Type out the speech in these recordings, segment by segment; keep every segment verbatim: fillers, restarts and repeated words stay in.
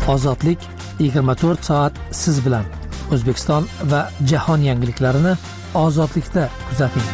Ozodlik yigirma to'rt soat siz bilan. O'zbekiston va jahon yangiliklarini ozodlikda kuzating.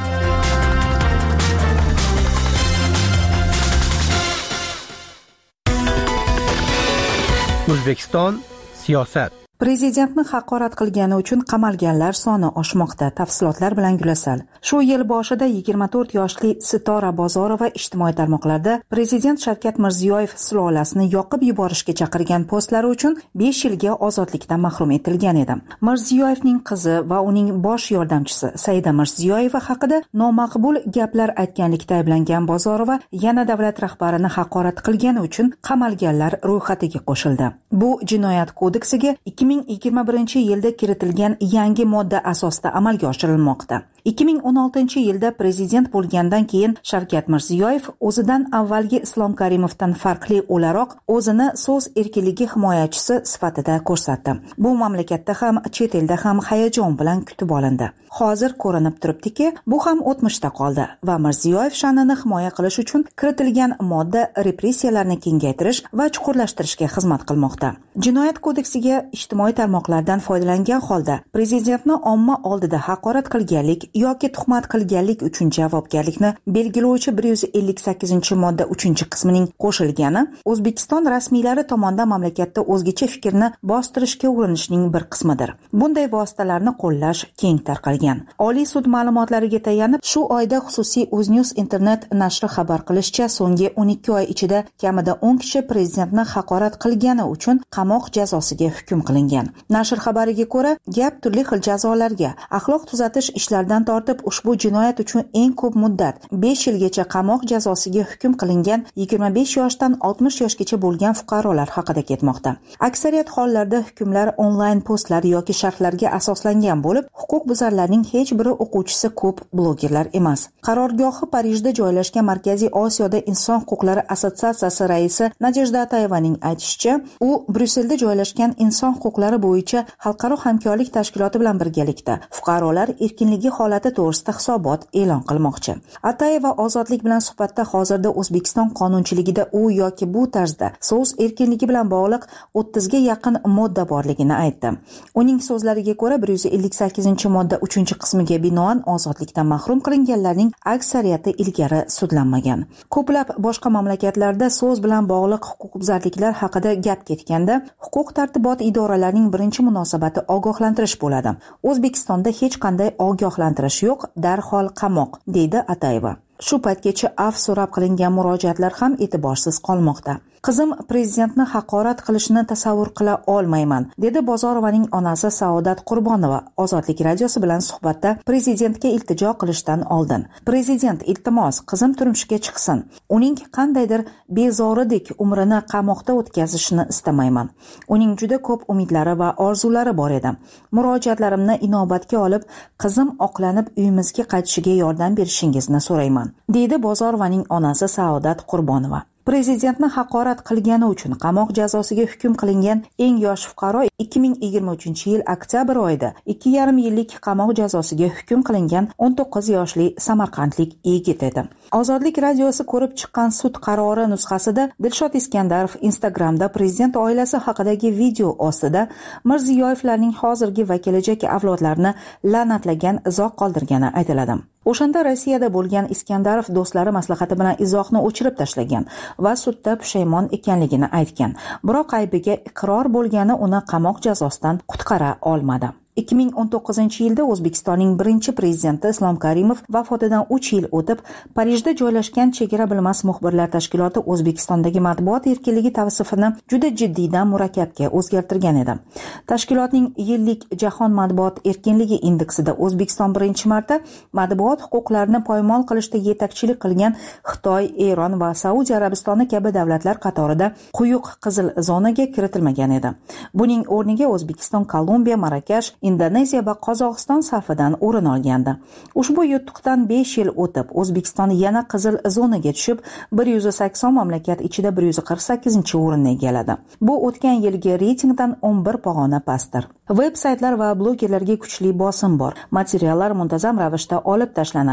O'zbekiston siyosat. Prezidentni haqorat qilgani uchun qamalganlar soni oshmoqda. Tafsilotlar bilan Gulasal. Shu yil boshida yigirma to'rt yoshli Sitora Bozorova ijtimoiy tarmoqlarda Prezident Shavkat Mirziyoyev sulolasini yoqib yuborishga chaqirgan postlari uchun besh yilga ozodlikdan mahrum etilgan edi. Mirziyoyevning qizi va uning bosh yordamchisi Saida Mirziyoyeva haqida nomaqbul gaplar aytganlikda ayblangan Bozorova yana davlat rahbarini haqorat qilgani uchun qamalganlar ro'yxatiga qo'shildi. Bu Jinoyat kodeksiga ikki ming yigirma birinchi yilda kiritilgan yangi modda asosida amalga oshirilmoqda. ikki ming o'n oltinchi yilda prezident bo'lgandan keyin Shavkat Mirziyoyev o'zidan avvalgi Islom Karimovdan farqli o'laroq o'zini so'z erkinligi himoyachisi sifatida ko'rsatdi. Bu mamlakatda ham, chet elda ham hayajon bilan kutib olindi. Hozir ko'rinib turibdiki, bu ham o'tmishda qoldi va Mirziyoyev sha'nini himoya qilish uchun kiritilgan modda repressiyalarni kengaytirish va chuqurlashtirishga xizmat qilmoqda. Jinoyat kodeksiga ijtimoiy tarmoqlardan foydalangan holda prezidentni omma oldida haqorat qilganlik yoki tuhmat qilganlik uchun javobgarlikni belgilovchi bir yuz ellik sakkizinchi modda uchinchi qismining qo'shilgani O'zbekiston rasmiylari tomonidan mamlakatda o'zgacha fikrni bostirishga urinishning bir qismidir. Bunday vositalarni qo'llash keng tarqalgan. Oliy sud ma'lumotlariga tayanib, shu oyda xususiy UzNews internet nashri xabar qilishicha, so'nggi o'n ikki oy ichida kamida o'n kishi prezidentni haqorat qilgani uchun qamoq jazosiga hukm qilingan. Nashr xabariga ko'ra, gap turli xil jazolarga, axloq tuzatish ishlaridan tortib ushbu jinoyat uchun eng ko'p muddat besh yilgacha qamoq jazosiga hukm qilingan yigirma besh yoshdan oltmish yoshgacha bo'lgan fuqarolar haqida ketmoqda. Aksariyat hollarda hukmlar onlayn postlar yoki sharhlarga asoslangan bo'lib, huquqbuzarlarning hech biri o'quvchisi ko'p blogerlar emas. Qarorgohi Parijda joylashgan Markaziy Osiyoda inson huquqlari assotsiatsiyasi raisi Nadejda Atayevaning aytishicha, u Bryusselda joylashgan inson huquqlari bo'yicha xalqaro hamkorlik tashkiloti bilan birgalikda fuqarolar erkinligi holati to'g'risida hisobot e'lon qilmoqchi. Atayeva ozodlik bilan suhbatda hozirda O'zbekiston qonunchiligida u yoki bu tarzda so'z erkinligi bilan bog'liq o'ttizga yaqin modda borligini aytdi. Uning so'zlariga ko'ra, bir yuz ellik sakkizinchi modda uchinchi qismiga binoan ozodlikdan mahrum qilinganlarning aksariyati ilgari sudlanmagan. Ko'plab boshqa mamlakatlarda so'z bilan bog'liq huquqbuzarliklar haqida gap ketganda, huquq tartibot idoralarining birinchi munosabati ogohlantirish bo'ladi. O'zbekistonda hech qanday ogohlantirish yo'q, darhol qamoq, deydi Atayeva. Shu paytgacha af so'rab qilingan murojaatlar ham e'tiborsiz qolmoqda. Qizim prezidentni haqorat qilishni tasavvur qila olmayman, dedi Bozorovaning onasi Saodat Qurbonova Ozodlik radiosi bilan suhbatda prezidentga iltijo qilishdan oldin. Prezident, iltimos, qizim turmushga chiqsin. Uning qandaydir bezoridek umrini qamoqda o'tkazishni istamayman. Uning juda ko'p umidlari va orzulari bor edi. Murojaatlarimni inobatga olib, qizim oqlanib uyimizga qaytishiga yordam berishingizni so'rayman, deydi Bozorovaning onasi Saodat Qurbonova. Prezidentni haqorat qilgani uchun qamoq jazosiga hukm qilingan eng yosh fuqaro ikki ming yigirma uchinchi yil oktyabr oyida ikki yarim yillik qamoq jazosiga hukm qilingan o'n to'qqiz yoshli samarqandlik yigit edi. Ozodlik radiosi ko'rib chiqqan sud qarori nusxasida Dilshod Iskandarov Instagramda prezident oilasi haqidagi video ostida Mirziyoyevlarning hozirgi va kelajak avlodlarini la'natlagan izoh qoldirgani aytiladi. O'shanda Rossiyada bo'lgan Iskandarov do'stlari maslahati bilan izohni o'chirib tashlagan va sudda pushaymon ekanligini aytgan. Biroq aybiga iqror bo'lgani uni qamoq jazosidan qutqara olmadi. ikki ming o'n to'qqizinchi yilda O'zbekistonning birinchi prezidenti Islom Karimov vafotidan uch yil o'tib, Parijda joylashgan Chegara bilmas muxbirlar tashkiloti O'zbekistondagi matbuot erkinligi tavsifini juda jiddiydan murakkabga o'zgartirgan edi. Tashkilotning yillik jahon matbuot erkinligi indeksida O'zbekiston birinchi marta matbuot huquqlarini poymol qilishda yetakchilik qilgan Xitoy, Eron va Saudiya Arabistoni kabi davlatlar qatorida quyuq qizil zonaga kiritilmagan edi. Buning o'rniga O'zbekiston, Kolumbiya, Marokash, Indoneziya va Qozog'iston safidan o'rin olgandi. Ushbu yutuqdan besh yil o'tib, O'zbekiston yana qizil zonaga tushib, bir yuz sakson mamlakat ichida bir yuz qirq sakkizinchi o'rinni egalladi. Bu o'tgan yilgi reytingdan o'n bir pog'ona pastdir. Veb-saytlar va blogerlarga kuchli bosim bor. Materiallar muntazam ravishda olib tashlanadi.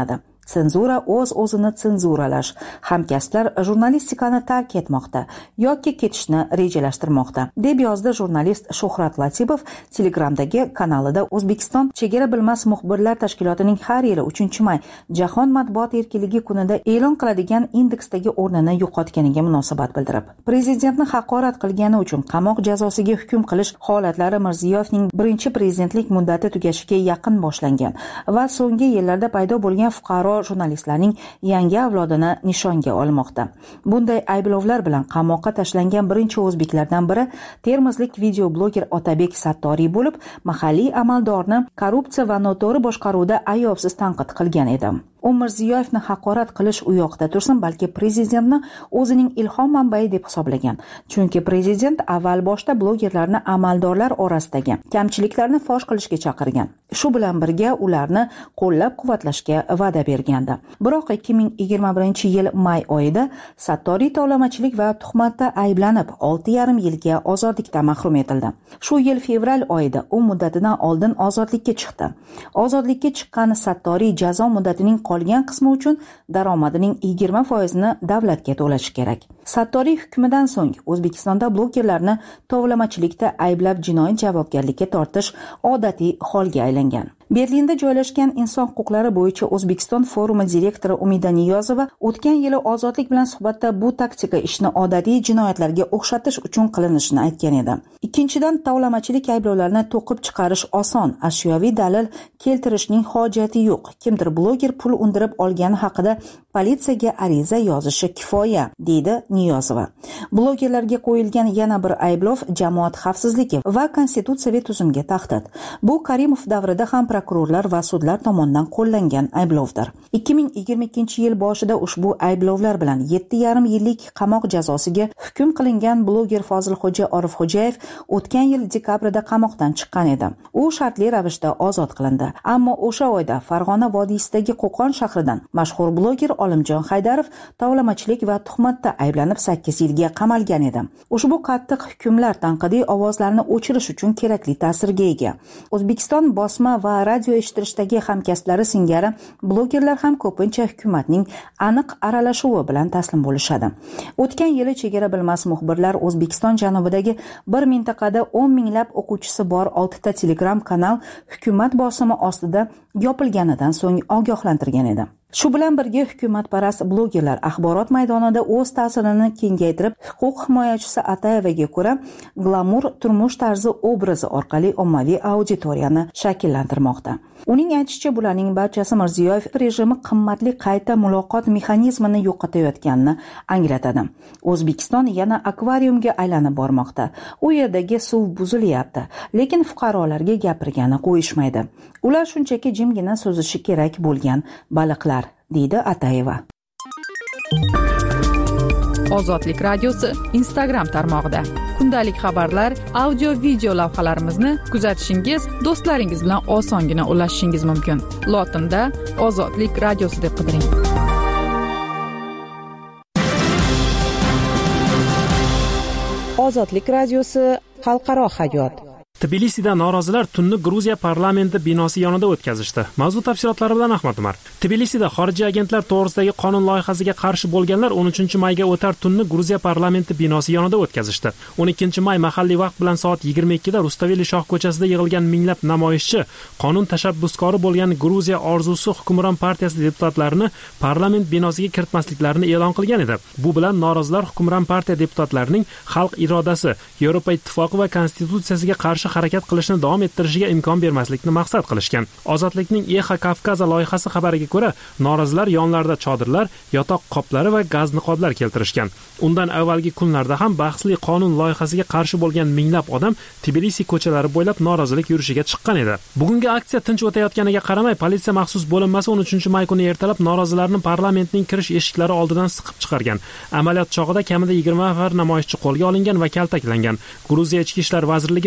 Senzura o'z o'zini senzuralash. Hamkasblar jurnalistikani tark etmoqda yoki ketishni rejalashtirmoqda, deb yozdi jurnalist Shuhrat Latipov Telegramdagi kanalida. O'zbekiston chegara bilmas muxbirlar tashkilotining har yili uchinchi may Jahon matbuot erkinligi kunida e'lon qiladigan indeksdagi o'rnini yo'qotganiga munosabat bildirib, prezidentni haqorat qilgani uchun qamoq jazosiga hukm qilish holatlari Mirziyoyevning birinchi prezidentlik muddati tugashiga yaqin boshlangan va so'nggi yillarda paydo bo'lgan fuqaro jurnalistlarning yangi avlodini nishonga olmoqda. Bunday ayblovlar bilan qamoqqa tashlangan birinchi o'zbeklardan biri termizlik videobloger Otabek Sattoriy bo'lib, mahalliy amaldorni korrupsiya va noto'g'ri boshqaruvda ayovsiz tanqid qilgan edi. U Mirziyoyevni haqorat qilish u yoqda tursin, balki prezidentni o'zining ilhom manbai deb hisoblagan. Chunki prezident avval boshda blogerlarni amaldorlar orasidagi kamchiliklarni fosh qilishga chaqirgan. Shu bilan birga ularni qo'llab-quvvatlashga va'da bergandi. Biroq ikki ming yigirma birinchi yil may oyida Sattoriy tovlamachilik va tuhmatda ayblanib olti yarim yilga ozodlikdan mahrum etildi. Shu yil fevral oyida u muddatidan oldin ozodlikka chiqdi. Ozodlikka chiqqan Sattoriy jazo muddatining qolgan qismi uchun daromadining yigirma foizini davlatga to'lashi kerak. Sattoriy hukmidan so'ng O'zbekistonda blogerlarni tovlamachilikda ayblab jinoiy javobgarlikka tortish odatiy holga aylangan. Berlinda joylashgan inson huquqlari bo'yicha O'zbekiston forumi direktori Umida Niyozova o'tgan yili ozodlik bilan suhbatda bu taktika ishni odatiy jinoyatlarga o'xshatish uchun qilinishini aytgan edi. Ikkinchidan, tovlamachilik ayblovlarini to'qib chiqarish oson, ashyoviy dalil keltirishning hojati yo'q. Kimdir bloger pul undirib olgani haqida politsiyaga ariza yozishi kifoya, deydi Niyozova. Blogerlarga qo'yilgan yana bir ayblov jamoat xavfsizligi va konstitutsiyaviy tuzumga tahdid. Bu Karimov davrida ham prokurorlar va sudlar tomonidan qo'llangan ayblovdir. ikki ming yigirma ikkinchi yil boshida ushbu ayblovlar bilan yetti yarim yillik qamoq jazosiga hukm qilingan bloger Fozilxo'ja Orifxo'jayev o'tgan yil dekabrda qamoqdan chiqqan edi. U shartli ravishda ozod qilindi. Ammo o'sha oyda Farg'ona vodiysidagi Qo'qon shahridan mashhur bloger Olimjon Haydarov tovlamachilik va tuhmatda ayblanib sakkiz yilga qamalgan edi. Ushbu qattiq hukmlar tanqidiy ovozlarni o'chirish uchun kerakli ta'sirga ega. O'zbekiston bosma va radio eshittirishdagi hamkasblari singari blogerlar ham ko'pincha hukumatning aniq aralashuvi bilan taslim bo'lishadi. O'tgan yili chegara bilmas muxbirlar O'zbekiston janubidagi bir mintaqada o'n minglab o'quvchisi bor oltita Telegram kanal hukumat bosimi ostida yopilganidan so'ng ogohlantirgan edi. Shu bilan birga hukumatparast blogerlar axborot maydonida o'z ta'sirini kengaytirib, huquq himoyachisi Atayevaga ko'ra, glamur turmush tarzi obrazi orqali ommaviy auditoriyani shakllantirmoqda. Uning aytishicha, bularning barchasi Mirziyoyev rejimi qimmatli qayta muloqot mexanizmini yo'qotayotganini anglatadi. O'zbekiston yana akvariumga aylanib bormoqda. U yerdagi suv buzilyapti, lekin fuqarolarga gapirgani qo'yishmaydi. Ular shunchaki jimgina so'zishi kerak bo'lgan baliqlar, deydi Atayeva. Ozodlik radiosi Instagram tarmog'ida kundalik xabarlar, audio video lavhalarimizni kuzatishingiz, do'stlaringiz bilan osongina ulashishingiz mumkin. Lotinda Ozodlik radiosi deb qidiring. Ozodlik radiosi xalqaro hayot. Tbilisida norozilar tunni Gruziya parlamenti binosi yonida o'tkazishdi. Mavzu tafsilotlari bilan Ahmad Umar. Tbilisida xorijiy agentlar to'g'risidagi qonun loyihasiga qarshi bo'lganlar o'n uchinchi mayga o'tar tunni Gruziya parlamenti binosi yonida o'tkazishdi. o'n ikkinchi may mahalliy vaqt bilan soat yigirma ikkida Rustaveli shoh ko'chasida yig'ilgan minglab namoyishchi qonun tashabbuskori bo'lgan Gruziya orzusi hukmron partiyasi deputatlarini parlament binosiga kiritmasliklarini e'lon qilgan edi. Bu bilan norozilar hukmron partiya deputatlarining xalq irodasi, Yevropa ittifoqi va konstitutsiyasiga qarshi harakat qilishni davom ettirishiga imkon bermaslikni maqsad qilishgan. Ozodlikning Exa Kavkaza loyihasi xabariga ko'ra, norozilar yonlarida chodirlar, yotoq qoplari va gaz niqoblar keltirishgan. Undan avvalgi kunlarda ham bahsli qonun loyihasiga qarshi bo'lgan minglab odam Tbilisi ko'chalari bo'ylab norozilik yurishiga chiqqan edi. Bugungi aksiya tinch o'tayotganiga qaramay, politsiya maxsus bo'linmasi o'n uchinchi may kuni ertalab norozilarni parlamentning kirish eshiklari oldidan siqib chiqargan. Amaliyot chog'ida kamida yigirma nafar namoyishchi qo'lga olingan va kaltaklangan. Gruziya ichki ishlar vazirligi ma'lumotiga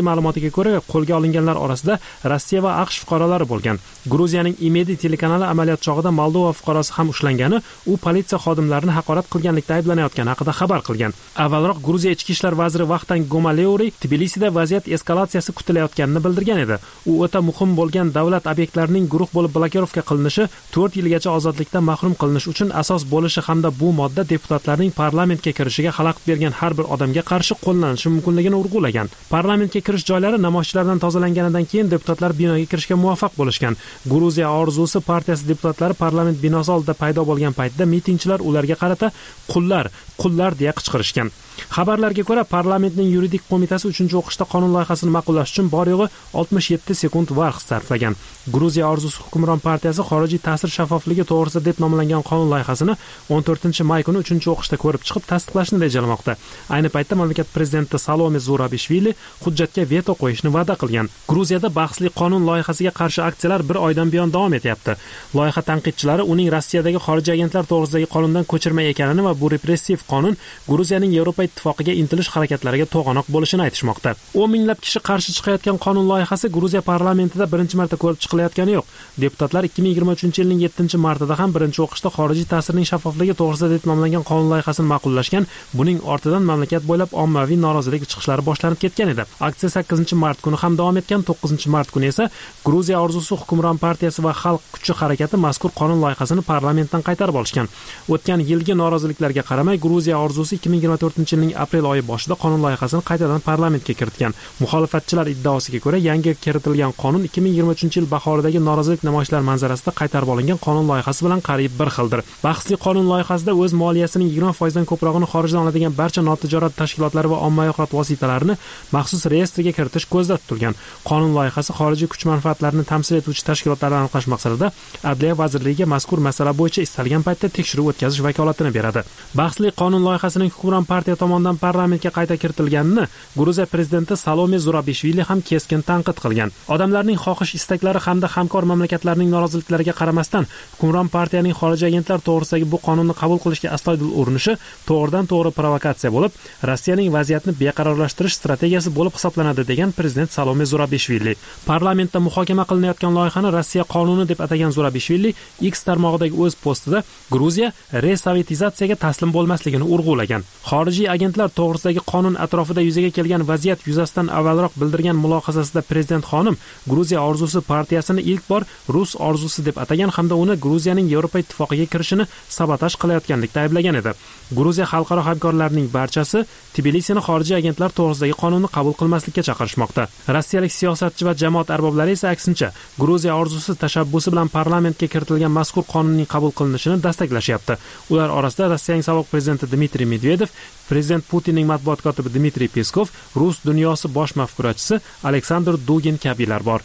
ma'lumotlariga ko'ra, qo'lga olinganlar orasida Rossiya va AQSh fuqarolari bo'lgan. Gruziyaning Imedi telekanali amaliyot chog'ida Moldova fuqarosi ham ushlangani, u politsiya xodimlarini haqorat qilganlikda ayblanayotgani haqida xabar qilgan. Avvalroq Gruziya ichki ishlar vaziri Vahtan Gomaleuri Tbilisida vaziyat eskalatsiyasi kutilayotganini bildirgan edi. U o'ta muhim bo'lgan davlat obyektlarining guruh bo'lib blokirovka qilinishi, to'rt yilgacha ozodlikdan mahrum qilinish uchun asos bo'lishi hamda bu modda deputatlarning parlamentga kirishiga xalaqit bergan har bir odamga qarshi qo'llanishi mumkinligini urg'ulagan. Parlamentga kirish joylari namoyishchilardan tozalanganidan keyin deputatlar binoga kirishga muvaffaq bo'lishgan. Gruziya orzusi partiyasi deputatlari parlament binosi oldida paydo bo'lgan paytda mitingchilar ularga qarata qullar, qullar deya qichqirishgan. Xabarlarga ko'ra, parlamentning yuridik qo'mitasi uchinchi o'qishda qonun loyihasini ma'qullash uchun bor yo'g'i oltmish yetti sekund vaqt sarflagan. Gruziya orzusi hukmron partiyasi xorijiy ta'sir shaffofligi to'g'risida deb nomlangan qonun loyihasini o'n to'rtinchi may kuni uchinchi o'qishda ko'rib chiqib tasdiqlashni rejalamoqda. Ayni paytda mamlakat prezidenti Salome Zurabishvili hujjatga veto qo'yishni va'da qilgan. Gruziyada bahsli qonun loyihasiga qarshi aksiyalar bir oydan buyon davom etyapti. Loyiha tanqidchilari uning Rossiyadagi xorijiy agentlar to'g'risidagi qonundan ko'chirma ekanini va bu repressiv qonun Gruziyaning Yevropa ittifoqiga intilish harakatlariga to'g'anoq bo'lishini aytishmoqda. o'n minglab kishi qarshi chiqayotgan qonun loyihasi Gruziya parlamentida birinchi marta ko'rib chiqilayotgani yo'q. Deputatlar ikki ming yigirma uchinchi yilning yettinchi martida ham birinchi o'qishda xorijiy ta'sirning shaffofligi to'g'risida deb nomlangan qonun loyihasini ma'qullashgan. Buning ortidan mamlakat bo'ylab ommaviy norozilik chiqishlari boshlanib ketgan edi. Aksiya sakkizinchi mart kuni ham davom etgan. to'qqizinchi mart kuni esa Gruziya orzusi hukmron partiyasi va xalq kuchi harakati mazkur qonun loyihasini parlamentdan qaytarib olishgan. O'tgan yilgi noroziliklarga qaramay, Gruziya orzusi ikki ming yigirma to'rtinchi yilning aprel oyi boshida qonun loyihasini qaytadan parlamentga kiritgan. Muxolifatchilar iddaosiga ko'ra, yangi kiritilgan qonun ikki ming yigirma uchinchi yil bahoridagi norozilik namoyishlari manzarasida qaytarib olingan qonun loyihasi bilan qariyb bir xildir. Bahsli qonun loyihasida o'z moliyasining yigirma foiz dan ko'prog'ini xorijdan oladigan barcha notijorat tashkilotlari va ommaviy axborot vositalarini maxsus reyestrga kiritish ko'zda tutilgan. Qonun loyihasi xorijiy kuch manfaatlarini tamsil etuvchi tashkilotlarni aniqlash maqsadida Adliya vazirligiga mazkur masala bo'yicha istalgan paytda tekshiruv o'tkazish vakolatini beradi. Bahsli qonun loyihasining hukmron partiya tomonidan parlamentga qayta kiritilganini Gruziya prezidenti Salome Zurabishvili ham keskin tanqid qilgan. Odamlarning xohish istaklari hamda hamkor mamlakatlarning noroziliklariga qaramasdan, hukmron partiyaning xorijiy agentlar to'g'risidagi bu qonunni qabul qilishga astoydil urinishi to'g'ridan to'g'ri provokatsiya bo'lib, Rossiyaning vaziyatni beqarorlashtirish strategiyasi bo'lib hisoblanadi degan prezident Salome Zurabishvili. Parlamentda muhokama qilinayotgan loyihani Rossiya qonuni deb atagan Zurabishvili X tarmog'idagi o'z postida Gruziya resovetizatsiyaga taslim bo'lmasligini urg'ulagan. Xorijiy agentlar to'g'risidagi qonun atrofida yuzaga kelgan vaziyat yuzasidan avvalroq bildirgan mulohazasida prezident xonim Gruziya orzusi partiyasini ilk bor Rus orzusi deb atagan hamda uni Gruziyaning Yevropa ittifoqiga kirishini sabotaj qilayotganlikda ayblagan edi. Gruziya xalqaro hamkorlarining barchasi Tbilisini xorijiy agentlar to'g'risidagi qonunni qabul qilmaslikka chaqirishmoqda. Rossiyalik siyosatchi va jamoat arboblari esa aksincha Gruziya orzusi tashabbusi bilan parlamentga kiritilgan mazkur qonunning qabul qilinishini dastaklashyapti. Ular orasida Rossiyaning sobiq prezidenti Dmitriy Medvedev, prezident Putinning matbuot kotibi Dmitriy Peskov, Rus dunyosi bosh mafkurachisi Aleksandr Dugin kabilar bor.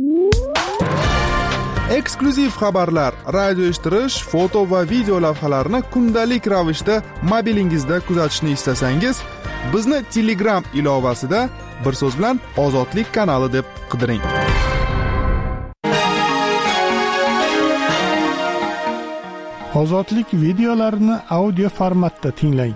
Eksklyuziv xabarlar, radio eshittirish, foto va video lavhalarni kundalik ravishda mobilingizda kuzatishni istasangiz, bizni Telegram ilovasida bir so'z bilan Ozodlik kanali deb qidiring. Ozodlik videolarini audio formatda tinglang.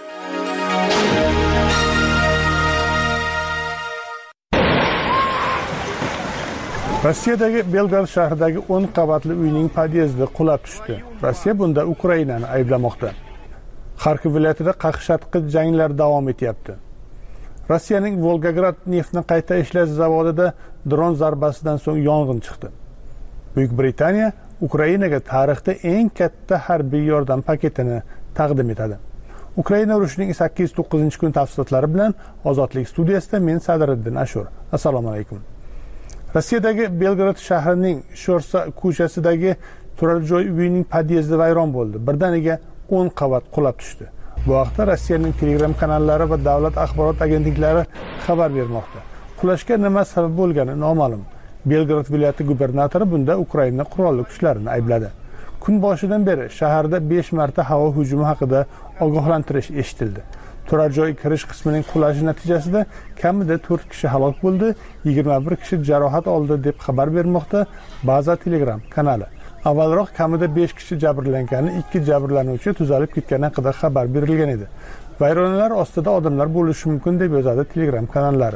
Rossiyadagi Belgrad shahridagi o'n qavatli uyning podyezdi qulab tushdi. Rossiya bunda Ukrainani ayblamoqda. Xarkov viloyatida qaqshatqich janglar davom etyapti. Rossiyaning Volgograd neftni qayta ishlash zavodida dron zarbasidan so'ng yong'in chiqdi. Buyuk Britaniya Ukrainaga tarixda eng katta harbiy yordam paketini taqdim etadi. Ukraina urushining sakkiz yuz to'qqizinchi kun tafsilotlari bilan Ozodlik studiyasida men Sadriddin Ashur. Assalomu alaykum. Rossiyadagi Belgrad shahrining Shorsa ko'chasidagi turar joy uyining podyezdi vayron bo'ldi. Birdaniga o'n qavat qulab tushdi. Bu haqda Rossiyaning Telegram kanallari va davlat axborot agentliklari xabar bermoqda. Qulashga nima sabab bo'lgani noma'lum. Belgrad viloyati gubernatori bunda Ukraina qurolli kuchlarini aybladi. Kun boshidan beri shaharda besh marta havo hujumi haqida ogohlantirish eshitildi. Turar joy kirish qismining qulashi natijasida kamida to'rt kishi halok bo'ldi, yigirma bir kishi jarohat oldi deb xabar bermoqda Baza Telegram kanali. Avvalroq kamida besh kishi jabrlangani, ikki jabrlanuvchi tuzalib ketgani haqida xabar berilgan edi. Vayronalar ostida odamlar bo'lishi mumkin deb yozadi Telegram kanallari.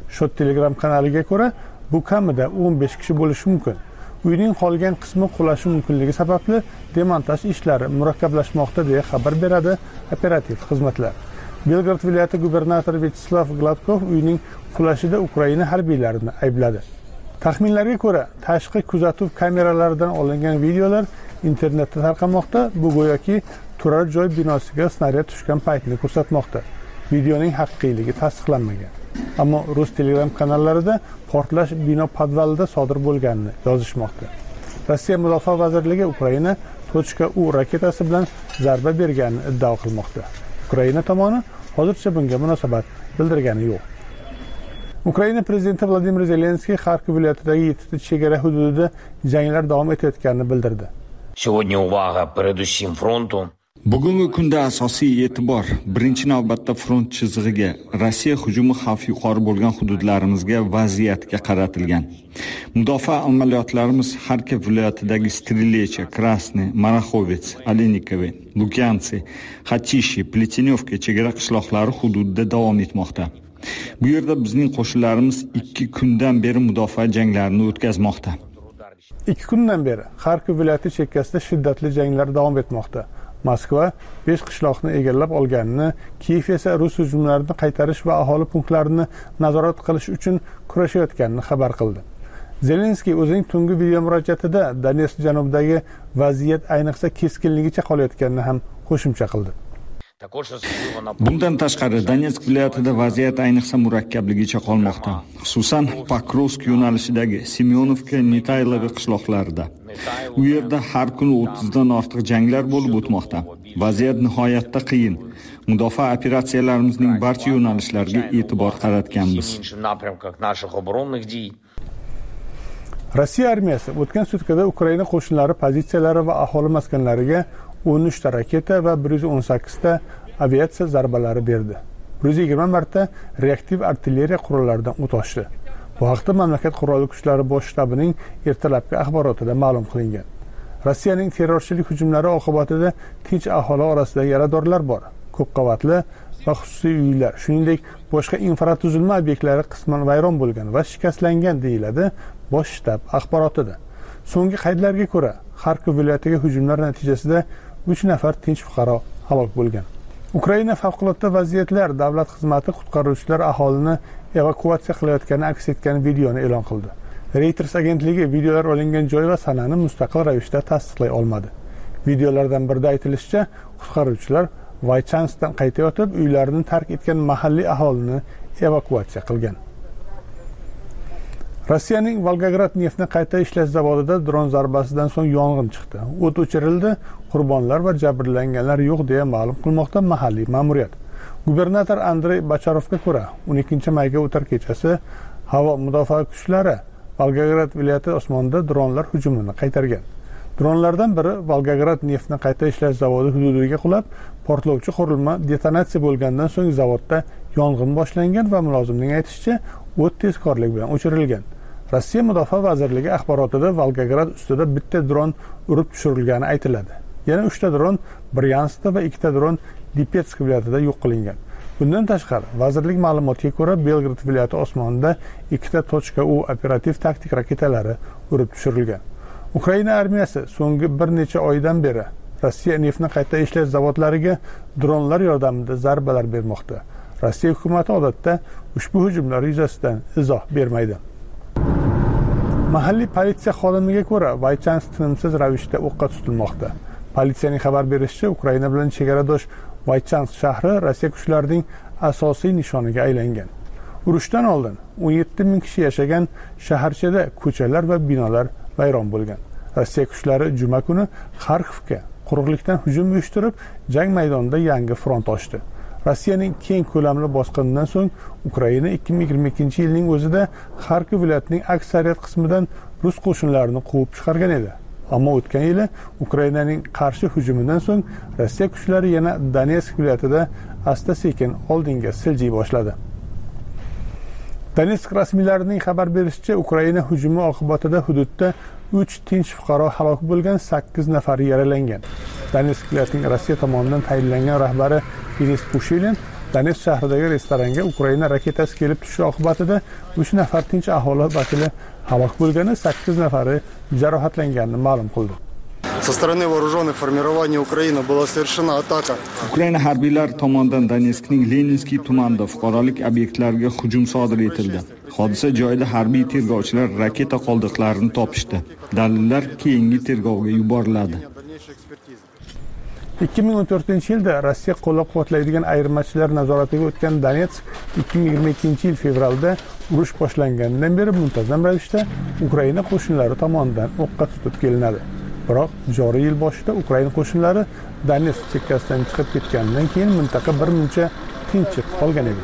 Shot Telegram kanaliga ko'ra, bu kamida o'n besh kishi bo'lishi mumkin. Uyning qolgan qismi qulashi mumkinligi sababli demontaj ishlari murakkablashmoqda deya xabar beradi operativ xizmatlar. Belgrad viloyati gubernatori Vyacheslav Gladkov uyning qulashida Ukraina harbiylarini aybladi. Taxminlarga ko'ra, tashqi kuzatuv kameralaridan olingan videolar internetda tarqalmoqda. Bu go'yoki turar joy binosiga snaryad tushgan paytni ko'rsatmoqda. Videoning haqiqiyligi tasdiqlanmagan. Ammo rus Telegram kanallarida portlash bino podvalida sodir bo'lganini yozishmoqda. Rossiya Mudofaa vazirligi Ukraina .U raketasi bilan zarba berganini iddao qilmoqda. Ukraina tomoni hozircha bunga munosabat bildirgani yo'q. Ukraina prezidenti Vladimir Zelenskiy Xarkov viloyatidagi yettita chegara hududida janglar davom etayotganini bildirdi. Сегодня увага передусім фронту. Bugungi kunda asosiy e'tibor birinchi navbatda front chizig'iga, Rossiya hujumi xavfi yuqori bo'lgan hududlarimizga, vaziyatga qaratilgan. Mudofaa amaliyotlarimiz Xarkov viloyatidagi Strelecha, Krasny, Marachovets, Alenikovo, Lukyansi, Xatishi, Pletenyovka chegara qishloqlari hududida davom etmoqda. Bu yerda bizning qo'shinlarimiz ikki kundan beri mudofaa janglarini o'tkazmoqda. ikki kundan beri Xarkov viloyati chekkasida shiddatli janglar davom etmoqda. Moskva besh qishloqni egallab olganini, Kiyev esa rus hujumlarini qaytarish va aholi punktlarini nazorat qilish uchun kurashayotganini xabar qildi. Zelenskiy o'zining tungi video murojaatida Donetsk janubidagi vaziyat ayniqsa keskinligicha qolayotganini ham qo'shimcha qildi. Bundan tashqari Donetsk viloyatida vaziyat ayniqsa murakkabligicha qolmoqda. Xususan, Pokrovsk yo'nalishidagi Semyonovka, Nitaylovo qishloqlarida. U yerda har kuni o'ttizdan ortiq janglar bo'lib o'tmoqda. Vaziyat nihoyatda qiyin. Mudofaa operatsiyalarimizning barcha yo'nalishlariga e'tibor qaratganmiz. Rossiya armiyasi o'tgan sutkada Ukraina qo'shinlari pozitsiyalari va aholi maskanlariga o'n uchta raketa va bir yuz o'n sakkizta aviatsiya zarbalari berdi. bir yuz yigirma marta reaktiv artilleriya qurollaridan o't ochdi. Bu haqda mamlakat qurolli kuchlari bosh shtabining ertalabki axborotida ma'lum qilingan. Rossiyaning terrorchilik hujumlari oqibatida tinch aholi orasida yaradorlar bor. Ko'p qavatli va xususiy uylar, shuningdek boshqa infratuzilma obyektlari qisman vayron bo'lgan va shikastlangan deyiladi bosh shtab axborotida. So'nggi qaydlarga ko'ra, Xarkov viloyatiga hujumlar natijasida uch nafar tinch fuqaro halok bo'lgan. Ukraina favqulodda vaziyatlar davlat xizmati qutqaruvchilar aholini evakuatsiya qilayotgani aks etgan videoni e'lon qildi. Reuters agentligi videolar olingan joy va sanani mustaqil ravishda tasdiqlay olmadi. Videolardan birida aytilishicha, qutqaruvchilar Vaychanskdan qaytayotib uylarini tark etgan mahalliy aholini evakuatsiya qilgan. Rossiyaning Volgograd neftni qayta ishlash zavodida dron zarbasidan so'ng yong'in chiqdi. O't o'chirildi, qurbonlar va jabrlanganlar yo'q deya ma'lum qilmoqda mahalliy ma'muriyat. Gubernator Andrey Bacharovga ko'ra, o'n ikkinchi mayga o'tar kechasi havo mudofaa kuchlari Volgograd viloyati osmonida dronlar hujumini qaytargan. Dronlardan biri Volgograd neftni qayta ishlash zavodi hududiga qulab, portlovchi qurilma detonatsiya bo'lgandan so'ng zavodda yong'in boshlangan va mulozimning aytishicha, o't tezkorlik bilan o'chirilgan. Rossiya Mudofaa vazirligi axborotida Volgograd ustida bitta dron urib tushirilgani aytiladi. Yana uchta dron Bryanskda va ikkita dron Lipetsk viloyatida yo'q qilingan. Bundan tashqari, vazirlik ma'lumotiga ko'ra, Belgrad viloyati osmonida ikkita .U operativ taktik raketalari urib tushirilgan. Ukraina armiyasi so'nggi bir necha oydan beri Rossiya neftni qayta ishlash zavodlariga dronlar yordamida zarbalar bermoqda. Rossiya hukumati odatda ushbu hujumlar yuzasidan izoh bermaydi. Mahalliy politsiya xodimiga ko'ra, Vaychansk tinimsiz ravishda o'qqa tutilmoqda. Politsiyaning xabar berishicha, Ukraina bilan chegaradosh Vaychansk shahri Rossiya kuchlarining asosiy nishoniga aylangan. Urushdan oldin o'n yetti ming kishi yashagan shaharchada ko'chalar va binolar vayron bo'lgan. Rossiya kuchlari juma kuni Xarkovga quruqlikdan hujum uyushtirib, jang maydonida yangi front ochdi. Rossiyaning keng ko'lamli bosqinidan so'ng Ukraina ikki ming yigirma ikkinchi yilning o'zida Xarkov viloyatining aksariyat qismidan rus qo'shinlarini quvib chiqargan edi. Ammo o'tgan yili Ukrainaning qarshi hujumidan so'ng Rossiya kuchlari yana Donetsk viloyatida asta-sekin oldinga siljiy boshladi. Donetsk rasmiylarining xabar berishicha, Ukraina hujumi oqibatida hududda uch tinch fuqaro halok bo'lgan, sakkiz nafari yaralangan. Donetsk viloyatining Rossiya tomonidan tayinlangan rahbari Denis Pushilin Donetsk shahridagi restoranga Ukraina raketasi kelib tushishi oqibatida uch nafar tinch aholi vakili halok bo'lgani, sakkiz nafari jarohatlanganini ma'lum qildi. Со стороны вооруженных формирований Украины была совершена атака. Ukraina harbiylari tomonidan Donetskning Leninskiy tumanida fuqarolik obyektlariga hujum sodir etildi. Hodisa joyida harbiy tergovchilar raketa qoldiqlarini topishdi. Dalillar keyingi tergovga yuboriladi. ikki ming o'n to'rtinchi yilda Rossiya qo'llab-quvvatlaydigan ayirmachilar nazoratiga o'tgan Donetsk ikki ming yigirma ikkinchi yil fevralda urush boshlanganidan beri muntazam ravishda Ukraina qo'shinlari tomonidan o'qqa tutib kelinadi. Biroq joriy yil boshida Ukraina qo'shinlari Donetsk chekkasidan chiqib ketganidan keyin mintaqa bir muncha tinchib qolgan edi.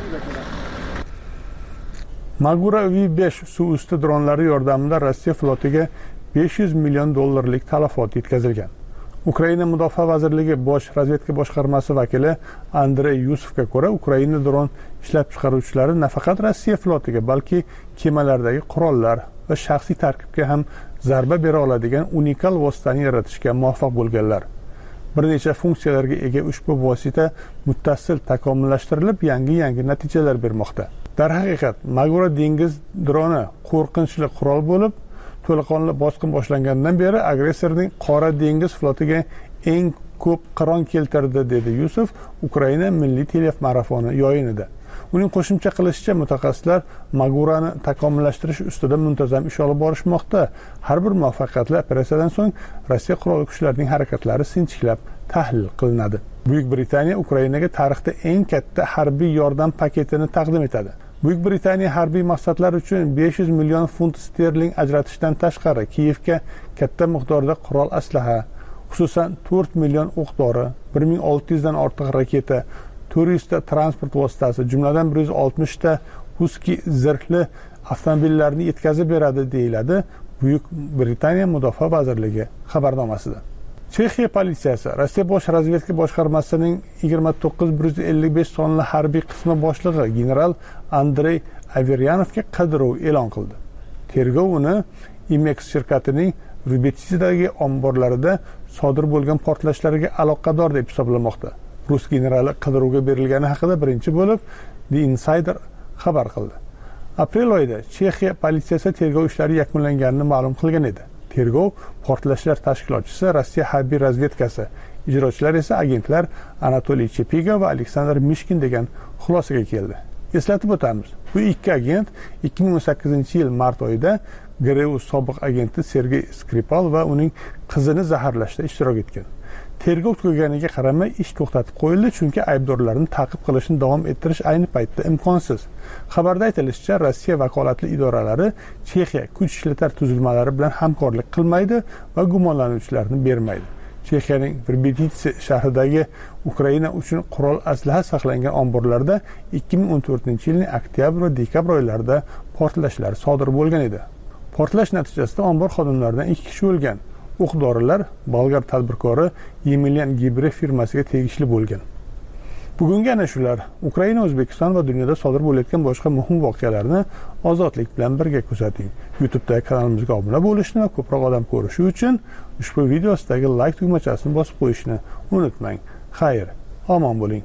Magura V besh suv usti dronlari yordamida Rossiya flotiga besh yuz million dollarlik talafot yetkazilgan. Ukraina Mudofaa vazirligi bosh razvedka boshqarmasi vakili Andrey Yusufga ko'ra, Ukraina dron ishlab chiqaruvchilari nafaqat Rossiya flotiga, balki kemalardagi qurollar va shaxsiy tarkibga ham zarba bera oladigan unikal vositani yaratishga muvaffaq bo'lganlar. Bir necha funksiyalarga ega ushbu vosita muttasil takomillashtirilib, yangi-yangi natijalar bermoqda. Darhaqiqat, Magura dengiz droni qo'rqinchli qurol bo'lib, to'laqonli bosqin boshlangandan beri agressorning Qora dengiz flotiga eng ko'p qiron keltirdi, dedi Yusuf Ukraina milliy telemarafoni yo'yinida. Uning qo'shimcha qilishicha, mutaxassislar Magurani takomillashtirish ustida muntazam ish olib borishmoqda. Har bir muvaffaqiyatli operatsiyadan so'ng Rossiya qurolli kuchlarining harakatlari sinchiklab tahlil qilinadi. Buyuk Britaniya Ukrainaga tarixda eng katta harbiy yordam paketini taqdim etadi. Buyuk Britaniya harbiy maqsadlar uchun besh yuz million funt sterling ajratishdan tashqari Kiyevga katta miqdorda qurol aslaha, xususan to'rt million o'q-dori, bir ming olti yuz dan ortiq raketa, to'rt yuz ta transport vositasi, jumladan bir yuz oltmish ta Husky zirhli avtomobillarni yetkazib beradi, deyiladi Buyuk Britaniya Mudofaa vazirligi xabarnomasida. Chexiya politsiyasi Rossiya bosh razvedka boshqarmasining yigirma to'qqiz bir yuz ellik besh sonli harbiy qismi boshlig'i general Andrey Averyanovga qidiruv e'lon qildi. Tergov uni Imex shirkatining Vibetsidagi omborlarida sodir bo'lgan portlashlarga aloqador deb hisoblamoqda. Rus generali qidiruvga berilgani haqida birinchi bo'lib The Insider xabar qildi. Aprel oyida Chexiya politsiyasi tergov ishlari yakunlanganini ma'lum qilgan edi. Tergov portlashlar tashkilotchisi Rossiya harbiy razvedkasi, ijrochilar esa agentlar Anatoliy Chepiga va Aleksandr Mishkin degan xulosaga keldi. Eslatib o'tamiz, bu ikki agent ikki ming o'n sakkizinchi yil mart oyida G R U sobiq agenti Sergey Skripal va uning qizini zaharlashda ishtirok etgan. Tergov tugaganiga qaramay ish to'xtatib qo'yildi, chunki aybdorlarni ta'qib qilishni davom ettirish ayni paytda imkonsiz. Xabarda aytilishicha, Rossiya vakolatli idoralari Chexiya kuch ishlatar tuzilmalari bilan hamkorlik qilmaydi va gumonlanuvchilarni bermaydi. Chexiyaning Vrbititsi shahridagi Ukraina uchun qurol aslaha saqlangan omborlarda ikki ming o'n to'rtinchi yilning oktyabr va dekabr oylarida portlashlar sodir bo'lgan edi. Portlash natijasida ombor xodimlaridan ikki kishi o'lgan. O'q-dorilar bolgar tadbirkori Yemelian Gibre firmasiga tegishli bo'lgan. Bugungi ana shular Ukraina, O'zbekiston va dunyoda sodir bo'layotgan boshqa muhim voqealarni ozodlik bilan birga kuzating. YouTube'dagi kanalimizga obuna bo'lishni va ko'proq odam ko'rishi uchun ushbu video ostidagi like tugmachasini bosib qo'yishni unutmang. Xayr, omon bo'ling.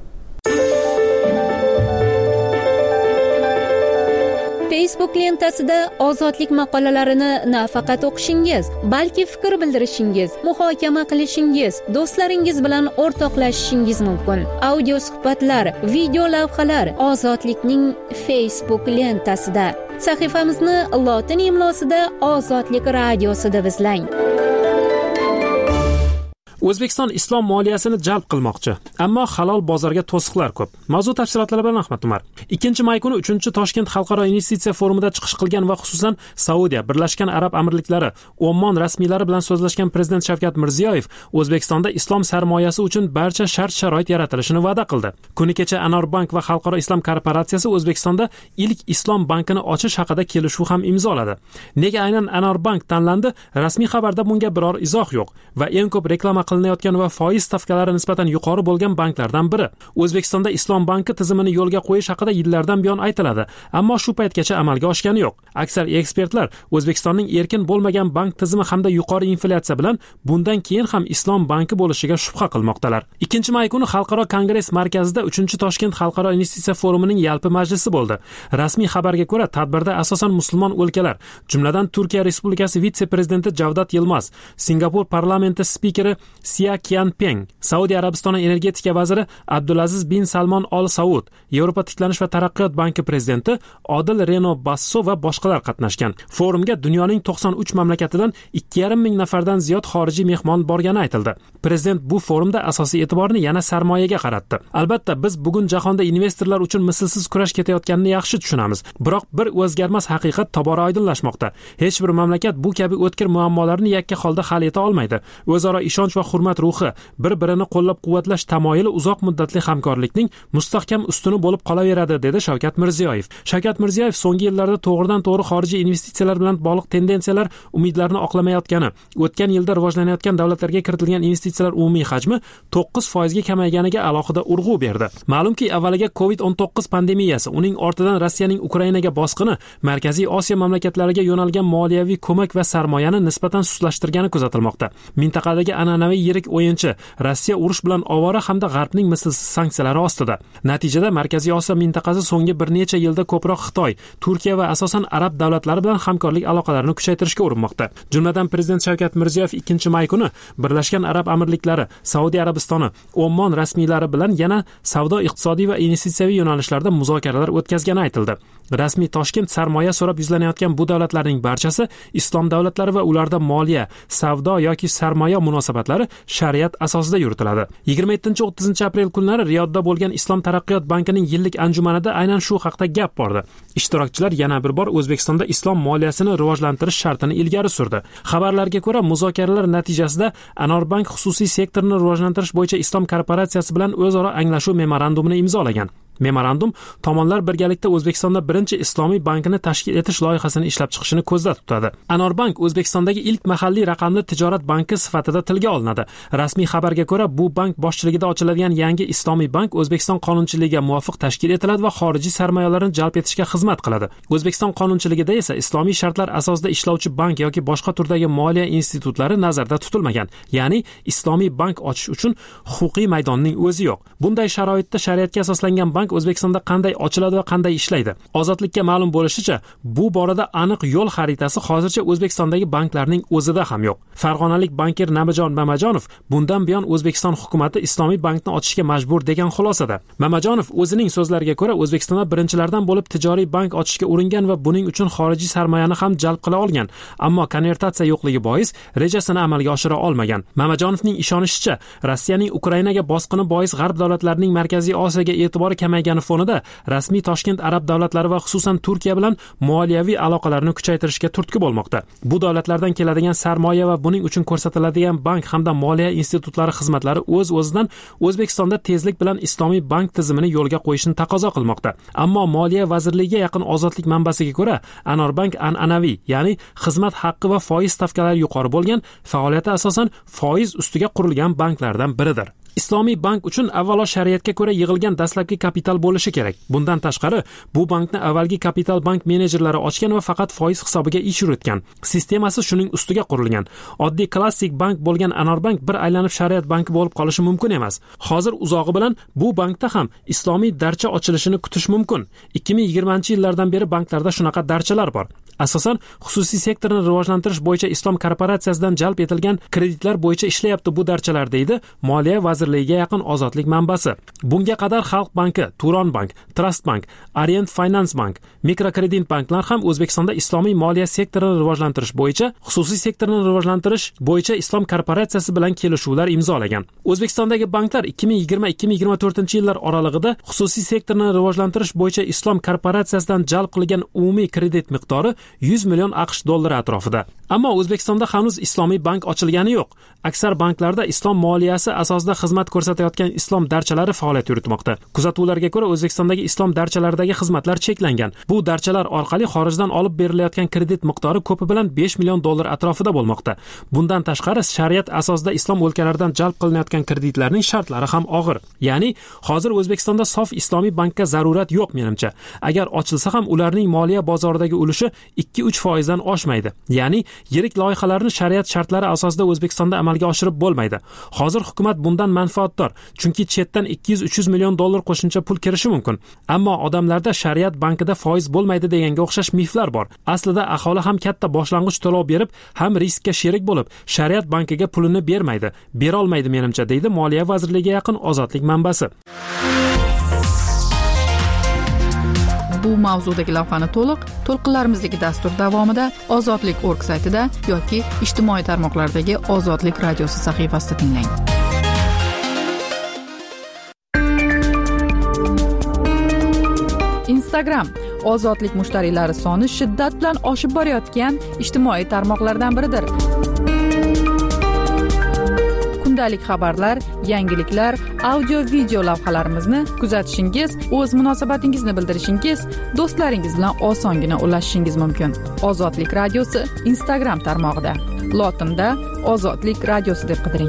Facebook lentasida ozodlik maqolalarini nafaqat o'qishingiz, balki fikr bildirishingiz, muhokama qilishingiz, do'stlaringiz bilan o'rtoqlashishingiz mumkin. Audio suhbatlar, video lavhalar Ozodlikning Facebook lentasida. Sahifamizni lotin imlosida Ozodlik radiosida izlang. O'zbekiston islom moliyasini jalb qilmoqchi, ammo halol bozorga to'siqlar ko'p. Mavzu tafsilotlari bilan Ahmad Umar. ikkinchi may kuni uchinchi Toshkent xalqaro investitsiya forumida chiqish qilgan va xususan Saudiya, Birlashgan Arab Amirliklari, Ommon rasmiylari bilan so'zlashgan Prezident Shavkat Mirziyoyev O'zbekistonda islom sarmoyasi uchun barcha shart-sharoit yaratilishini va'da qildi. Kuni kecha Anor Bank va Xalqaro islom korporatsiyasi O'zbekistonda ilk islom bankini ochish haqida kelishuv ham imzoladi. Nega aynan Anor Bank tanlandi? Rasmiy xabarda bunga biror izoh yo'q va eng ko'p reklama qilinayotgan va foiz stavkalari nisbatan yuqori bo'lgan banklardan biri. O'zbekistonda Islom banki tizimini yo'lga qo'yish haqida yillardan buyon aytiladi, ammo shu paytgacha amalga oshgani yo'q. Aksar ekspertlar O'zbekistonning erkin bo'lmagan bank tizimi hamda yuqori inflyatsiya bilan bundan keyin ham Islom banki bo'lishiga shubha qilmoqdalar. ikkinchi may kuni Xalqaro kongress markazida uchinchi Toshkent xalqaro investitsiya forumining yalpi majlisi bo'ldi. Rasmiy xabarga ko'ra, tadbirda asosan musulmon o'lkalar, jumladan Turkiya Respublikasi vitse-prezidenti Javdat Yilmaz, Singapur parlamenti spikeri Sia Qianpeng, Saudiya Arabistoni energetika vaziri Abdulaziz bin Salmon Al Saud, Yevropa tiklanish va taraqqiyot banki prezidenti Odil Reno Basso va boshqalar qatnashgan. Forumga dunyoning to'qson uch mamlakatidan ikki yarim ming nafardan ziyod xorijiy mehmon borgani aytildi. Prezident bu forumda asosiy e'tiborni yana sarmoyaga qaratdi. Albatta, biz bugun jahonda investorlar uchun mislsiz kurash ketayotganini yaxshi tushunamiz. Biroq bir o'zgarmas haqiqat tobora oydinlashmoqda. Hech bir mamlakat bu kabi o'tkir muammolarni yakka holda hal eta olmaydi. O'zaro ishonch va hurmat ruhi, bir-birini qo'llab-quvvatlash tamoyili uzoq muddatli hamkorlikning mustahkam ustuni bo'lib qolaveradi, dedi Shavkat Mirziyoyev. Shavkat Mirziyoyev so'nggi yillarda to'g'ridan-to'g'ri xorijiy investitsiyalar bilan bog'liq tendensiyalar umidlarni oqlamayotgani, o'tgan yilda rivojlanayotgan davlatlarga kiritilgan investitsiyalar umumiy hajmi to'qqiz foizga kamayganiga alohida urg'u berdi. Ma'lumki, avvaliga covid o'n to'qqiz pandemiyasi, uning ortidan Rossiyaning Ukrainaga bosqini Markaziy Osiyo mamlakatlariga yo'nalgan moliyaviy ko'mak va sarmoyani nisbatan suslashtirgani kuzatilmoqda. Mintaqadagi an'anaviy yirik o'yinchi Rossiya urush bilan ovora hamda G'arbning mislsiz sanksiyalari ostida. Natijada Markaziy Osiyo mintaqasi so'nggi bir necha yilda ko'proq Xitoy, Turkiya va asosan arab davlatlari bilan hamkorlik aloqalarini kuchaytirishga urinmoqda. Jumladan Prezident Shavkat Mirziyoyev ikkinchi may kuni Birlashgan Arab Amirliklari, Saudiya Arabistoni, Ommon rasmiylari bilan yana savdo, iqtisodiy va investitsiyaviy yo'nalishlarda muzokaralar o'tkazgani aytildi. Rasmiy Toshkent sarmoya so'rab yuzlanayotgan bu davlatlarning barchasi islom davlatlari va ularda moliya, savdo yoki sarmoya munosabatlari shariat asosida yuritiladi. yigirma yettinchi o'ttizinchi aprel kunlari Riyodda bo'lgan Islom taraqqiyot bankining yillik anjumanida aynan shu haqda gap bordi. Ishtirokchilar yana bir bor O'zbekistonda islom moliyasini rivojlantirish shartini ilgari surdi. Xabarlarga ko'ra, muzokaralar natijasida Anorbank xususiy sektorni rivojlantirish bo'yicha Islom korporatsiyasi bilan o'zaro anglashuv memorandumini imzolagan. Memorandum tomonlar birgalikda O'zbekistonda birinchi islomiy bankini tashkil etish loyihasini ishlab chiqishni ko'zda tutadi. Anorbank O'zbekistondagi ilk mahalliy raqamli tijorat banki sifatida tilga olinadi. Rasmiy xabarga ko'ra, bu bank boshchiligida ochiladigan yangi islomiy bank O'zbekiston qonunchiligiga muvofiq tashkil etiladi va xorijiy sarmoyalarni jalb etishga xizmat qiladi. O'zbekiston qonunchiligida esa islomiy shartlar asosida ishlovchi bank yoki boshqa turdagi moliya institutlari nazarda tutilmagan. Ya'ni islomiy bank ochish uchun huquqiy maydonning o'zi yo'q. Bunday sharoitda shariatga asoslangan bank O'zbekistonda qanday ochiladi va qanday ishlaydi? Ozodlikka ma'lum bo'lishicha, bu borada aniq yo'l xaritasi hozircha O'zbekistondagi banklarning o'zida ham yo'q. Farg'onalik bankir Namajon Mamajonov bundan buyon O'zbekiston hukumatı islomiy bankni ochishga majbur degan xulosada. Mamajonov o'zining so'zlariga ko'ra, O'zbekistonda birinchilardan bo'lib tijoriy bank ochishga uringan va buning uchun xorijiy sarmoyani ham jalb qila olgan, ammo konvertatsiya yo'qligi bois rejasini amalga oshira olmagan. Mamajonovning ishonishicha, Rossiyaning Ukrainaga bosqini bois G'arb davlatlarining Markaziy Osiyoga e'tibori kamaygani fonida rasmiy Toshkent arab davlatlari va xususan Turkiya bilan moliyaviy aloqalarni kuchaytirishga turtki bo'lmoqda. Bu davlatlardan keladigan sarmoya va buning uchun ko'rsatiladigan bank hamda moliya institutlari xizmatlari o'z-o'zidan O'zbekistonda tezlik bilan islomiy bank tizimini yo'lga qo'yishni taqozo qilmoqda. Ammo Moliya vazirligiga yaqin ozodlik manbasiga ko'ra, Anorbank an'anaviy, ya'ni xizmat haqqi va foiz stavkalari yuqori bo'lgan, faoliyati asosan foiz ustiga qurilgan banklardan biridir. Islomiy bank uchun avvalo shariatga ko'ra yig'ilgan dastlabki kapital bo'lishi kerak. Bundan tashqari, bu bankni avvalgi kapital bank menejerlari ochgan va faqat foiz hisobiga ish yuritgan. Sistemasi shuning ustiga qurilgan. Oddiy klassik bank bo'lgan Anorbank bir aylanib shariat banki bo'lib qolishi mumkin emas. Hozir uzog'i bilan bu bankda ham islomiy darcha ochilishini kutish mumkin. ikki ming yigirmanchi yillardan beri banklarda shunaqa darchalar bor. Asosan xususiy sektorni rivojlantirish bo'yicha Islom korporatsiyasidan jalb etilgan kreditlar bo'yicha ishlayapti bu darchalar, deydi Moliya vazirligiga yaqin ozodlik manbasi. Bunga qadar Xalq banki, Turon bank, Trust bank, Orient Finance bank, Mikrokredit banklar ham O'zbekistonda islomiy moliya sektorini rivojlantirish bo'yicha xususiy sektorni rivojlantirish bo'yicha Islom korporatsiyasi bilan kelishuvlar imzolagan. O'zbekistondagi banklar ikki ming yigirma ikki ming yigirma to'rtinchi yillar oralig'ida xususiy sektorni rivojlantirish bo'yicha Islom korporatsiyasidan jalb qilingan umumiy kredit miqdori yuz million aqsh dollari atrofida. Ammo O'zbekistonda hanuz islomiy bank ochilgani yo'q. Aksar banklarda islom moliyasi asosida xizmat ko'rsatayotgan islom darchalari faoliyat yuritmoqda. Kuzatuvlarga ko'ra, O'zbekistondagi islom darchalaridagi xizmatlar cheklangan. Bu darchalar orqali xorijdan olib berilayotgan kredit miqdori ko'pi bilan besh million dollar atrofida bo'lmoqda. Bundan tashqari, shariat asosida islom o'lkalaridan jalb qilinayotgan kreditlarning shartlari ham og'ir. Ya'ni, hozir O'zbekistonda sof islomiy bankka zarurat yo'q menimcha. Agar ochilsa ham ularning moliya bozoridagi ulushi ikki uch foiz dan oshmaydi. Ya'ni, yirik loyihalarni shariat shartlari asosida O'zbekistonda amalga oshirib bo'lmaydi. Hozir hukumat bundan manfaatdor, chunki chetdan ikki yuz uch yuz million dollar qo'shimcha pul kirishi mumkin. Ammo odamlarda shariat bankida foiz bo'lmaydi deganga o'xshash miflar bor. Aslida aholi ham katta boshlang'ich to'lov berib, ham riskka sherik bo'lib, shariat bankiga pulini bermaydi, bera olmaydi menimcha, deydi Moliya vazirligiga yaqin Ozodlik manbasi. Bu mavzudagi lavhani to'liq to'lqinlarimizdagi dastur davomida ozodlik nokta org saytida yoki ijtimoiy tarmoqlardagi Ozodlik radiosi sahifasida tinglang. Instagram ozodlik mushtariylari soni shiddat bilan oshib borayotgan ijtimoiy tarmoqlardan biridir. Kundalik xabarlar, yangiliklar, audio video lavhalarimizni kuzatishingiz, o'z munosabatingizni bildirishingiz, do'stlaringiz bilan osongina ulashishingiz mumkin. Ozodlik radiosi Instagram tarmog'ida. Lotinda Ozodlik radiosi deb qidiring.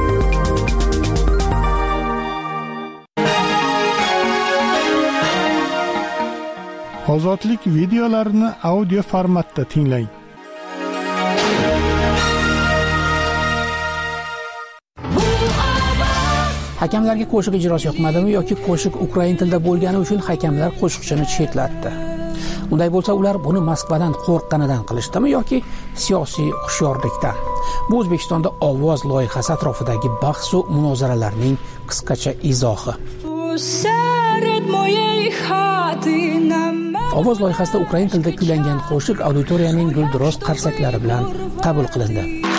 Ozodlik videolarini audio formatda tinglang. Hakamlarga qo'shiq ijrosi yoqmadimi yoki qo'shiq ukrain tilida bo'lgani uchun hakamlar qo'shiqchini chetlatdi? Unday bo'lsa, ular buni Moskvadan qo'rqqanidan qilishdimi yoki siyosiy hushyorlikdan? Bu O'zbekistonda ovoz loyihasi atrofidagi bahs va munozaralarning qisqacha izohi. Ovoz loyihasida ukrain tilida kuylangan qo'shiq auditoriyaning gulduros qarsaklari bilan qabul qilindi.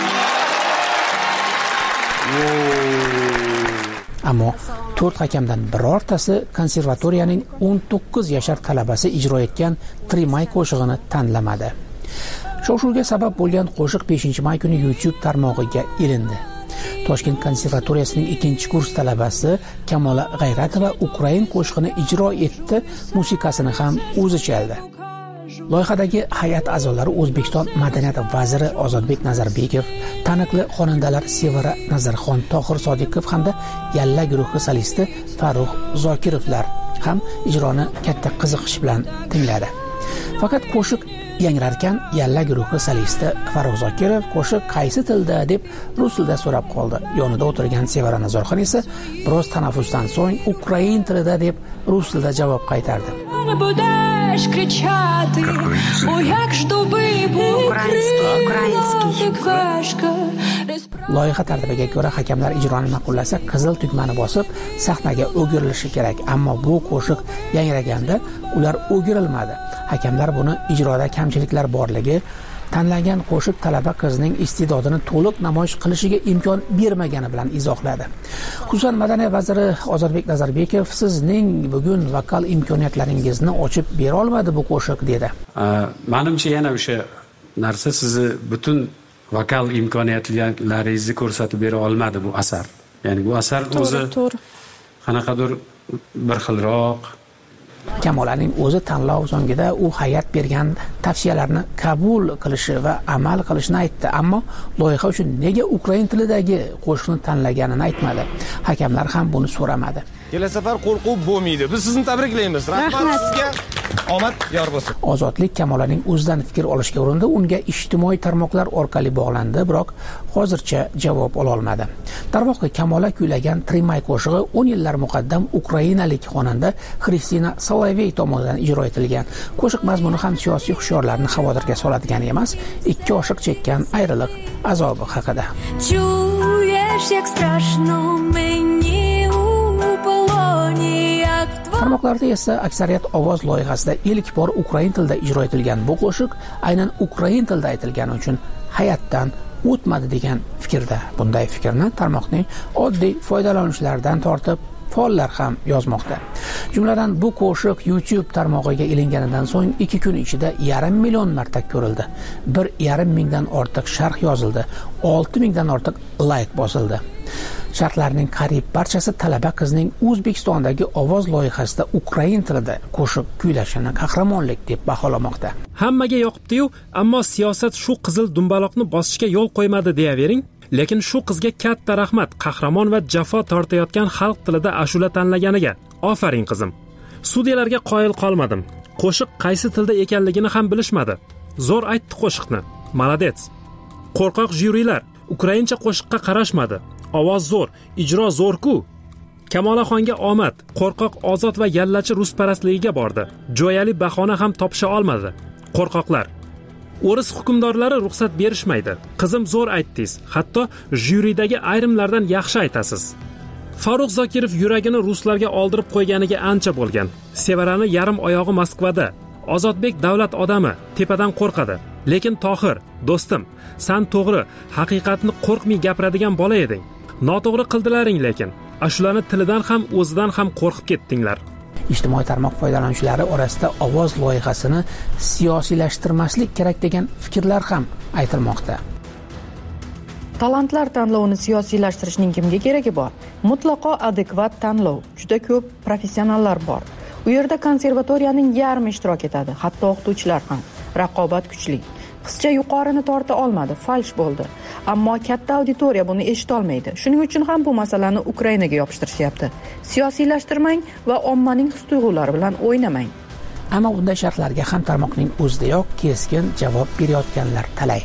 Ammo to'rt hakamdan birortasi konservatoriyaning o'n to'qqiz yashar talabasi ijro etgan Trimay qo'shig'ini tanlamadi. Shov-shuvga sabab bo'lgan qo'shiq beshinchi may kuni YouTube tarmog'iga ilindi. Toshkent konservatoriyasining ikkinchi kurs talabasi Kamola G'ayratova ukrain qo'shig'ini ijro etdi, musiqasini ham o'zi chaldi. Loyihadagi hay'at a'zolari O'zbekiston madaniyat vaziri Ozodbek Nazarbekov, taniqli xonandalar Sevara Nazarxon, Tohir Sodiqov hamda Yalla guruhi solisti Farruh Zokirovlar ham ijroni katta qiziqish bilan tingladi. Faqat qo'shiq yangrarkan Yalla guruhi solisti Farruh Zokirov qo'shiq qaysi tilda deb rus tilida so'rab qoldi. Yonida o'tirgan Sevara Nazarxon esa biroz tanaffusdan so'ng ukrain tilida deb rus tilida javob qaytardi. Кричати, о як ж доби український. Loyiha tartibiga ko'ra hakamlar ijroni ma'qullasa qizil tugmani bosib sahnaga o'girilishi kerak, ammo bu qo'shiq yangraganda ular o'girilmadi. Hakamlar buni ijroda kamchiliklar borligi, tanlangan qo'shiq talaba qizning iste'dodini to'liq namoyish qilishiga imkon bermagani bilan izohladi. Xususan, madaniyat vaziri Ozodbek Nazarbekov sizning bugun vokal imkoniyatlaringizni ochib bera olmadi bu qo'shiq dedi. Menimcha yana o'sha narsa sizni butun vokal imkoniyatlaringizni ko'rsatib bera olmadi bu asar. Ya'ni bu asar o'zi qanaqadir bir xilroq. Kamolaning o'zi tanlov so'ngida u hay'at bergan tavsiyalarni qabul qilishi va amal qilishini aytdi, ammo loyiha uchun nega ukrain tilidagi qo'shiqni tanlaganini aytmadi. Hakamlar ham buni so'ramadi. Kelasi safar qo'rquv bo'lmaydi. Biz sizni tabriklaymiz. Rahmat sizga. Omad yor bo'lsin. Ozodlik Kamolaning o'zidan fikr olishga urindi, unga ijtimoiy tarmoqlar orqali bog'landi, biroq hozircha javob ola olmadi. Darvoqe Kamola kuylagan Trimay qo'shig'i o'n yillar muqaddam ukrainalik xonanda Kristina Solovey tomonidan ijro etilgan. Qo'shiq mazmuni ham siyosiy hushyorlarni xavotirga soladigan emas, ikki oshiq chekkan ayriliq azobi haqida. Чуєш, як страшно мені у полоні, як Tarmoqlarda esa aksariyat ovoz loyihasida ilk bor ukrain tilida ijro etilgan bu qo'shiq aynan ukrain tilida aytilgani uchun hay'atdan o'tmadi degan fikrda. Bunday fikrni tarmoqning oddiy foydalanuvchilaridan tortib faollar ham yozmoqda. Jumladan bu qo'shiq YouTube tarmog'iga ilinganidan so'ng ikki kun ichida yarim million marta ko'rildi. bir yarim mingdan ortiq sharh yozildi, olti mingdan ortiq like bosildi. Sharhlarning qariyb barchasi talaba qizning O'zbekistondagi ovoz loyihasida ukrain tilida qo'shiq kuylashini qahramonlik deb baholamoqda. Hammaga yoqibdi-yu, ammo siyosat shu qizil dumbaloqni bosishga yo'l qo'ymadi deyavering. Lekin shu qizga katta rahmat, qahramon va jafo tortayotgan xalq tilida ashula tanlaganiga. Ofaring qizim. Sudyalarga qoyil qolmadim. Qo'shiq qaysi tilda ekanligini ham bilishmadi. Zo'r aytdi qo'shiqni. Молодец. Qo'rqoq jyurilar ukraincha qo'shiqqa qarashmadi. Ovoz zo'r, ijro zo'r-ku. Kamolaxonga omad, qo'rqoq ozod va yallachi rusparastligiga bordi. Jo'yali bahona ham topisha olmadi. Qo'rqoqlar. O'ris hukmdorlari ruxsat berishmaydi. Qizim zo'r aytdingiz. Hatto jyuridagi ayrimlardan yaxshi aytasiz. Farruh Zokirov yuragini ruslarga oldirib qo'yganiga ancha bo'lgan. Sevarani yarim oyog'i Moskvada. Ozodbek davlat odami, tepadan qo'rqadi. Lekin Tohir, do'stim, sen to'g'ri, haqiqatni qo'rqmay gapiradigan bola eding. Noto'g'ri qildilaring lekin. Ashulani tilidan ham o'zidan ham qo'rqib ketdinglar. Ijtimoiy tarmoq foydalanuvchilari orasida ovoz loyihasini siyosiylashtirmaslik kerak degan fikrlar ham aytilmoqda. Talantlar tanlovini siyosiylashtirishning kimga keragi bor? Mutlaqo adekvat tanlov. Juda ko'p professionallar bor. U yerda konservatoriyaning yarmi ishtirok etadi, hatto o'qituvchilar ham. Raqobat kuchli. Qizcha yuqorini torta olmadi, falsh bo'ldi. Ammo katta auditoriya buni eshita olmaydi. Shuning uchun ham bu masalani Ukrainaga yopishtirishyapti. Siyosiylashtirmang va ommaning his-tuyg'ulari bilan o'ynamang. Ammo bunday shartlarga ham tarmoqning o'zidayoq keskin javob berayotganlar talay.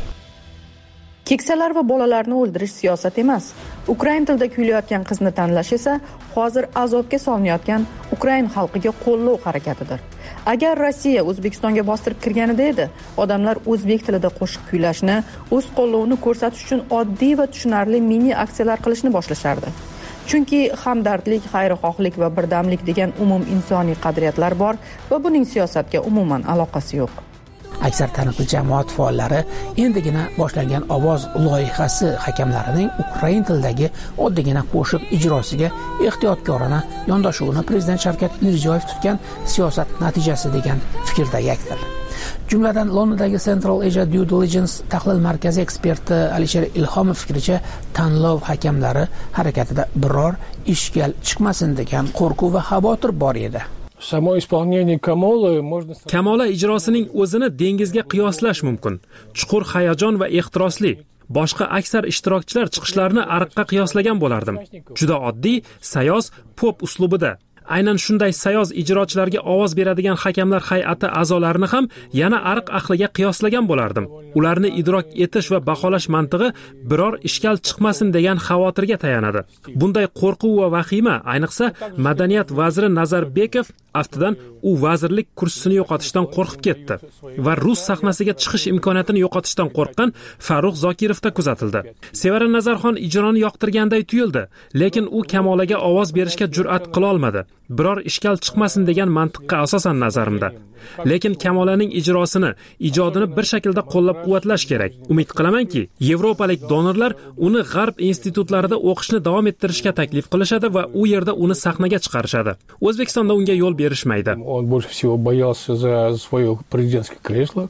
Keksalar va bolalarni o'ldirish siyosat emas. Ukrain tilida kuylayotgan qizni tanlash esa hozir azobga solinayotgan Ukrain xalqiga qo'llov harakatidir. Agar Rossiya O'zbekistonga bostirib kirganida edi, odamlar o'zbek tilida qo'shiq kuylashni, o'z qo'llovini ko'rsatish uchun oddiy va tushunarli mini aksiyalar qilishni boshlashardi. Chunki hamdardlik, xayrixohlik va birdamlik degan umum insoniy qadriyatlar bor va buning siyosatga umuman aloqasi yo'q. Aksar taniqli jamoat faollari endigina boshlangan ovoz loyihasi hakamlarining ukrain tilidagi oddiygina qo'shiq ijrosiga ehtiyotkorona yondashuvini prezident Shavkat Mirziyoyev tutgan siyosat natijasi degan fikrda yakdir. Jumladan Londondagi Central Asia Due Diligence tahlil markazi eksperti Alisher Ilhomov fikricha, tanlov hakamlari harakatida biror ishkal chiqmasin degan qo'rquv va xavotir bor edi. Само исполнение Камолы можно... Kamola ijrosining o'zini dengizga qiyoslash mumkin. Chuqur hayajon va ehtirosli. Boshqa aksar ishtirokchilar chiqishlarini ariqqa qiyoslagan bo'lardim. Juda oddiy, sayoz, pop uslubida. Aynan shunday sayoz ijrochilarga ovoz beradigan hakamlar hay'ati a'zolarini ham yana ariq ahliga qiyoslagan bo'lardim. Ularni idrok etish va baholash mantig'i biror ishkal chiqmasin degan xavotirga tayanadi. Bunday qo'rquv va vahima ayniqsa madaniyat vaziri Nazarbekov aftidan u vazirlik kursisini yo'qotishdan qo'rqib ketdi va rus sahnasiga chiqish imkoniyatini yo'qotishdan qo'rqqan Farruh Zokirovda kuzatildi. Sevara Nazarxon ijroni yoqtirganday tuyuldi, lekin u Kamolaga ovoz berishga jur'at qila olmadi. Biror ishkal chiqmasin degan mantiqqa asosan nazarimda. Lekin Kamolaning ijrosini, ijodini bir shaklda qo'llab-quvvatlash kerak. Umid qilamanki, yevropalik donorlar uni G'arb institutlarida o'qishni davom ettirishga taklif qilishadi va u yerda uni sahnaga chiqarishadi. O'zbekistonda unga yo'l berishmaydi. Он больше всего боялся за свое президентское кресло.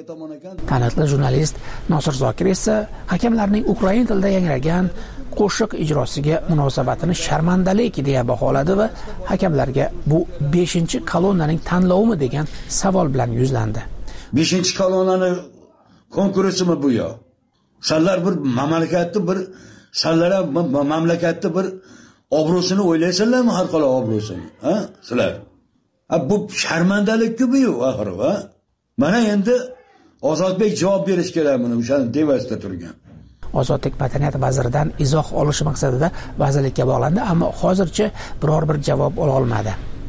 Taniqli jurnalist Nosir Zokir esa hakamlarning ukrain tilida yangragan qo'shiq ijrosiga munosabatini sharmandalik deya baholadi va hakamlarga bu beshinchi kolonnaning tanlovimi degan savol bilan yuzlandi. beshinchi kolonnani konkursimi bu yo? Sizlar bir mamlakatni bir sizlar mamlakatni bir obro'sini o'ylaysizlarmi, xalqaro obro'sini? Ha? Sizlar. Ha bu sharmandalikku bu yo, axir, ha? Mana endi Ozodbek javob berish kerak buni, o'shani devasida turgan. Ozodbek madaniyat vaziridan izoh olish maqsadida vazirlikka bog'landi, ammo hozircha biror bir javob ola olmadi.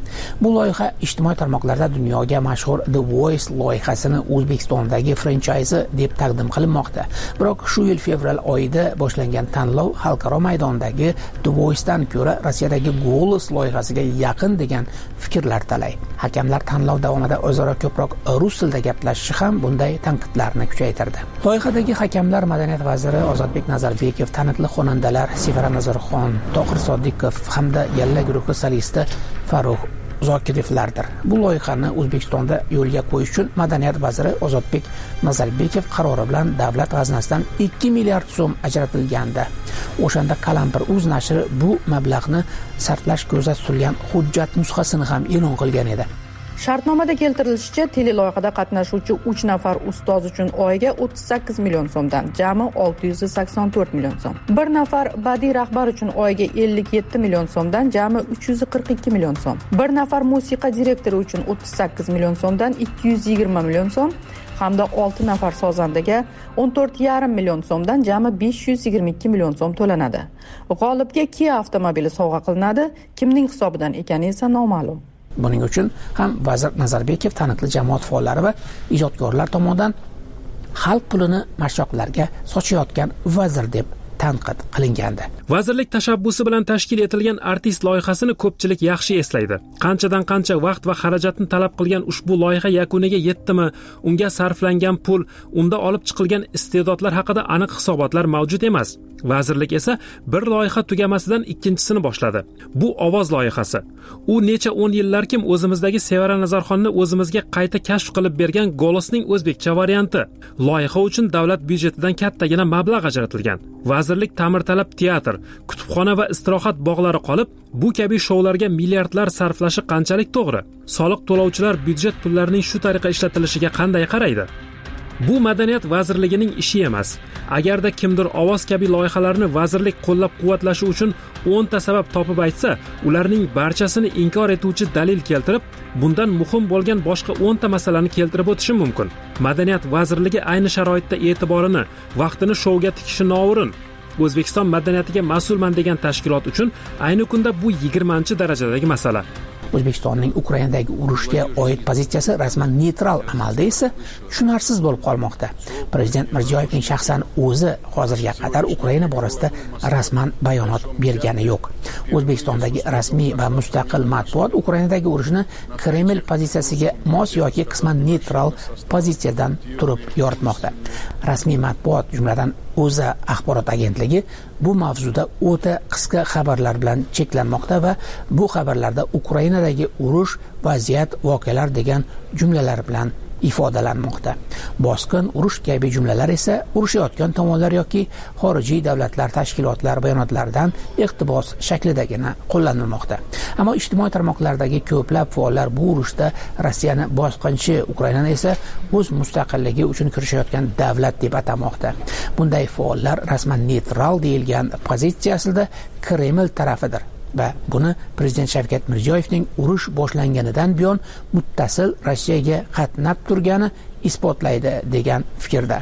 Bu loyiha ijtimoiy tarmoqlarda dunyoga mashhur The Voice loyihasini O'zbekistondagi franchayzi deb taqdim qilinmoqda. Biroq shu yil fevral oyida boshlangan tanlov xalqaro maydondagi The Voice'dan ko'ra Rossiyadagi Golos loyihasiga yaqin degan fikrlar talay. Hakamlar tanlov davomida o'zaro ko'proq rus tilida gaplashishi ham bunday tanqidlarni kuchaytirdi. Loyihadagi hakamlar madaniyat vaziri Ozodbek Nazarbekov, taniqli xonandalar Sevara Nazarxon, Tohir Sodiqov hamda Yalla guruhi solisti Farruh Zokirevlardir. Bu loyihani O'zbekistonda yo'lga qo'yish uchun madaniyat vaziri Ozodbek Nazarbekov qarori bilan davlat g'aznasidan ikki milliard so'm ajratilgandi. O'shanda Qalampir.uz nashri bu mablag'ni sarflash ko'zda tutilgan hujjat nusxasini ham e'lon qilgan edi. Shartnomada keltirilishicha, teleloyihada qatnashuvchi uch nafar ustoz uchun oyiga o'ttiz sakkiz million so'mdan jami olti yuz sakson to'rt million so'm. Bir nafar badiiy rahbar uchun oyiga ellik yetti million so'mdan jami uch yuz qirq ikki million so'm. Bir nafar musiqa direktori uchun o'ttiz sakkiz million so'mdan ikki yuz yigirma million so'm hamda olti nafar sozandaga o'n to'rt yarim million so'mdan jami besh yuz yigirma ikki million so'm to'lanadi. G'olibga Kia avtomobili sovg'a qilinadi. Kimning hisobidan ekani esa noma'lum. Buning uchun ham vazir Nazarbekov taniqli jamoat faollari va ijodkorlar tomonidan xalq pulini mashshoqlarga sochayotgan vazir deb tanqid qilingandi. Vazirlik tashabbusi bilan tashkil etilgan artist loyihasini ko'pchilik yaxshi eslaydi. Qanchadan qancha vaqt va xarajatni talab qilgan ushbu loyiha yakuniga yetdimi? Unga sarflangan pul, unda olib chiqilgan iste'dodlar haqida aniq hisobotlar mavjud emas. Vazirlik esa bir loyiha tugamasidan ikkinchisini boshladi. Bu ovoz loyihasi. U necha o'n yillarkim o'zimizdagi Sevara Nazarxonni o'zimizga qayta kashf qilib bergan Golosning o'zbekcha varianti. Loyiha uchun davlat byudjetidan kattagina mablag' ajratilgan. Vazirlik ta'mirtalab teatr, kutubxona va istirohat bog'lari qolib, bu kabi shoularga milliardlar sarflashi qanchalik to'g'ri? Soliq to'lovchilar byudjet pullarining shu tariqa ishlatilishiga qanday qaraydi? Bu madaniyat vazirligining ishi emas. Agarda kimdir ovoz kabi loyihalarni vazirlik qo'llab-quvvatlashi uchun o'n ta sabab topib aytsa, ularning barchasini inkor etuvchi dalil keltirib, bundan muhim bo'lgan boshqa o'n ta masalani keltirib o'tishi mumkin. Madaniyat vazirligi ayni sharoitda e'tiborini, vaqtini shouga tikishi noo'rin. O'zbekiston madaniyatiga mas'ulman degan tashkilot uchun ayni kunda bu yigirmanchi darajadagi masala. O'zbekistonning Ukrainadagi urushga oid pozitsiyasi rasman neytral amalda esa tushunarsiz bo'lib qolmoqda. Prezident Mirziyoyevning shaxsan o'zi hozirga qadar Ukraina borasida rasman bayonot bergani yo'q. O'zbekistondagi rasmiy va mustaqil matbuot Ukrainadagi urushni Kreml pozitsiyasiga mos yoki qisman neytral pozitsiyadan turib yoritmoqda. Rasmiy matbuot, jumladan O'zA axborot agentligi bu mavzuda o'ta qisqa xabarlar bilan cheklanmoqda va bu xabarlarda Ukrainadagi urush, vaziyat, voqealar degan jumlalar bilan ifodalanmoqda. Bosqin, urush kabi jumlalar esa urushayotgan tomonlar yoki xorijiy davlatlar tashkilotlar bayonotlaridan iqtibos shaklidagina qo'llanilmoqda. Ammo ijtimoiy tarmoqlardagi ko'plab faollar bu urushda Rossiyani bosqinchi, Ukrainani esa o'z mustaqilligi uchun kurashayotgan davlat deb atamoqda. Bunday faollar rasman neytral deyilgan pozitsiyasida Kreml tarafidir. Va buni prezident Shavkat Mirziyoyevning urush boshlanganidan buyon muttasil Rossiyaga qatnab turgani isbotlaydi degan fikrda.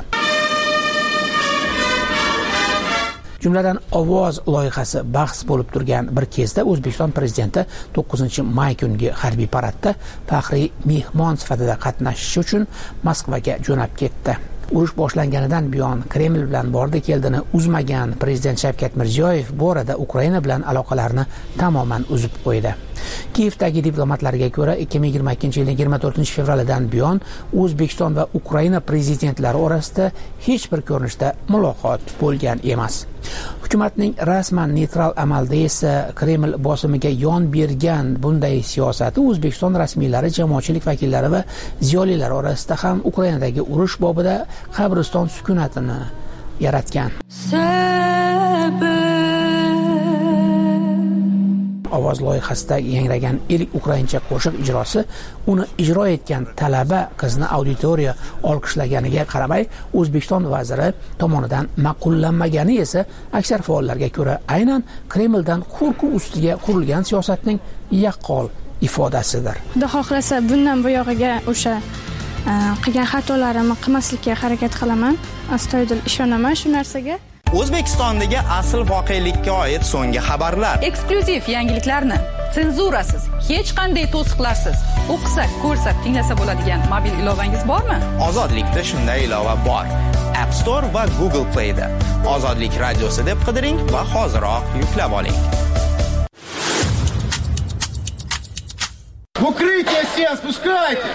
Jumladan ovoz loyihasi bahs bo'lib turgan bir kezda O'zbekiston prezidenti to'qqizinchi may kungi harbiy paradda faxriy mehmon sifatida qatnashish uchun Moskvaga jo'nab ketdi. Urush boshlanganidan buyon Kreml bilan bordi keldini uzmagan prezident Shavkat Mirziyoyev bu orada Ukraina bilan aloqalarni tamoman uzib qo'ydi. Kiyevdagi diplomatlarga ko'ra ikki ming yigirma ikkinchi yilning yigirma to'rtinchi fevralidan buyon O'zbekiston va Ukraina prezidentlari orasida hech bir ko'rinishda muloqot bo'lgan emas. Hukumatning rasman neytral amalda esa Kreml bosimiga yon bergan bunday siyosati O'zbekiston rasmiylari, jamoatchilik vakillari va ziyolilar orasida ham Ukrainadagi urush bobida qabriston sukunatini yaratgan. Ovoz loyihasida yangragan ilk ukraincha qo'shiq ijrosi uni ijro etgan talaba qizni auditoriya olqishlaganiga qaramay O'zbekiston vaziri tomonidan ma'qullanmagani esa aksar faollarga ko'ra aynan Kremldan qo'rquv ustiga qurilgan siyosatning yaqqol ifodasidir. Xudo xohlasa bundan buyog'iga o'sha qilgan xatolarimni qilmaslikka harakat qilaman. Astoydil ishonaman shu narsaga. O'zbekistondagi asl voqelikka oid so'nggi xabarlar, eksklyuziv yangiliklarni senzurasiz, hech qanday to'siqlarsiz o'qisa, ko'rsa, tinglasa bo'ladigan mobil ilovangiz bormi? Ozodlikda shunday ilova bor. App Store va Google Play da Ozodlik radiosi deb qidiring va hoziroq yuklab oling. Укрытие все, спускайте!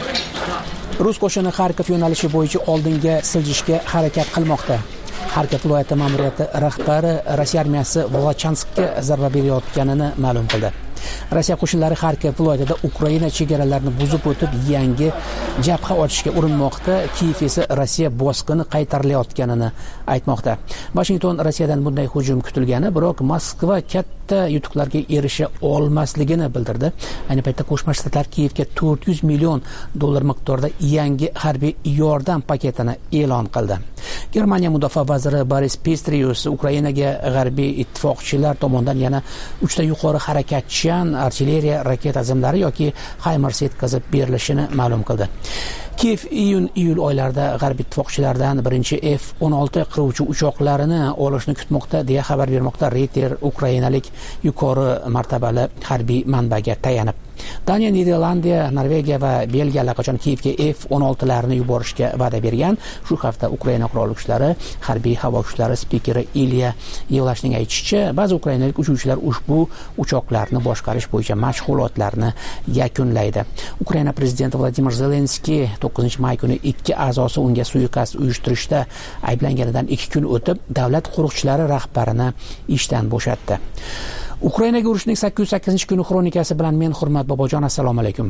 Rus qo'shini Xarkov yo'nalishi bo'yicha oldinga siljishga harakat qilmoqda. Xarkov viloyati ma'muriyati rahbari Rossiya armiyasi Volochanskka zarba berayotganini ma'lum qildi. Rossiya qo'shinlari Xarkov viloyatida Ukraina chegaralarini buzib o'tib yangi jabha ochishga urinmoqda. Kiyev esa Rossiya bosqini qaytarilayotganini aytmoqda. Washington Rossiyadan bunday hujum kutilgani, biroq Moskva katta yutuqlarga erisha olmasligini bildirdi. Ayni paytda Qo'shma Shtatlar Kiyevga to'rt yuz million dollar miqdorida yangi harbiy yordam paketini e'lon qildi. Germaniya mudofaa vaziri Boris Pistorius Ukrainaga g'arbiy ittifoqchilar tomonidan yana uchta yuqori harakatchan artilleriya raketa zimlari yoki HIMARS yetkazib berilishini ma'lum qildi. Kiyev iyun-iyul oylarida g'arbiy ittifoqchilardan birinchi F o'n olti qiruvchi uchoqlarini olishni kutmoqda deya xabar bermoqda Reuters ukrainalik yuqori martabali harbiy manbaga tayanib. Daniya, Niderlandiya, Norvegiya va Belgiya allaqachon Kiyevga F o'n olti larini yuborishga va'da bergan. Shu hafta Ukraina qurolli kuchlari harbiy havo kuchlari spikeri Ilya Yevlashning aytishicha, ba'zi ukrainalik uchuvchilar ushbu uchoqlarni boshqarish bo'yicha mashg'ulotlarni yakunlaydi. Ukraina prezidenti Vladimir Zelenskiy to'qqizinchi may kuni ikki a'zosi unga suiqasd uyushtirishda ayblanganidan ikki kun o'tib davlat qo'riqchilari rahbarini ishdan bo'shatdi. Ukrainaga urushning sakkiz yuz sakkizinchi kuni xronikasi bilan men Hurmat Bobojon, assalomu alaykum.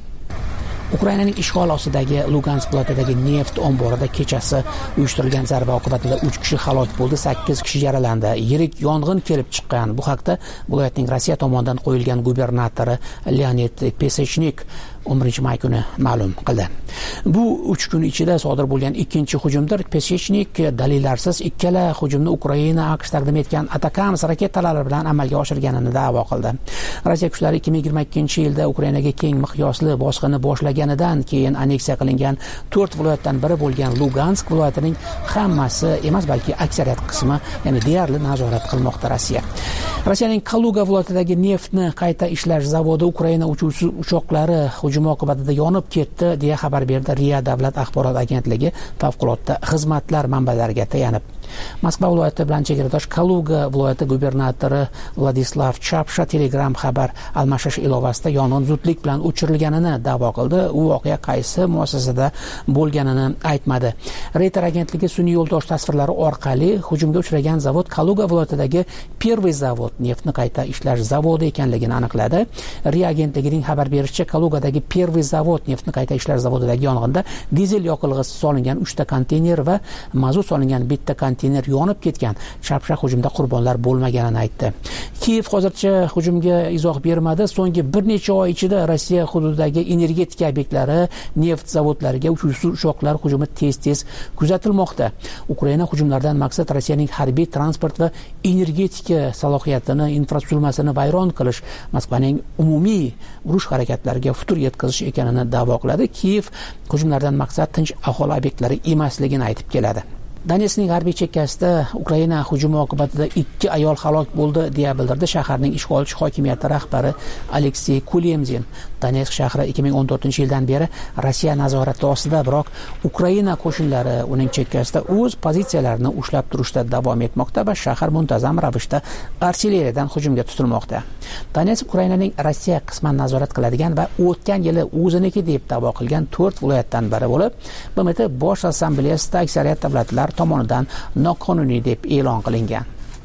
Ukrainaning ishg'ol ostidagi Lugansk viloyatidagi neft omborida kechasi uyushtirilgan zarba oqibatida uch kishi halok bo'ldi, sakkiz kishi yaralandi. Yirik yong'in kelib chiqqan. Bu haqda viloyatning Rossiya tomonidan qo'yilgan gubernatori Leonid Pesechnik o'n birinchi may kuni ma'lum qildi. Bu uch kun ichida sodir bo'lgan ikkinchi hujumdir. Pesechnik dalillarsiz ikkala hujumni Ukraina AQSh taqdim etgan Atakams raketalari bilan amalga oshirganini da'vo qildi. Rossiya kuchlari ikki ming yigirma ikkinchi yilda Ukrainaga keng miqyosli bosqinni boshlaganidan keyin anneksiya qilingan to'rt viloyatdan biri bo'lgan Lugansk viloyatining hammasi emas, balki aksariyat qismi, ya'ni deyarli nazorat qilmoqda Rossiya. Rossiyaning Kaluga viloyatidagi neftni qayta ishlash zavodi Ukraina uchuvchi uchoqlari hujum oqibatida yonib ketdi deya xabar berdi RIA davlat axborot agentligi favqulodda xizmatlar manbalariga tayanib. Moskva viloyati bilan chegaradosh Kaluga viloyati gubernatori Vladislav Chapsha Telegram xabar almashish ilovasida yong'in zudlik bilan o'chirilganini da'vo qildi. U voqea qaysi muassasada bo'lganini aytmadi. Reuters agentligi sun'iy yo'ldosh tasvirlari orqali hujumga uchragan zavod Kaluga viloyatidagi Первый zavod, neftni qayta ishlash zavodi ekanligini aniqladi. RIA agentligining xabar berishicha, Kalugadagi Первый zavod, neftni qayta ishlash zavodidagi yong'inda dizel yoqilg'isi solingan uchta konteyner va mazut solingan bitta konteyner yonib ketgan. Chapsha hujumda qurbonlar bo'lmaganini aytdi. Kiyev hozircha hujumga izoh bermadi. So'nggi bir necha oy ichida Rossiya hududidagi energetika obyektlari, neft zavodlariga uchuvchi uchoqlar hujumi tez-tez kuzatilmoqda. Ukraina hujumlaridan maqsad Rossiyaning harbiy transport va energetika salohiyatini, infratuzilmasini vayron qilish, Moskvaning umumiy urush harakatlariga futur yetkazish ekanini da'vo qiladi. Kiyev hujumlardan maqsad tinch aholi obyektlari emasligini aytib keladi. Donetskning g'arbiy chekkasida Ukraina hujumi oqibatida ikki ayol halok bo'ldi deya bildirdi shaharning ishg'olchi hokimiyati rahbari Aleksey Kulemzin. Donetsk shahri ikki ming o'n to'rtinchi yildan beri Rossiya nazorati ostida, biroq Ukraina qo'shinlari uning chekkasida o'z pozitsiyalarini ushlab turishda davom etmoqda va shahar muntazam ravishda artilleriyadan hujumga tutilmoqda. Donetsk Ukrainaning Rossiya qisman nazorat qiladigan va o'tgan yili o'ziniki deb da'vo qilgan to'rt viloyatdan biri bo'lib, B M T Bosh assambleyasida aksariyat davlatlar tomonidan noqonuniy deb e'lon qilingan.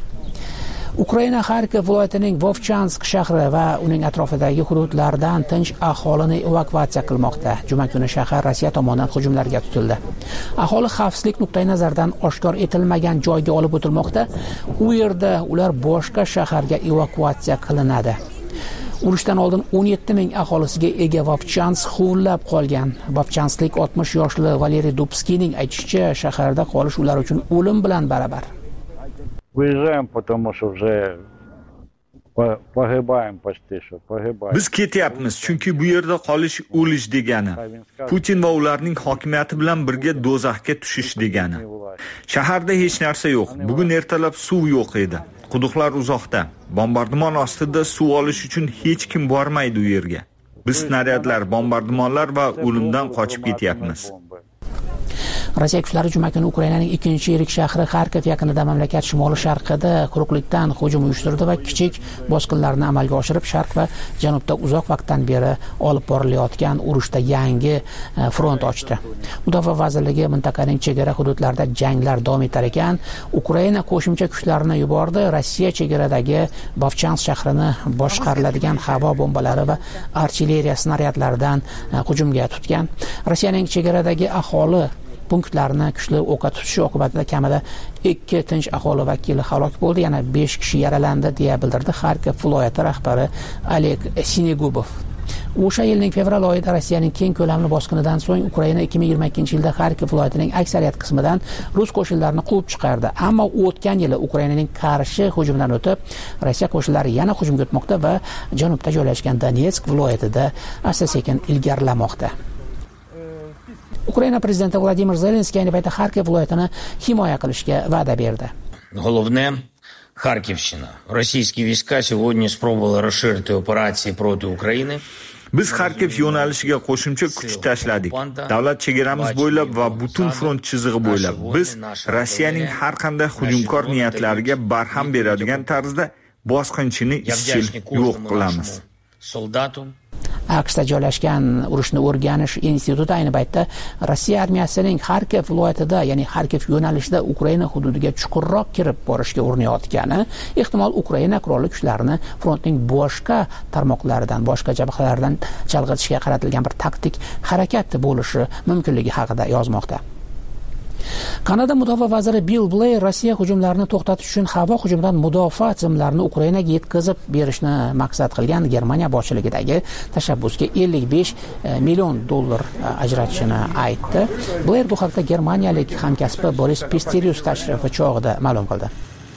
Ukraina Xarkov viloyatining Vovchansk shahri va uning atrofidagi hududlardan tinch aholini evakuatsiya qilmoqda. Juma kuni shahar Rossiya tomonidan hujumlarga tutildi. Aholi xavfsizlik nuqtai nazaridan oshkor etilmagan joyga olib o'tilmoqda. U yerda ular boshqa shaharga evakuatsiya qilinadi. Urushdan oldin o'n yetti ming aholisiga ega Vovchansk huvillab qolgan. Vovchansklik oltmish yoshli Valeriy Dubskiyning aytishicha, shaharda qolish ular uchun o'lim bilan barabar. Выезжаем, потому что уже pog'ibaym почти что pog'ibaym. Biz ketyapmiz, chunki bu yerda qolish o'lish degani. Putin va ularning hokimiyati bilan birga do'zaxga tushish degani. Shaharda hech narsa yo'q. Bugun ertalab suv yo'q edi. Quduqlar uzoqda. Bombardimon ostida suv olish uchun hech kim bormaydi u yerga. Biz snaryadlar, bombardimonlar va o'limdan qochib ketyapmiz. Rossiya kuchlari juma kuni Ukrainaning ikkinchi yirik shahri Xarkov yaqinida mamlakat shimoli sharqida quruqlikdan hujum uyushtirdi va kichik bosqinlarni amalga oshirib, sharq va janubda uzoq vaqtdan beri olib borilayotgan urushda yangi front ochdi. Mudofaa vazirligi mintaqaning chegara hududlarida janglar davom etar ekan, Ukraina qo'shimcha kuchlarini yubordi. Rossiya chegaradagi Bovchansk shahrini boshqariladigan havo bombalari va artilleriya snaryadlaridan hujumga tutgan. Rossiyaning chegaradagi aholi punktlarni kuchli o'qqa tutishi oqibatida kamida ikki tinch aholi vakili halok bo'ldi, yana besh kishi yaralandi deya bildirdi Xarkov viloyati rahbari Oleg Sinegubov. O'sha yilning fevral oyida Rossiyaning keng ko'lamli bosqinidan so'ng Ukraina ikki ming yigirma ikkinchi yilda Xarkov viloyatining aksariyat qismidan rus qo'shinlarini quvib chiqardi. Ammo o'tgan yili Ukrainaning qarshi hujumdan o'tib, Rossiya qo'shinlari yana hujumga o'tmoqda va janubda joylashgan Donetsk viloyatida asta-sekin ilgarilamoqda. Ukraina prezidenti Vladimir Zelenskiy ayni paytda Xarkov viloyatini himoya qilishga va'da berdi. Головне Харьковщина. Российские войска сегодня спробовали расширить операции против Украины. Biz Xarkov yo'nalishiga qo'shimcha kuch tashladik. Davlat chegaramiz bo'ylab va butun front chizig'i bo'ylab biz Rossiyaning har qanday hujumkor niyatlariga barham beradigan tarzda bosqinchini izchil yo'q qilamiz. AQShda joylashgan urushni o'rganish instituti ayni paytda Rossiya armiyasining Xarkov viloyatida, ya'ni Xarkov yo'nalishida Ukraina hududiga chuqurroq kirib borishga urinayotgani, ehtimol Ukraina qurolli kuchlarini frontning boshqa tarmoqlaridan, boshqa jabhalardan chalg'itishga qaratilgan bir taktik harakat bo'lishi mumkinligi haqida yozmoqda. Kanada mudofaa vaziri Bill Blair Rossiya hujumlarini to'xtatish uchun havo hujumidan mudofaa tizimlarini Ukrainaga yetkazib berishni maqsad qilgan Germaniya boshchiligidagi tashabbusga ellik besh million dollar ajratishini aytdi. Blair bu haqda germaniyalik hamkasbi Boris Pistorius tashrifi chog'ida ma'lum qildi.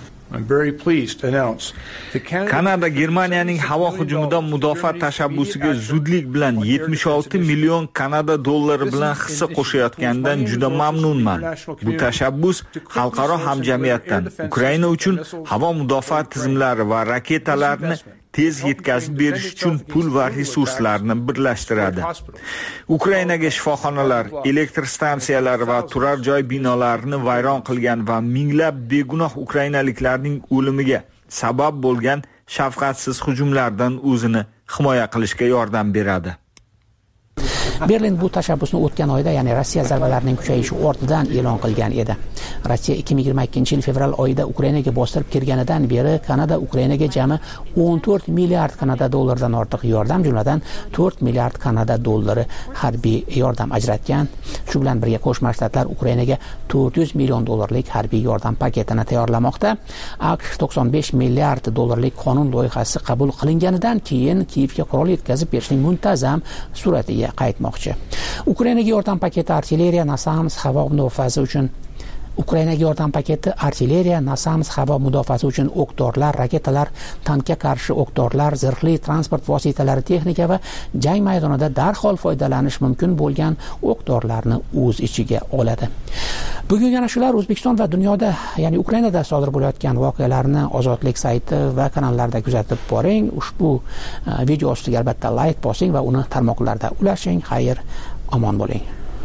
Kanada Germaniyaning havo hujumidan mudofaa tashabbusiga zudlik bilan yetmish olti million Kanada dollari bilan hissa qo'shayotganidan juda mamnunman. Bu tashabbus xalqaro hamjamiyatdan Ukraina uchun havo mudofaa tizimlari va raketalarni tez yetkazib berish uchun pul va resurslarni birlashtiradi. Ukrainaga shifoxonalar, elektr stansiyalar va turar joy binolarini vayron qilgan va minglab begunoh ukrainaliklarning o'limiga sabab bo'lgan shafqatsiz hujumlardan o'zini himoya qilishga yordam beradi. Berlin bu tashabbusni o'tgan oyda, ya'ni Rossiya zarbalarining kuchayishi ortidan e'lon qilgan edi. Rossiya ikki ming yigirma ikkinchi yil fevral oyida Ukrainaga bostirib kirganidan beri Kanada Ukrainaga jami o'n to'rt milliard Kanada dollaridan ortiq yordam, jumladan to'rt milliard Kanada dollari harbiy yordam ajratgan. Shu bilan birga Qo'shma Shtatlar Ukrainaga to'rt yuz million dollarlik harbiy yordam paketini tayyorlamoqda. AQSh to'qson besh milliard dollarlik qonun loyihasi qabul qilinganidan keyin Kiyevga qurol yetkazib berishning muntazam suratiga qaytmoqda. Ukrainaga yordam paketi artilleriya, NASAMS havo mudofaasi uchun Ukrainaga yordam paketi artilleriya, NASAMS havo mudofaasi uchun o'q-dorilar, raketalar, tankga qarshi o'q-dorilar, zirhli transport vositalari, texnika va jang maydonida darhol foydalanish mumkin bo'lgan o'q-dorilarni o'z ichiga oladi. Bugun yana shular. O'zbekiston va dunyoda, ya'ni Ukrainada sodir bo'layotgan voqealarni Ozodlik sayti va kanallarda kuzatib boring. Ushbu video ostiga albatta like bosing va uni tarmoqlarda ulashing. Xayr, omon bo'ling.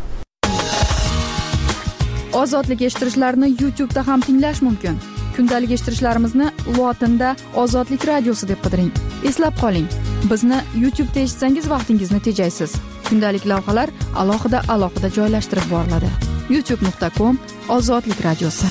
Ozodlik eshittirishlarni YouTube da ham tinglash mumkin. Kundalik eshittirishlarimizni lotinda Ozodlik radiosi deb qidiring. Eslab qoling, bizni YouTube da eshitsangiz vaqtingizni tejaysiz. Kundalik lavhalar alohida alohida joylashtirib boriladi. youtube nuqta com Ozodlik radiosi.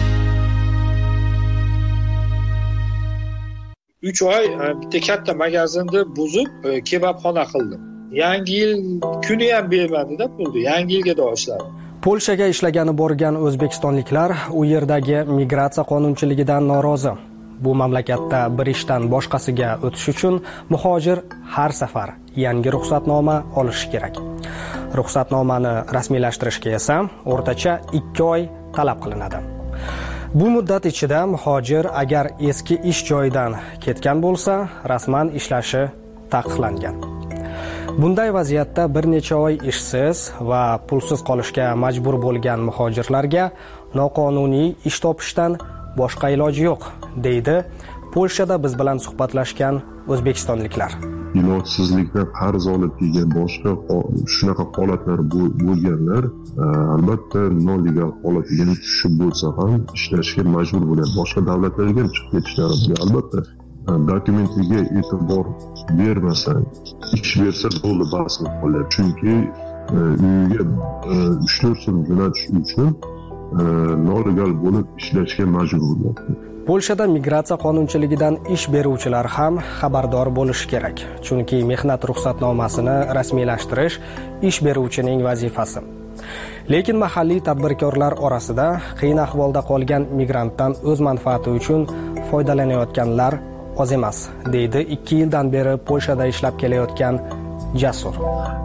uch oy bitta katta magazinni buzib kebabxona qildim. Yangi yil kuni ham bermadi-da pulni. Yangi yilga da ishladim. Polshaga ishlagani borgan o'zbekistonliklar u yerdagi migratsiya qonunchiligidan norozi. Bu mamlakatda bir ishdan boshqasiga o'tish uchun muhojir har safar yangi ruxsatnoma olishi kerak. Ruxsatnomani rasmiylashtirishga esa o'rtacha ikki oy talab qilinadi. Bu muddat ichida muhojir agar eski ish joyidan ketgan bo'lsa, rasman ishlashi taqiqlangan. Bunday vaziyatda bir necha oy ishsiz va pulsiz qolishga majbur bo'lgan muhojirlarga noqonuniy ish topishdan boshqa iloji yo'q, deydi Polshada biz bilan suhbatlashgan o'zbekistonliklar. Ilojsizlikdan qarz olib kelgan boshqa shunaqa holatlar bo'lganlar albatta non-legal holatga tushib bo'lsa ham ishlashga majbur bo'ladi. Boshqa davlatlarga chiqib ketishlari bilan albatta dokumentiga e'tibor bermasang, ish bersa bo'ldi bas bo'lib qoladi. Chunki uyiga uch to'rt so'm jo'natish uchun non-legal bo'lib ishlashga majbur bo'ladi. Polshada migratsiya qonunchiligidan ish beruvchilar ham xabardor bo'lishi kerak, chunki mehnat ruxsatnomasini rasmiylashtirish ish beruvchining vazifasi. Lekin mahalliy tadbirkorlar orasida qiyin ahvolda qolgan migrantdan o'z manfaati uchun foydalanayotganlar oz emas, deydi ikki yildan beri Polshada ishlab kelayotgan Jasur.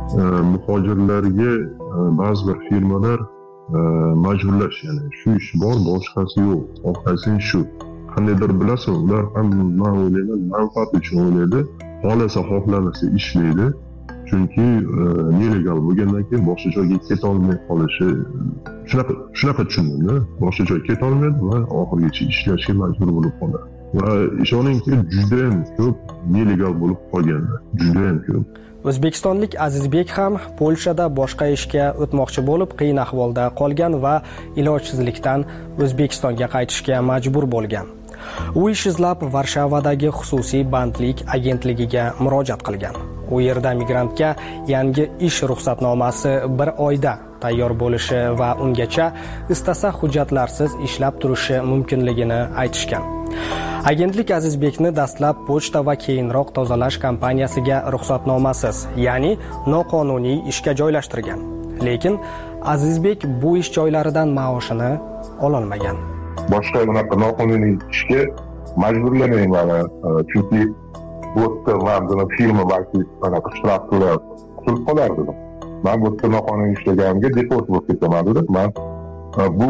Muhojirlarga ba'zi bir firmalar majburlash, ya'ni shu ish bor, boshqasi yo'q, orqasi shu. Qandaydir bilasan, ular ham men o'ylayman, manfaat uchun o'ylaydi, xohlasa xohlamasa ishlaydi. Chunki nelegal bo'lgandan keyin boshqa joyga keta olmay qolishi, shunaqa shunaqa tushundim-da, boshqa joyga keta olmaydi va oxirigacha ishlashga majbur bo'lib qoladi. Va ishoningki, juda ham ko'p nelegal bo'lib qolganlar, juda ham ko'p. O'zbekistonlik Azizbek ham Polshada boshqa ishga o'tmoqchi bo'lib, qiyin ahvolda qolgan va ilojsizlikdan O'zbekistonga qaytishga majbur bo'lgan. U ish izlab Varshavadagi xususiy bandlik agentligiga murojaat qilgan. U yerda migrantga yangi ish ruxsatnomasi bir oyda tayyor bo'lishi va ungacha istasa hujjatlarsiz ishlab turishi mumkinligini aytishgan. Agentlik Azizbekni dastlab pochta va keyinroq tozalash kompaniyasiga ruxsatnomasiz, ya'ni noqonuniy ishga joylashtirgan. Lekin Azizbek bu ish joylaridan maoshini ololmagan. Boshqa bunaqa noqonuniy ishga majburlamayman, chunki bu yerda men buni firma balki bunaqa shtraf qilib qilib qolardim. Men bu yerda noqonuniy ishlaganimga deport bo'lib ketaman dedim. Men bu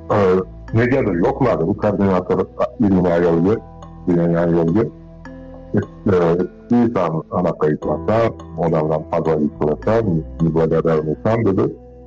negadir yo'qmadi bu koordinator ilmiy ayolga, degan ayolga. Sizdan anaqa aytmasam, odamdan fazolik qilasam, благодарностям dedi.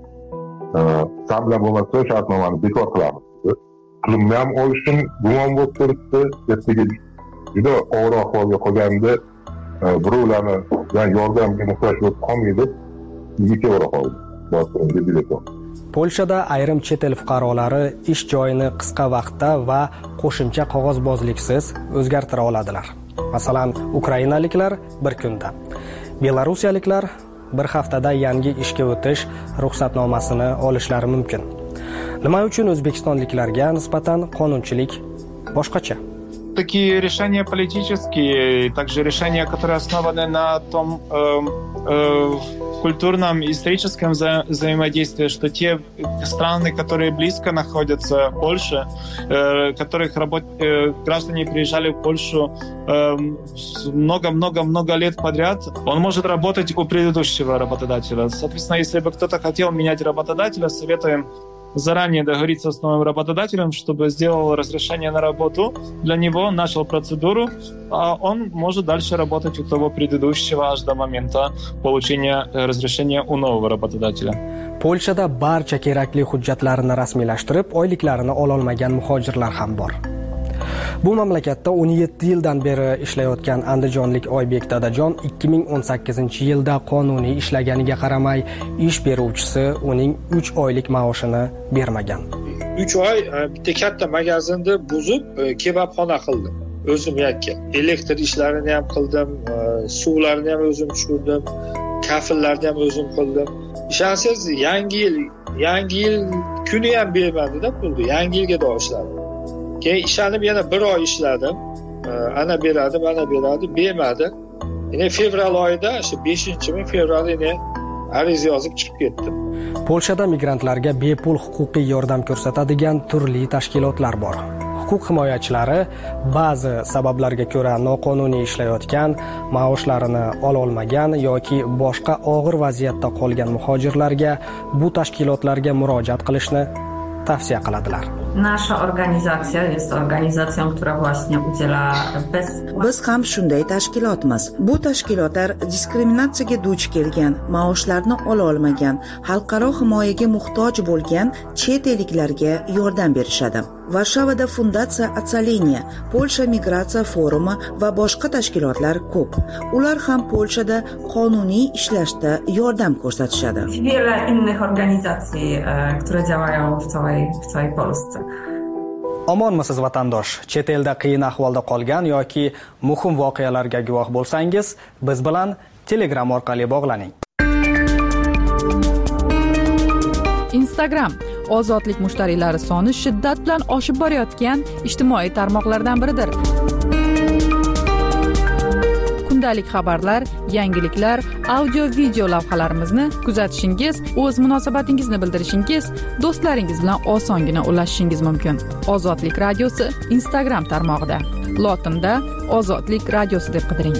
Sen bilan bo'lmasa shartnomani bekor qilamiz dedi. Qilinmam olishim gumon bo'lib turibdi. Ertaga juda og'ir ahvolga qolganda birovlarni bilan yordamga muhtoj bo'lib qolmaydi. Bizga o'ra qoldi. Boshqaga bileton. Polshada ayrim chet el fuqarolari ish joyini qisqa vaqtda va qo'shimcha qog'ozbozliksiz o'zgartira oladilar. Masalan, ukrainaliklar bir kunda, belorusiyaliklar bir haftada yangi ishga o'tish ruxsatnomasini olishlari mumkin. Nima uchun o'zbekistonliklarga nisbatan qonunchilik boshqacha? Такие решения политические, также решения, которые основаны на том э, э, культурном и историческом вза- взаимодействии, что те страны, которые близко находятся, Польша, э, которых работ- э, граждане приезжали в Польшу много-много-много э, лет подряд, он может работать у предыдущего работодателя. Соответственно, если бы кто-то хотел менять работодателя, советуем заранее договориться с новым работодателем, чтобы сделал разрешение на работу для него, начал процедуру, а он может дальше работать у того предыдущего аж до момента получения разрешения у нового работодателя. Polshada barcha kerakli hujjatlarni rasmiylashtirib, oyliklarini ololmagan muhojirlar ham bor. Bu mamlakatda o'n yetti yildan beri ishlayotgan andijonlik Oybek Dadajon ikki ming o'n sakkizinchi yilda qonuniy ishlaganiga qaramay, ish beruvchisi uning uch oylik maoshini bermagan. uch oy bitta katta magazinni buzib, kebabxona qildim. O'zim yakka. Elektr ishlarini ham qildim, suvlarni ham o'zim tushirdim, kafillarni ham o'zim qildim. Ishonsangiz, yangi yil, yangi yil kuni ham bermadi-da pulni. Yangi yilga boshladim. Keyin ishlanib yana bir oy ishladim. Ana beradi, ana beradi, bermadi. Yine fevral oyida, shu beshinchi fevral yine ariza yozib chiqib ketdim. Polshada migrantlarga bepul huquqiy yordam ko'rsatadigan turli tashkilotlar bor. Huquq himoyachilari ba'zi sabablarga ko'ra noqonuniy ishlayotgan, maoshlarini ola olmagan yoki boshqa og'ir vaziyatda qolgan muhojirlarga bu tashkilotlarga murojaat qilishni tavsiya qiladilar. Nasza organizacja jest organizacją, która właśnie udziela bez... Biz ham shunday tashkilotmiz. Bu tashkilotlar diskriminatsiyaga duch kelgan, maoshlarni ola olmagan, xalqaro himoyaga muhtoj bo'lgan chet elliklarga yordam berishadi. Varshavada Fundatsiya Atsaleniya, Polsha migratsiya forumi va boshqa tashkilotlar ko'p. Ular ham Polshada qonuniy ishlashda yordam ko'rsatishadi. Wiele innych organizacji, które działają w całej w całej Polsce. Omonmisiz vatandosh? Chet elda qiyin ahvolda qolgan yoki muhim voqealarga guvoh bo'lsangiz, biz bilan Telegram orqali bog'laning. Instagram ozodlik mushtariylari soni shiddat bilan oshib borayotgan ijtimoiy tarmoqlardan biridir. Kundalik xabarlar, yangiliklar, audio video lavhalarimizni kuzatishingiz, o'z munosabatingizni bildirishingiz, do'stlaringiz bilan osongina ulashishingiz mumkin. Ozodlik radiosi Instagram tarmog'ida. Lotinda Ozodlik radiosi deb qidiring.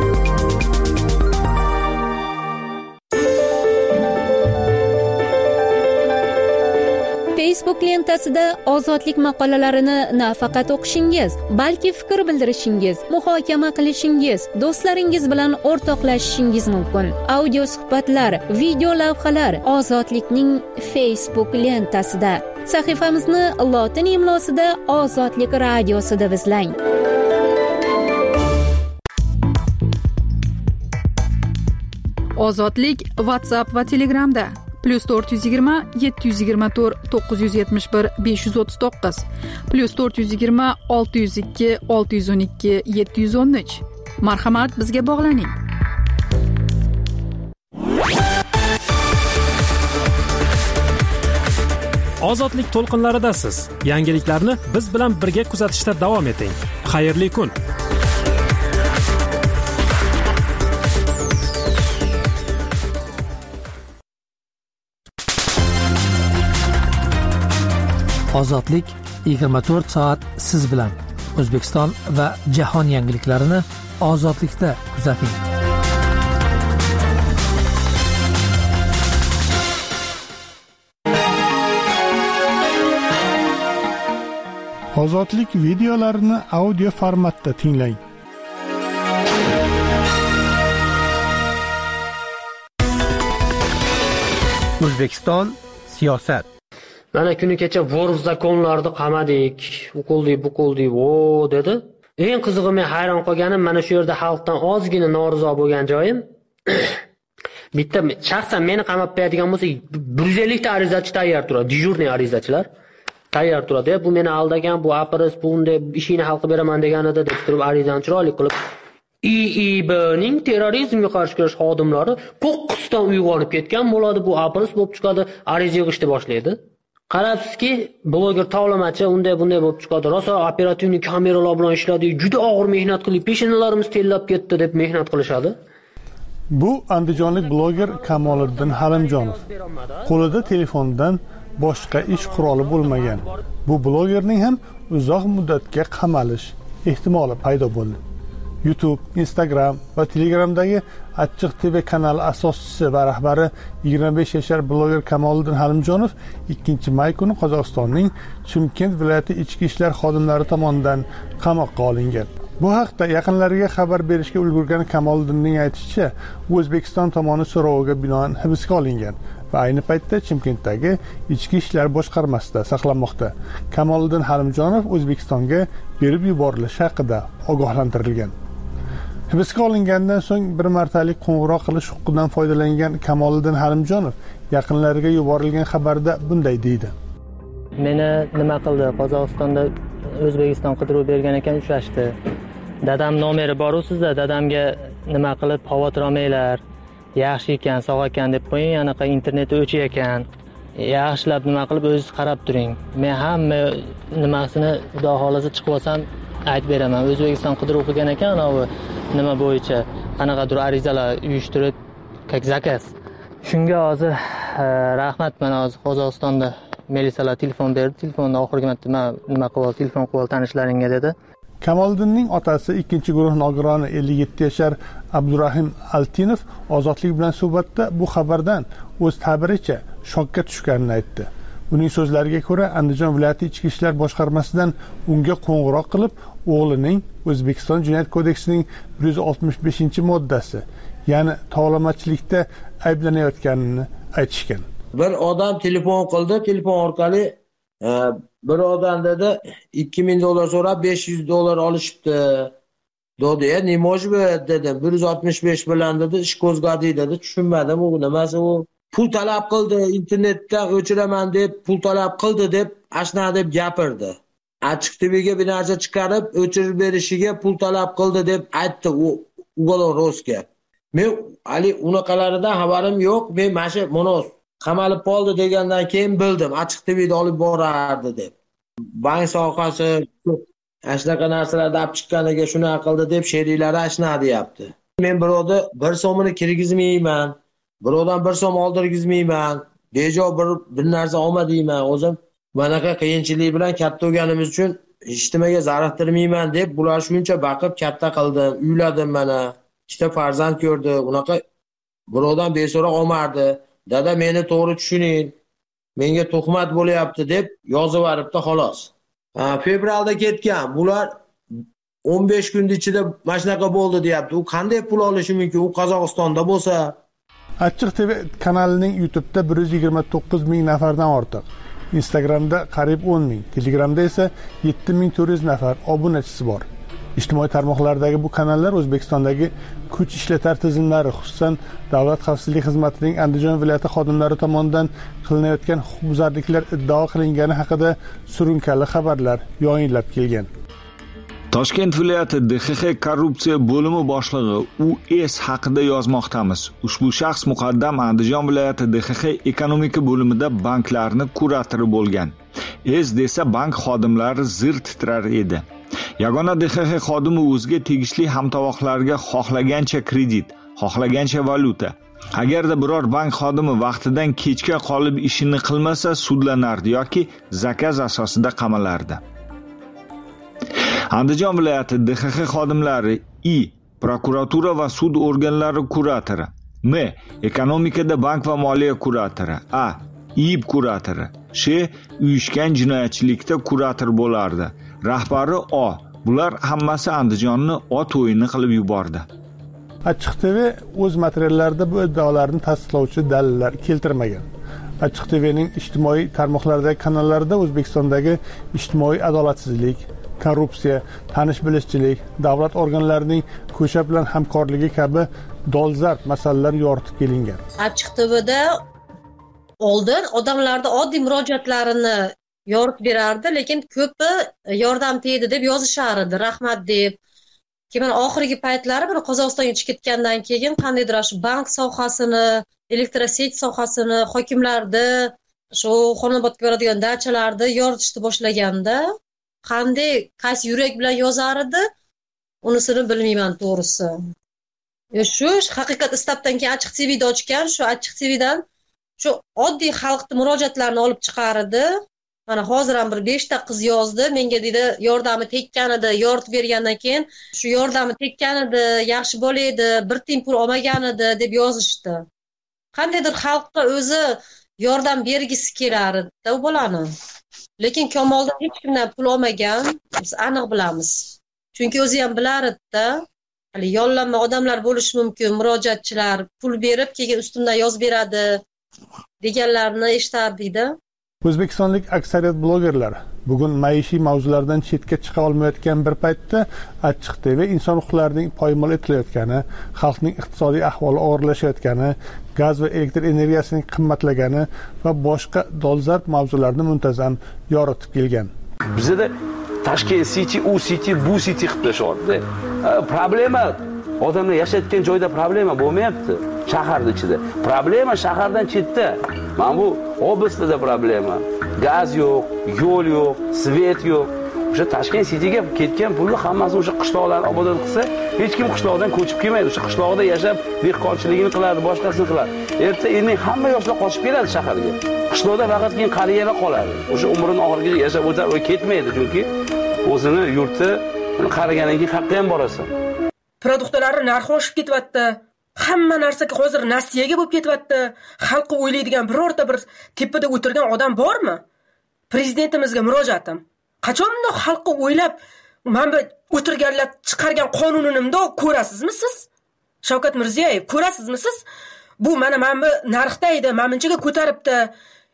Facebook lentasida ozodlik maqolalarini nafaqat o'qishingiz, balki fikr bildirishingiz, muhokama qilishingiz, do'stlaringiz bilan o'rtoqlashishingiz mumkin. Audio suhbatlar, video lavhalar Ozodlikning Facebook lentasida. Sahifamizni lotin imlosida Ozodlik radiosi deb izlang. Ozodlik WhatsApp va Telegramda plus to'rt yuz yigirma yetti yuz yigirma to'rt to'qqiz yuz yetmish bir besh yuz o'ttiz to'qqiz plus to'rt yuz yigirma olti yuz ikki olti yuz o'n ikki yetti yuz o'n uch. Marhamat, bizga bog'laning. Ozodlik to'lqinlaridasiz. Yangiliklarni biz bilan birga kuzatishda davom eting. Xayrli kun. Ozodlik yigirma to'rt soat siz bilan. O'zbekiston va jahon yangiliklarini ozodlikda kuzating. Ozodlik videolarini audio formatda tinglang. O'zbekiston siyosat. Mana kuni kecha vorov zakonlarni qamadik, u qildik, bu qildik, o dedi. Eng qizig'i, men hayron qolganim, mana shu yerda xalqdan ozgina norizo bo'lgan joyim. Bitta shaxsan meni qamab qo'yadigan bo'lsa, bir yuz ellik ta arizachi tayyor turadi, dejurniy arizachilar tayyor turadi. Bu meni aldagan, bu apris, bu unday ishini hal qilib beraman deganida deb turib arizani chiroyli qilib I I B'ning terrorizmga qarshi kurash xodimlari qo'qqisdan uyg'onib ketgan bo'ladi, bu apris bo'lib chiqadi, ariza yig'ishni boshlaydi. Qarabsizki, bloger tovlamachi unday bunday bo'lib chiqadi. Rosa operativniy kameralar bilan ishladi, juda og'ir mehnat qilib, peshonalarimiz tellab ketdi deb mehnat qilishadi. Bu andijonlik bloger Kamoliddin Halimjonov. Qo'lida telefondan boshqa ish quroli bo'lmagan. Bu blogerning ham uzoq muddatga qamalish ehtimoli paydo bo'ldi. YouTube, Instagram va Telegramdagi Achchiq T V kanali asoschisi va rahbari yigirma besh yashar bloger Kamoliddin Halimjonov ikkinchi may kuni Qozog'istonning Chimkent viloyati ichki ishlar xodimlari tomonidan qamoqqa olingan. Bu haqda yaqinlariga xabar berishga ulgurgan Kamoliddinning aytishicha, O'zbekiston tomoni so'roviga binoan hibsga olingan va ayni paytda Chimkentdagi ichki ishlar boshqarmasida saqlanmoqda. Kamoliddin Halimjonov O'zbekistonga berib yuborilishi haqida ogohlantirilgan. Hibsga olingandan so'ng bir martalik qo'ng'iroq qilish huquqidan foydalangan Kamoliddin Halimjonov yaqinlariga yuborilgan xabarda bunday deydi. Meni nima qildi? Qozog'istonda O'zbekiston qidiruv bergan ekan, ushlashdi. Dadam nomeri bor sizda, dadamga nima qilib xavotir olmanglar. Yaxshi ekan, sog' ekan deb qo'ying, anaqa internet o'chiy ekan. Yaxshilab nima qilib o'zingiz qarab turing. Men hamma nimasini xudo xolasa chiqib olsam aytib beraman. O'zbekiston qidiruv qilgan ekan, anavi nima bo'yicha qanaqadir arizalar uyushtirib, как zakaz. Shunga hozir rahmat, mana hozir Qozog'istonda militsiyalar telefon berdi. Telefonda oxirgi marta nima qilib, telefon qilib tanishlaringga dedi. Kamoliddinning otasi ikkinchi guruh nogironi ellik yetti yashar Abdurahim Altinov Ozodlik bilan suhbatda bu xabardan o'z ta'biricha shokka tushganini aytdi. Uning so'zlariga ko'ra, Andijon viloyati ichki ishlar boshqarmasidan unga qo'ng'iroq qilib, o'g'lining O'zbekiston Jinoyat kodeksining bir yuz oltmish beshinchi moddasi, ya'ni tovlamachilikda ayblanayotganini aytishgan. Bir odam telefon qildi, telefon orqali bir odam dedi ikki ming dollar so'rab besh yuz dollar olishibdi. Dedi, "Ya nima ish bu?" dedim. bir yuz oltmish besh bilan dedi ish qo'zg'adi dedi. Tushunmadim, u nimasi u? Pul talab qildi, internetdan o'chiraman deb pul talab qildi deb ashna deb gapirdi. Ochiq T V'ga bir narsa chiqarib o'chirib berishiga pul talab qildi deb aytdi u Ugolovga. Men hali unaqalaridan xabarim yo'q. Men mana shu monos qamalib qoldi degandan keyin bildim. Ochiq T V'da olib borardi deb. Bank sohasi shunaqa narsalarni olib chiqqaniga shunaqa qildi deb sheriklari ashna deyapti. Men birovni bir so'mini kirgizmayman. Birovdan bir so'm oldirgizmayman. Bejo bir bir narsa olma deyman. O'zim bunaqa qiyinchilik bilan katta o'rganimiz uchun hech nimaga zarartirmayman deb bular shuncha baqib katta qildim, uyladim mana. Ikkita farzand ko'rdi. Unaqa birovdan beso'roq olmardi. Dada meni to'g'ri tushuning. Menga tuhmat bo'lyapti deb yozib yuboribdi xolos. Ha, fevralda ketgan. Bular o'n besh kun ichida mana shunaqa bo'ldi deyapti. U qanday pul olishi mumkin? U Qozog'istonda bo'lsa. Achchiq T V kanalining YouTube'da bir yuz yigirma to'qqiz ming nafardan ortiq, Instagramda qariyb o'n ming, Telegramda esa yetti ming to'rt yuz nafar obunachisi bor. Ijtimoiy tarmoqlardagi bu kanallar O'zbekistondagi kuch ishlatar tizimlari, xususan Davlat xavfsizlik xizmatining Andijon viloyati xodimlari tomonidan qilinayotgan huquqbuzarliklar iddao qilingani haqida surunkali xabarlar yoyinlab kelgan. Toshkent viloyati D X X korrupsiya bo'limi boshlig'i U S haqida yozmoqdamiz. Ushbu shaxs muqaddam Andijon viloyati D X X ekonomika bo'limida banklarni kuratori bo'lgan. Es desa bank xodimlari zir titrar edi. Yagona D X X xodimi o'ziga tegishli hamtovoqlarga xohlagancha kredit, xohlagancha valyuta. Agarda biror bank xodimi vaqtidan kechga qolib ishini qilmasa sudlanardi yoki zakaz asosida qamalardi. Andijon viloyati D X X xodimlari I. Prokuratura va sud organlari kuratori, M. Ekonomikada bank va moliya kuratori, A. I B kuratori, Sh. Uyushgan jinoyatchilikda kurator bo'lardi. Rahbari O. Bular hammasi Andijonni ot o'yini qilib yubordi. Achchiq T V o'z materiallarida bu iddaolarni tasdiqlovchi dalillar keltirmagan. Achchiq T V'ning ijtimoiy tarmoqlardagi kanallarida O'zbekistondagi ijtimoiy adolatsizlik, korrupsiya, tanish-bilishchilik, davlat organlarining ko'cha bilan hamkorligi kabi dolzarb masalalar yoritib kelingan. Achchiq T V'da oldin odamlarda oddiy murojaatlarini yoritib berardi, lekin ko'pi yordam tegdi deb yozishardi, rahmat deb. Keyin oxirgi paytlari bir Qozog'istonga chiqib ketgandan keyin qandaydir shu bank sohasini, elektroshet sohasini, hokimlarni, shu xonobodga boradigan dachalarni yoritishni boshlaganda, qanday qaysi yurak bilan yozar edi, unisini bilmayman to'g'risi. Shu haqiqat istabdan keyin Achchiq T V'da ochgan, shu Achchiq T V'dan shu oddiy xalqning murojaatlarini olib chiqardi. Mana hozir ham bir beshta qiz yozdi, menga dedi yordami tekkan edi, yoritib bergandan keyin shu yordami tekkan edi, yaxshi bo'laydi, bir tiyin pul olmagan edi deb yozishdi. Qandaydir xalqqa o'zi yordam bergisi kelar edi u bolani. Lekin Kamoldan hech kimdan pul olmagan, biz aniq bilamiz. Chunki o'zi ham bilar edi-da, hali yollanma odamlar bo'lishi mumkin, murojaatchilar pul berib keyin ustimdan yozib beradi deganlarni eshitardik-da. O'zbekistonlik aksariyat blogerlar bugun maishiy mavzulardan chetga chiqa olmayotgan bir paytda Achchiq T V inson huquqlarining poymol etilayotgani, xalqning iqtisodiy ahvoli og'irlashayotgani, gaz va elektr energiyasining qimmatlagani va boshqa dolzarb mavzularni muntazam yoritib kelgan. Bizda Toshkent City, u City, bu City qilib tashyapti. Problema odamlar yashayotgan joyda problema bo'lmayapti, shaharning ichida. Problema shahardan chetda. Mana bu oblastda problema. Gaz yo'q, yo'l yo'q, svet yo'q. O'sha Toshkent Cityga ketgan pulni hammasi o'sha qishloqlarni obod qilsa, hech kim qishloqdan ko'chib kelmaydi. O'sha qishloqda yashab, dehqonchiligini qiladi, boshqasini qiladi. Erta endi hamma yoshlar qochib keladi shaharga. Qishloqda faqat keyin qariyalar qoladi. O'sha umrining oxirigacha yashab o'tadi, u ketmaydi chunki o'zini yurti qarigandan keyin qayerga ham borasan. Produktlar narxi oshib ketyapti. Hamma narsa hozir nasiyaga bo'lib ketyapti. Xalqni o'ylaydigan birorta bir tepada o'tirgan odam bormi? Prezidentimizga murojaatim. Qachon bundoq xalqni o'ylab, mana o'tirganlar chiqargan qonunini bundoq ko'rasizmi siz? Shavkat Mirziyoyev, ko'rasizmi siz? Bu mana mana narxda edi, mana bunchaga ko'taribdi.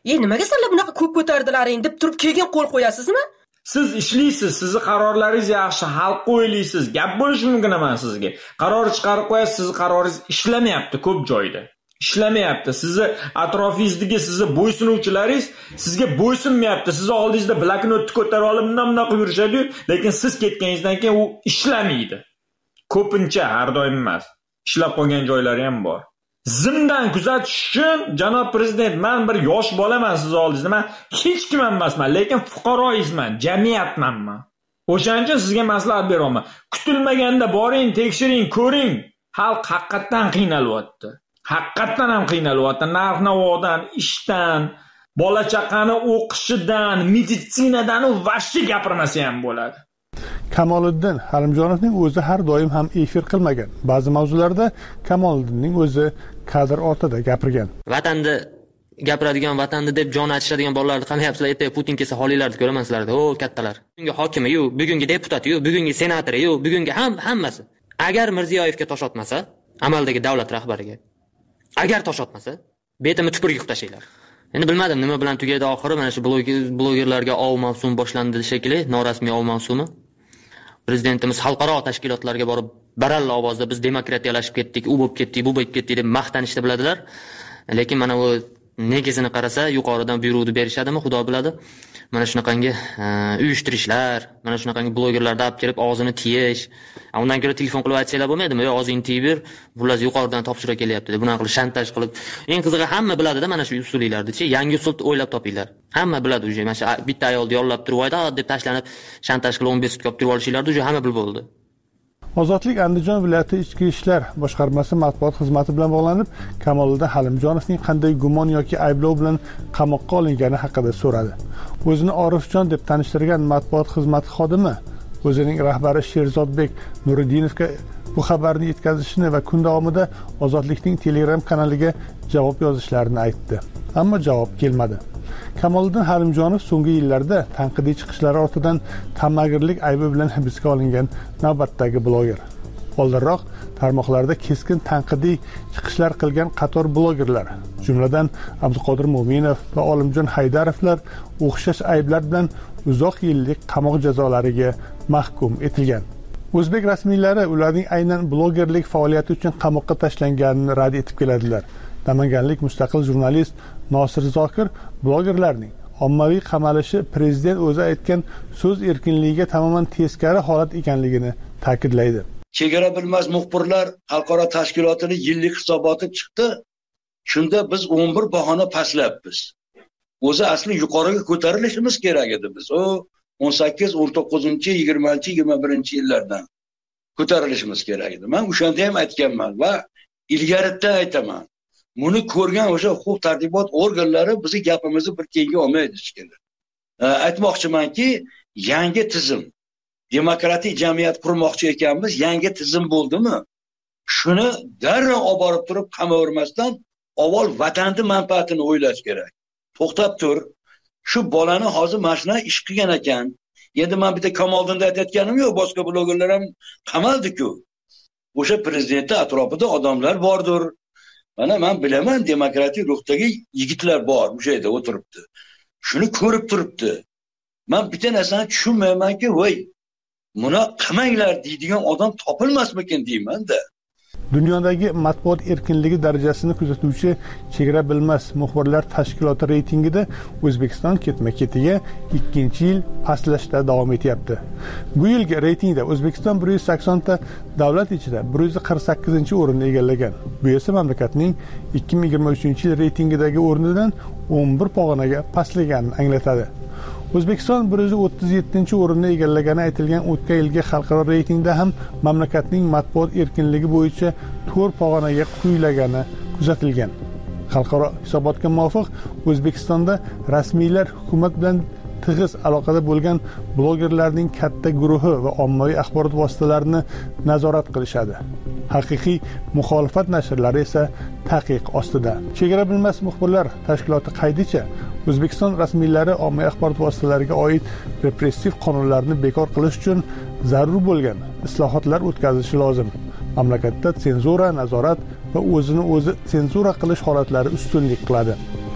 "Ey, nimaga sizlar bunaqa ko'p ko'tardilaring?" deb turib keyin qo'l qo'yasizmi? Siz ishlaysiz, sizni qarorlaringiz yaxshi, xalqqa o'ylaysiz. Gap bo'lishi mumkin emas sizga. Qaror chiqarib qo'yasiz, sizni qaroringiz ishlamayapti ko'p joyda. Ishlamayapti. Sizni atrofingizdagi sizni bo'ysunuvchilaringiz sizga bo'ysunmayapti. Sizni oldingizda bloknotni ko'tarib olib bundan-bunday qilib yurishadi-yu, lekin siz ketganingizdan keyin u ishlamaydi. Ko'pincha, har doim emas. Ishlab qo'ygan joylari ham bor. Zimdan kuzatish uchun janob prezident, men bir yosh bolaman siz oldingizda, men hech kim emasman, lekin fuqaroyizman, jamiyatman men. O'shaning uchun sizga maslahat beraman. Kutilmaganda boring, tekshiring, ko'ring. Xalq haqiqatan qiynalyapti. Haqiqatan ham qiynalyapti. Narx-navodan, ishdan, bola chaqani o'qishidan, meditsinadan vashti gapirmasa ham bo'ladi. Kamoliddin Halimjonovning o'zi har doim ham efir qilmagan. Ba'zi mavzularda Kamoliddinning o'zi kadr ortida gapirgan. Vatanni gapiradigan, vatanni deb jon achishadigan bolalarni qamayapsizlar, ertaga Putin kelsa holinglarni ko'raman sizlarda. O, kattalar. Bugungi hokimi-yu, bugungi deputati-yu, bugungi senatori-yu, bugungi ham hammasi. Agar Mirziyoyevga tosh otmasa, amaldagi davlat rahbariga, agar tosh otmasa, betimni tupurga tashlaylar. Endi bilmadim nima bilan tugaydi oxiri. Mana shu blogerlarga ov mavsumi boshlandi shekilli, norasmiy ov mavsumi. Prezidentimiz xalqaro tashkilotlarga borib baralla ovozda biz demokratiyalashib ketdik, u bo'lib ketdik, bu bo'lib ketdik deb maqtanishni biladilar. Lekin mana u negizini qarasa, yuqoridan buyruqni berishadimi, Xudo biladi. Mana shunaqangi uyushtirishlar, mana shunaqangi blogerlarga olib kelib og'zini tiyish. Undan ko'ra telefon qilib aytsanglar bo'lmaydimi? Yo, og'zingni tiyib ber, bular yuqoridan topshiriq kelyapti deb bunaqa qilib shantaj qilib. Eng qizig'i hamma biladi-da mana shu usullarni-chi, yangi usul o'ylab topinglar. Hamma biladi uje. Mana shu bitta ayolni yollab turib oyda deb tashlanib shantaj qilib o'n besh sutga olib turib olishinglarni uje hamma bilib bo'ldi. Ozodlik Andijon viloyati ichki ishlar boshqarmasi matbuot xizmati bilan bog'lanib, Kamoliddin Halimjonovning qanday gumon yoki ayblov bilan qamoqqa olingani haqida so'radi. O'zini Orifjon deb tanishtirgan matbuot xizmati xodimi o'zining rahbari Sherzodbek Nuriddinovga bu xabarni yetkazishini va kun davomida Ozodlikning Telegram kanaliga javob yozishlarini aytdi. Ammo javob kelmadi. Kamoliddin Halimjonov so'nggi yillarda tanqidiy chiqishlari ortidan ta'magirlik aybi bilan hibsga olingan navbatdagi bloger. Oldinroq tarmoqlarda keskin tanqidiy chiqishlar qilgan qator blogerlar, jumladan Abduqodir Mo'minov va Olimjon Haydarovlar o'xshash ayblar bilan uzoq yillik qamoq jazolariga mahkum etilgan. O'zbek rasmiylari ularning aynan blogerlik faoliyati uchun qamoqqa tashlanganini rad etib keladilar. Namanganlik mustaqil jurnalist Nosir Zokir blogerlarning ommaviy qamalishi prezident o'zi aytgan so'z erkinligiga tamoman teskari holat ekanligini ta'kidlaydi. Chegara bilmas muxbirlar xalqaro tashkilotining yillik hisoboti chiqdi. Shunda biz o'n bir bahona pastlabmiz. O'zi asli yuqoriga ko'tarilishimiz kerak edi biz. O o'n sakkiz, o'n to'qqizinchi, yigirmanchi, yigirma birinchi yillardan ko'tarilishimiz kerak edi. Men o'shanda ham aytganman va ilgaridan aytaman. Buni ko'rgan o'sha huquq tartibot organlari bizni gapimizni bir keyinga olmaydi shekilli. Aytmoqchimanki, yangi tizim, demokratik jamiyat qurmoqchi ekanmiz, yangi tizim bo'ldimi? Shuni darrov olib borib turib qamavermasdan, avval vatanning manfaatini o'ylash kerak. To'xtab tur. Shu bolani hozir mashina ish qilgan ekan. Endi men bitta Kamoliddinda aytayotganim yo'q, boshqa blogerlar ham qamaldi-ku. O'sha prezidentning atrofida odamlar bordir. Mana men bilaman, demokratik ruhdagi yigitlar bor, o'sha yerda o'tiribdi. Shuni ko'rib turibdi. Men bitta narsani tushunmaymanki, voy, buni qamanglar deydigan odam topilmasmikin deyman-da. Dunyodagi matbuot erkinligi darajasini kuzatuvchi Chegara bilmas muxbirlar tashkiloti reytingida O'zbekiston ketma-ketiga ikkinchi yil pastlashda davom etyapti. Bu yilgi reytingda O'zbekiston bir yuz sakson ta davlat ichida bir yuz qirq sakkizinchi o'rinni egallagan. Bu esa mamlakatning ikki ming yigirma uchinchi yil reytingidagi o'rnidan o'n bir pog'onaga pastlaganini anglatadi. O'zbekiston bir yuz o'ttiz yettinchi o'rinni egallagani aytilgan o'tgan yilgi xalqaro reytingda ham mamlakatning matbuot erkinligi bo'yicha to'rt pog'onaga quyilagani kuzatilgan. Xalqaro hisobotga muvofiq O'zbekistonda rasmiylar hukumat bilan tig'iz aloqada bo'lgan blogerlarning katta guruhi va ommaviy axborot vositalarini nazorat qilishadi. Haqiqiy muxolifat nashrlari esa taqiq ostida. Chegara bilmas muxbirlar tashkiloti qaydicha O'zbekiston rasmiylari ommaviy axborot vositalariga oid repressiv qonunlarni bekor qilish uchun zarur bo'lgan islohotlar o'tkazishi lozim. Mamlakatda senzura, nazorat va o'zini o'zi senzura qilish holatlari ustunlik qiladi.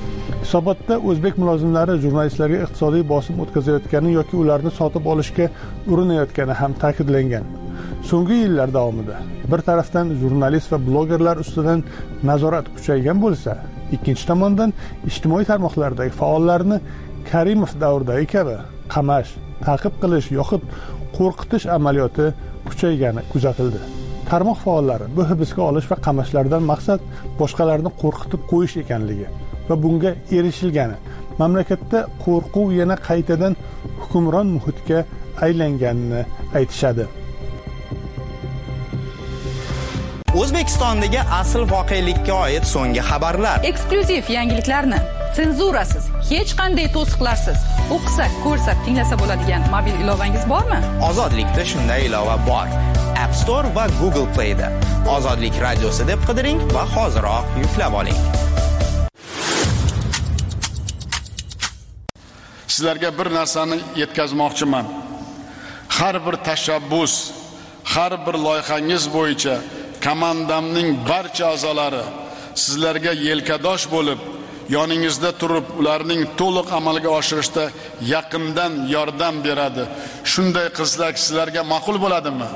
Hisobotda o'zbek mulozimlari jurnalistlarga iqtisodiy bosim o'tkazayotgani yoki ularni sotib olishga urinayotgani ham ta'kidlangan. So'nggi yillar davomida bir tarafdan jurnalist va blogerlar ustidan nazorat kuchaygan bo'lsa, ikkinchi tomondan ijtimoiy tarmoqlardagi faollarni Karimov davridagi kabi qamash, ta'qib qilish yoxud qo'rqitish amaliyoti kuchaygani kuzatildi. Tarmoq faollari bu hibsga olish va qamashlardan maqsad boshqalarni qo'rqitib qo'yish ekanligi va bunga erishilgani, mamlakatda qo'rquv yana qaytadan hukmron muhitga aylanganini aytishadi. O'zbekistondagi asl voqelikka oid so'nggi xabarlar, eksklyuziv yangiliklarni senzurasiz, hech qanday to'siqlarsiz o'qisak, ko'rsak, tinglasa bo'ladigan mobil ilovangiz bormi? Ozodlikda shunday ilova bor. App Store va Google Play'da Ozodlik radiosi deb qidiring va hoziroq yuklab oling. Sizlarga bir narsani yetkazmoqchiman. Har bir tashabbus, har bir loyihangiz bo'yicha komandamning barcha a'zolari sizlarga yelkadosh bo'lib, yoningizda turib, ularning to'liq amalga oshirishda yaqindan yordam beradi. Shunday qilsak sizlarga ma'qul bo'ladimi?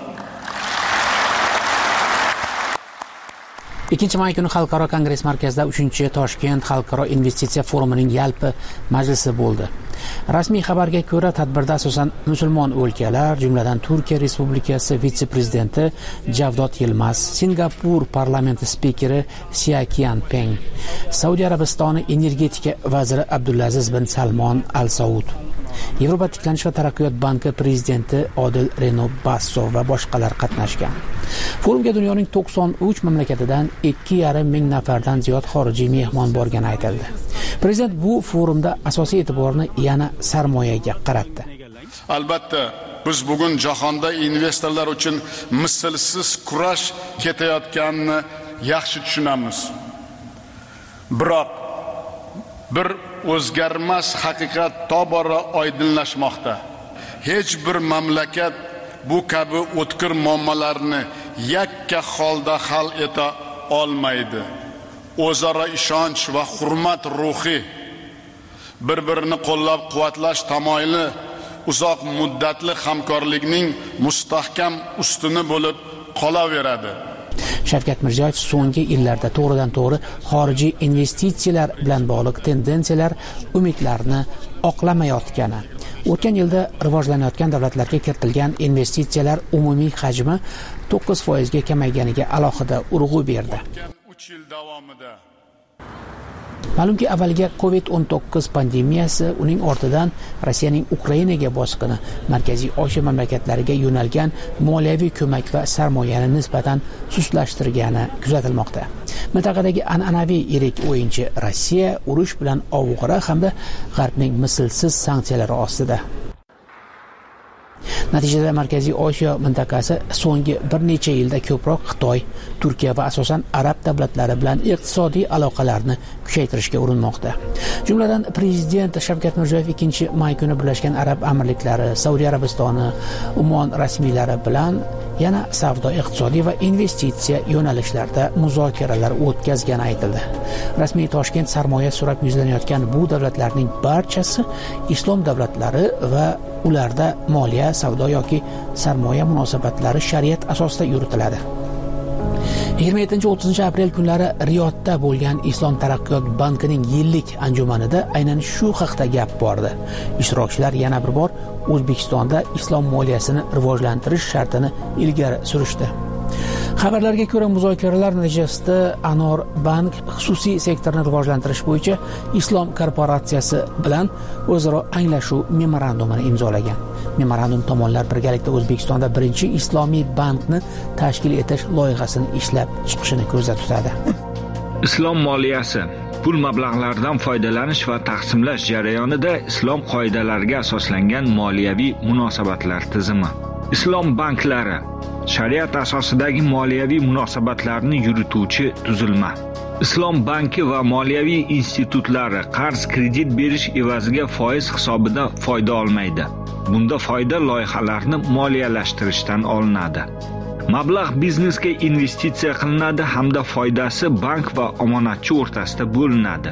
ikkinchi may kuni Xalqaro kongress markazida uchinchi Toshkent xalqaro investitsiya forumining yalpi majlisi bo'ldi. Rasmiy xabarga ko'ra, tadbirda asosan musulmon o'lkalar, jumladan Turkiya Respublikasi vitse-prezidenti Javdot Yilmaz, Singapur parlamenti spikeri Sia Qianpeng, Saudiya Arabistoni energetika vaziri Abdulaziz bin Salmon Al Saud, Yevropa tiklanish va taraqqiyot banki prezidenti Odil Reno Basso va boshqalar qatnashgan. Forumga dunyoning to'qson uch mamlakatidan ikki yarim ming nafardan ziyod xorijiy mehmon borgani aytildi. Prezident bu forumda asosiy e'tiborni yana sarmoyaga qaratdi. Albatta, biz bugun jahonda investorlar uchun mislsiz kurash ketayotganini yaxshi tushunamiz. Biroq bir o'zgarmas haqiqat tobora oydinlashmoqda. Hech bir mamlakat bu kabi o'tkir muammolarni yakka holda hal eta olmaydi. O'zaro ishonch va hurmat ruhi, bir-birini qo'llab-quvvatlash tamoyili uzoq muddatli hamkorlikning mustahkam ustuni bo'lib qolaveradi. Shavkat Mirziyoyev so'nggi yillarda to'g'ridan-to'g'ri xorijiy investitsiyalar bilan bog'liq tendensiyalar umidlarni oqlamayotgani, o'tgan yilda rivojlanayotgan davlatlarga kiritilgan investitsiyalar umumiy hajmi to'qqiz foizga kamayganiga alohida urg'u berdi. uch yil davomida Ma'lumki, avvaliga covid o'n to'qqiz pandemiyasi, uning ortidan Rossiyaning Ukrainaga bosqini, Markaziy Osiyo mamlakatlariga yo'nalgan moliyaviy ko'mak va sarmoyani nisbatan sustlashtirgani kuzatilmoqda. Mintaqadagi an'anaviy yirik o'yinchi Rossiya urush bilan ovug'ira hamda G'arbning mislsiz sanksiyalari ostida. Natijada Markaziy Osiyo mintaqasi so'nggi bir necha yilda ko'proq Xitoy, Turkiya va asosan arab davlatlari bilan iqtisodiy aloqalarni kuchaytirishga urinmoqda. Jumladan prezident Shavkat Mirziyoyev ikkinchi may kuni Birlashgan Arab Amirliklari, Saudiya Arabistoni, Umon rasmiylari bilan yana savdo, iqtisodiy va investitsiya yo'nalishlarida muzokaralar o'tkazgani aytildi. Rasmiy Toshkent sarmoya so'rab yuzlanayotgan bu davlatlarning barchasi islom davlatlari va ularda moliya, savdo yoki sarmoya munosabatlari shariat asosida yuritiladi. yigirma yettinchi o'ttizinchi aprel kunlari Riyodda bo'lgan Islom taraqqiyot bankining yillik anjumanida aynan shu haqda gap bordi. Ishtirokchilar yana bir bor O'zbekistonda islom moliyasini rivojlantirish shartini ilgari surishdi. Xabarlarga ko'ra, muzokaralar natijasida Anor Bank xususiy sektorni rivojlantirish bo'yicha Islom korporatsiyasi bilan o'zaro anglashuv memorandumini imzolagan. Memorandum tomonlar birgalikda O'zbekistonda birinchi islomiy bankni tashkil etish loyihasini ishlab chiqishini ko'zda tutadi. Islom moliyasi pul mablag'laridan foydalanish va taqsimlash jarayonida islom qoidalariga asoslangan moliyaviy munosabatlar tizimi. Islom banklari shariat asosidagi moliyaviy munosabatlarni yurituvchi tuzilma. Islom banki va moliyaviy institutlari qarz kredit berish evaziga foiz hisobida foyda olmaydi. Bunda foyda loyihalarni moliyalashtirishdan olinadi. Mablag' biznesga investitsiya qilinadi hamda foydasi bank va omonatchi o'rtasida bo'linadi.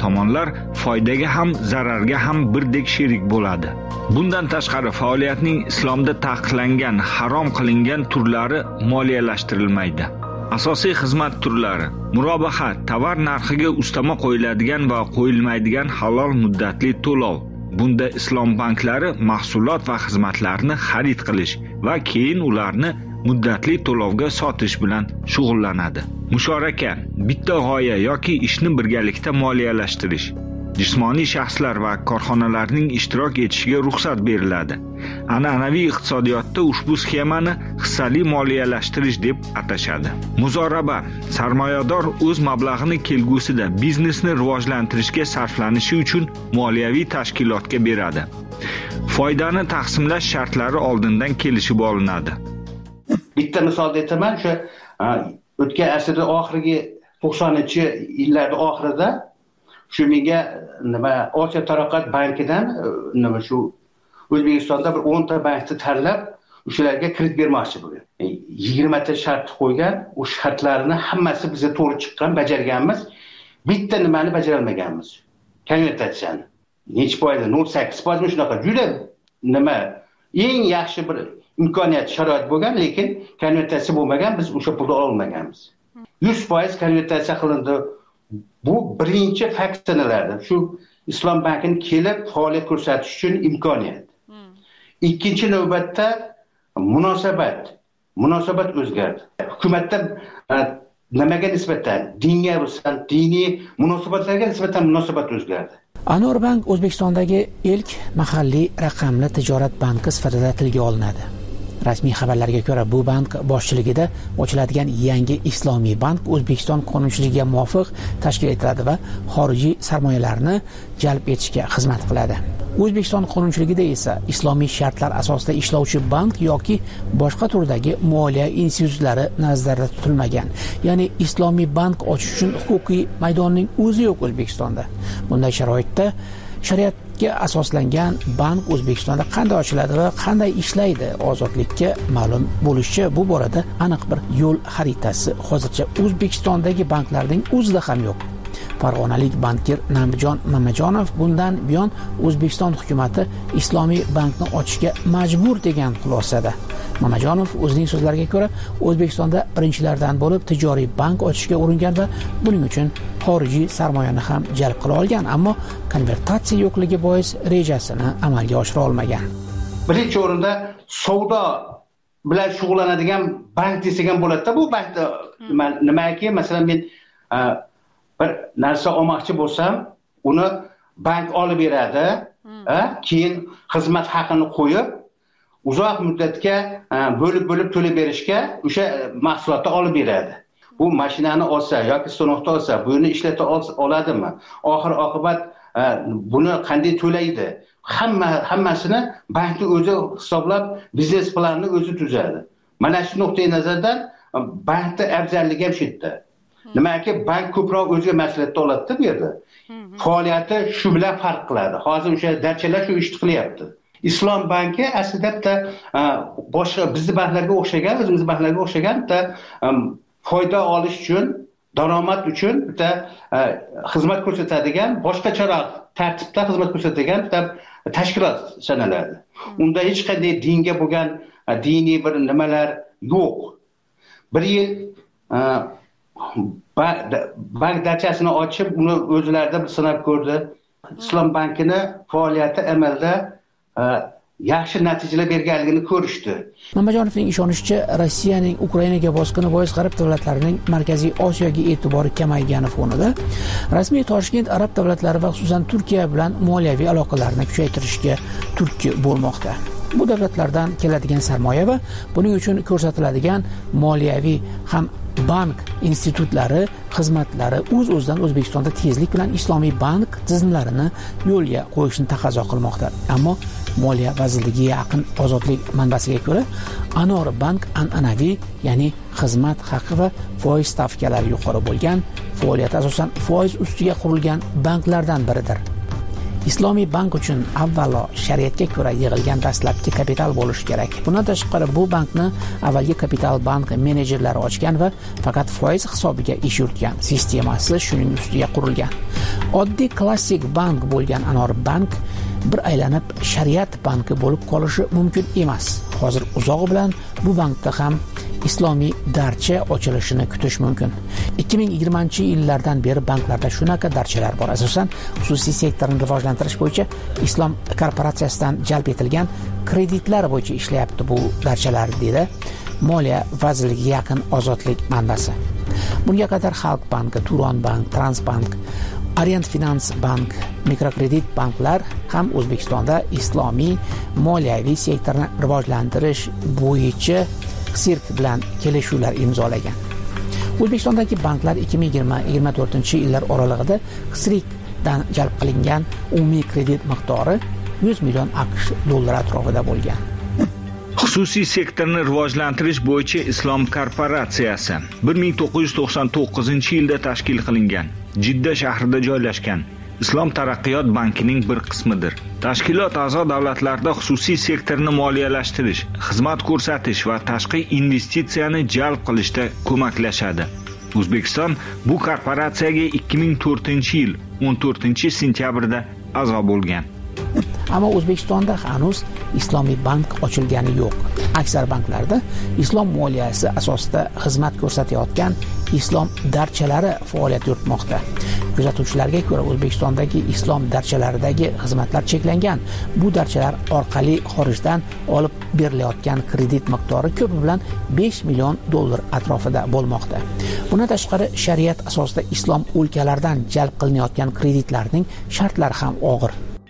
tomonlar foydaga ham zararga ham birdek sherik bo'ladi. Bundan tashqari faoliyatning islomda taqiqlangan, harom qilingan turlari moliyalashtirilmaydi. Asosiy xizmat turlari: murobaha, tovar narxiga ustama qo'yiladigan va qo'yilmaydigan halol muddatli to'lov. Bunda islom banklari mahsulot va xizmatlarni xarid qilish va keyin ularni muddatli to'lovga sotish bilan shug'ullanadi. Musharaka, bitta g'oya yoki ishni birgalikda moliyalashtirish. Jismoniy shaxslar va korxonalarning ishtirok etishiga ruxsat beriladi. An'anaviy iqtisodiyotda ushbu sxemani hissali moliyalashtirish deb atashadi. Muzoraba, sarmoyador o'z mablag'ini kelgusida biznesni rivojlantirishga sarflanishi uchun moliyaviy tashkilotga beradi. Foydani taqsimlash shartlari oldindan kelishib olinadi. Bitta misolda aytaman, o'sha o'tgan asrning oxirgi to'qsoninchi yillarning oxirida shu menga nima Osiyo taraqqiyot bankidan nima shu O'zbekistonda bir o'n ta bankni tanlab, o'shalarga kredit bermoqchi bo'lgan. yigirma ta shart qo'ygan, o shartlarni hammasi bizga to'g'ri chiqqan, bajarganmiz. Bitta nimani bajara olmaganmiz. Konvertatsiyani. Necha foizda? nol nuqta sakkiz foiz shunaqa juda nima eng yaxshi bir imkoniyat, sharoit bo'lgan, lekin konvertatsiya bo'lmagan, biz o'sha pulni ola olmaganmiz. yuz foiz konvertatsiya qilindi. Bu birinchi fakt sanaladi. Shu Islom bankini kelib faoliyat ko'rsatish uchun imkoniyat. Ikkinchi navbatda munosabat. Munosabat o'zgardi. Hukumatda nimaga nisbatan, dinga bo'lsin, diniy munosabatlarga nisbatan munosabat o'zgardi. Anor Bank O'zbekistondagi ilk mahalliy raqamli tijorat banki sifatida tilga olinadi. Rasmiy xabarlarga ko'ra, bu bank boshchiligida ochiladigan yangi islomiy bank O'zbekiston qonunchiligiga muvofiq tashkil etiladi va xorijiy sarmoyalarni jalb etishga xizmat qiladi. O'zbekiston qonunchiligida esa islomiy shartlar asosida ishlovchi bank yoki boshqa turdagi moliya institutlari nazarda tutilmagan. Ya'ni islomiy bank ochish uchun huquqiy maydonning o'zi yo'q O'zbekistonda. Bunday sharoitda shariatga asoslangan bank O'zbekistonda qanday ochiladi va qanday ishlaydi? Ozodlikka ma'lum bo'lishicha, bu borada aniq bir yo'l xaritasi hozircha O'zbekistondagi banklarning o'zida ham yo'q. Farg'onalik bankir Namjon Mamajonov bundan buyon O'zbekiston hukumatı islomiy bankni ochishga majbur degan xulosada. Mamajonov o'zining so'zlariga ko'ra, O'zbekistonda birinchilardan bo'lib tijoriy bank ochishga uringan va buning uchun xorijiy sarmoyani ham jalb qila olgan, ammo konvertatsiya yo'qligi bois rejasini amalga oshira olmagan. Birinchi o'rinda savdo bilan shug'ullanadigan bank desak ham bo'ladi-da, bu bankda nimaki, masalan men bir narsa olmoqchi bo'lsam, uni bank olib beradi, keyin xizmat haqini qo'yib, uzoq muddatga bo'lib-bo'lib to'lab berishga o'sha mahsulotni olib beradi. Bu mashinani olsa yoki so'noqni olsa, buni ishlata oladimi? Oxir oqibat buni qanday to'laydi? Hamma hammasini bankning o'zi hisoblab, biznes planini o'zi tuzadi. Mana shu nuqtai nazardan bankda afzalligi ham shu yerda. Nimaki bank ko'proq o'ziga mas'uliyatni oladi bu yerda. Faoliyati shu bilan farq qiladi. Hozir o'sha darchalar shu ishni qilyapti. Islom banki aslida bitta boshqa bizning banklarga o'xshagan, o'zimiz banklarga o'xshagan bitta foyda olish uchun, daromad uchun bitta xizmat ko'rsatadigan, boshqacharoq tartibda xizmat ko'rsatadigan bitta tashkilot sanaladi. Unda hech qanday dinga bo'lgan diniy bir nimalar yo'q. Bir yil bank darchasini ochib, uni o'zlarida bir sinab ko'rdi. Islom bankini faoliyati amalda yaxshi natijalar berganligini ko'rishdi. Mamajonovning ishonishicha, Rossiyaning Ukrainaga bosqini bois g'arb davlatlarining Markaziy Osiyoga e'tibori kamaygani fonida rasmiy Toshkent arab davlatlari va xususan Turkiya bilan moliyaviy aloqalarni kuchaytirishga turtki bo'lmoqda. Bu davlatlardan keladigan sarmoya va buning uchun ko'rsatiladigan moliyaviy ham bank institutlari xizmatlari o'z-o'zidan O'zbekistonda tezlik bilan islomiy bank tizimlarini yo'lga qo'yishni taqozo qilmoqda. Ammo Moliya vazirligiga yaqin ozodlik manbasiga ko'ra, Anor Bank an'anaviy, ya'ni xizmat haqi va foiz stavkalari yuqori bo'lgan, faoliyati asosan foiz ustiga qurilgan banklardan biridir. Islomiy bank uchun avvalo shariatga ko'ra yig'ilgan dastlabki kapital bo'lishi kerak. Bundan tashqari bu bankni avvalgi Kapital bank menejerlari ochgan va faqat foiz hisobiga ish yuritgan. Sistemasi shuning ustiga qurilgan. Oddiy klassik bank bo'lgan Anor bank bir aylanib shariat banki bo'lib qolishi mumkin emas. Hozir uzog'i bilan bu bankda ham islomiy darcha ochilishini kutish mumkin. ikki ming yigirmanchi yillardan beri banklarda shunaqa darchalar bor. Asosan xususiy sektorni rivojlantirish bo'yicha Islom korporatsiyasidan jalb etilgan kreditlar bo'yicha ishlayapti bu darchalar, dedi Moliya vazirligiga yaqin ozodlik manbasi. Bunga qadar Xalq banki, Turon bank, Transbank, Orient Finance bank, mikrokredit banklar ham O'zbekistonda islomiy moliyaviy sektorni rivojlantirish bo'yicha sirk bilan kelishuvlar imzolagan. O'zbekistondagi banklar ikki ming yigirma yigirma to'rtinchi yillar oralig'ida sirkdan jalb qilingan umumiy kredit miqdori yuz million AQSh dollari atrofida bo'lgan. Xususiy sektorni rivojlantirish bo'yicha Islom korporatsiyasi bir ming to'qqiz yuz to'qson to'qqizinchi yilda tashkil qilingan. Jidda shahrida joylashgan Islom taraqqiyot bankining bir qismidir. Tashkilot a'zo davlatlarda xususiy sektorni moliyalashtirish, xizmat ko'rsatish va tashqi investitsiyani jalb qilishda ko'maklashadi. O'zbekiston bu korporatsiyaga ikki ming to'rtinchi yil o'n to'rtinchi sentyabrda a'zo bo'lgan. Ammo O'zbekistonda hanuz islomiy bank ochilgani yo'q. Aksar banklarda islom moliyasi asosida xizmat ko'rsatayotgan islom darchalari faoliyat yuritmoqda. Kuzatuvchilarga ko'ra, O'zbekistondagi islom darchalaridagi xizmatlar cheklangan. Bu darchalar orqali xorijdan olib berilayotgan kredit miqdori ko'pi bilan besh million dollar atrofida bo'lmoqda. Bundan tashqari, shariat asosida islom o'lkalaridan jalb qilinayotgan kreditlarning shartlari ham og'ir.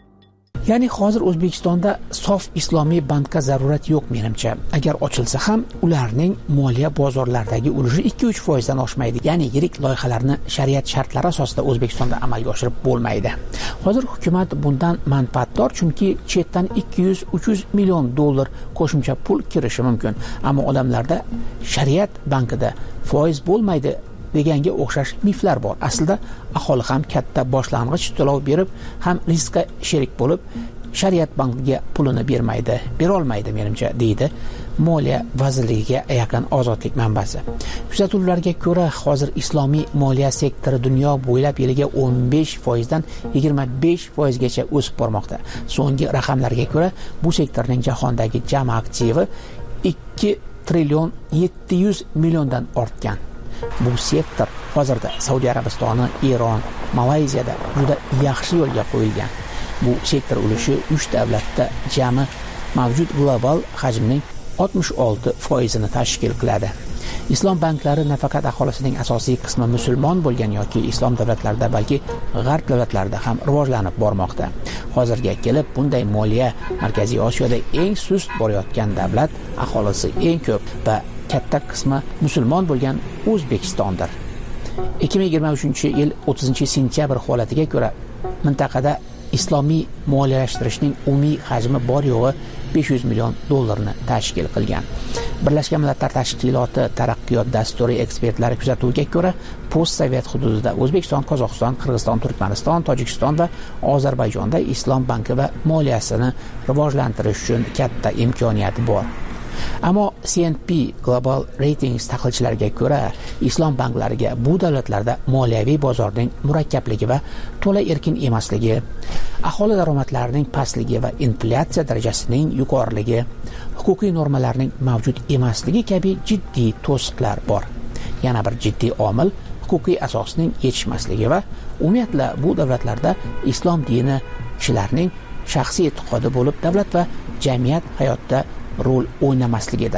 Ya'ni hozir O'zbekistonda sof islomiy bankka zarurat yo'q menimcha. Agar ochilsa ham ularning moliya bozorlaridagi ulushi ikki uch foiz dan oshmaydi. Ya'ni yirik loyihalarni shariat shartlari asosida O'zbekistonda amalga oshirib bo'lmaydi. Hozir hukumat bundan manfaatdor, chunki chetdan ikki yuz uch yuz million dollar qo'shimcha pul kirishi mumkin. Ammo odamlarda shariat bankida foiz bo'lmaydi deganga o'xshash miflar bor. Aslida aholi ham katta boshlang'ich to'lov berib, ham riskka sherik bo'lib, shariat bankiga pulini bermaydi, bera olmaydi menimcha, deydi Moliya vazirligiga yaqin ozodlik manbasi. Kuzatuvlarga ko'ra, hozir islomiy moliya sektori dunyo bo'ylab yiliga o'n besh foiz dan yigirma besh foiz gacha o'sib bormoqda. So'nggi raqamlarga ko'ra, bu sektorning jahondagi jami aktivi ikki trillion yetti yuz milliondan ortgan. Bu sektor hozirda Saudiya Arabistoni, Eron, Malayziyada juda yaxshi yo'lga qo'yilgan. Bu sektor ulushi uch davlatda jami mavjud global hajmning oltmish olti foizini tashkil qiladi. Islom banklari nafaqat aholisining asosiy qismi musulmon bo'lgan yoki islom davlatlarida, balki g'arb davlatlarida ham rivojlanib bormoqda. Hozirga kelib bunday moliya Markaziy Osiyoda eng sust borayotgan davlat, aholisi eng ko'p va katta qismi musulmon bo'lgan O'zbekistondir. ikki ming yigirma uchinchi yil o'ttizinchi sentyabr holatiga ko'ra mintaqada islomiy moliyalashtirishning umumiy hajmi bor yo'g'i besh yuz million dollarni tashkil qilgan. Birlashgan Millatlar Tashkiloti taraqqiyot dasturi ekspertlari kuzatuviga ko'ra, postsovet hududida O'zbekiston, Qozog'iston, Qirg'iziston, Turkmaniston, Tojikiston va Ozarbayjonda islom banki va moliyasini rivojlantirish uchun katta imkoniyat bor. Ammo C N P Global Ratings tahlilchilariga ko'ra, islom banklariga bu davlatlarda moliyaviy bozorning murakkabligi va to'la erkin emasligi, aholi daromadlarining pastligi va inflyatsiya darajasining yuqoriligi, huquqiy normalarning mavjud emasligi kabi jiddiy to'siqlar bor. Yana bir jiddiy omil huquqiy asosning yetishmasligi va umumiyatla bu davlatlarda islom dini kishilarning shaxsiy e'tiqodi bo'lib, davlat va jamiyat hayotda rol o'ynamasligidir.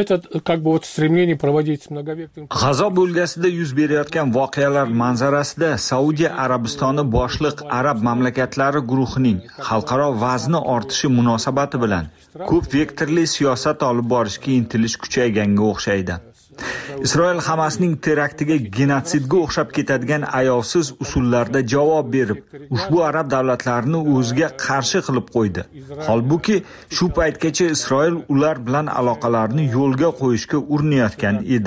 G'azo bo'lgasida yuz berayotgan voqealar manzarasida Saudiya Arabistoni boshliq arab mamlakatlari guruhining xalqaro vazni ortishi munosabati bilan ko'p vektorli siyosat olib borishga intilish kuchayganga o'xshaydi. Isroil Hamasning teraktiga genotsidga o'xshab ketadigan ayovsiz usullarda javob berib, ushbu arab davlatlarini o'ziga qarshi qilib qo'ydi. Holbuki shu paytgacha Isroil ular bilan aloqalarni yo'lga qo'yishga urinayotgan edi.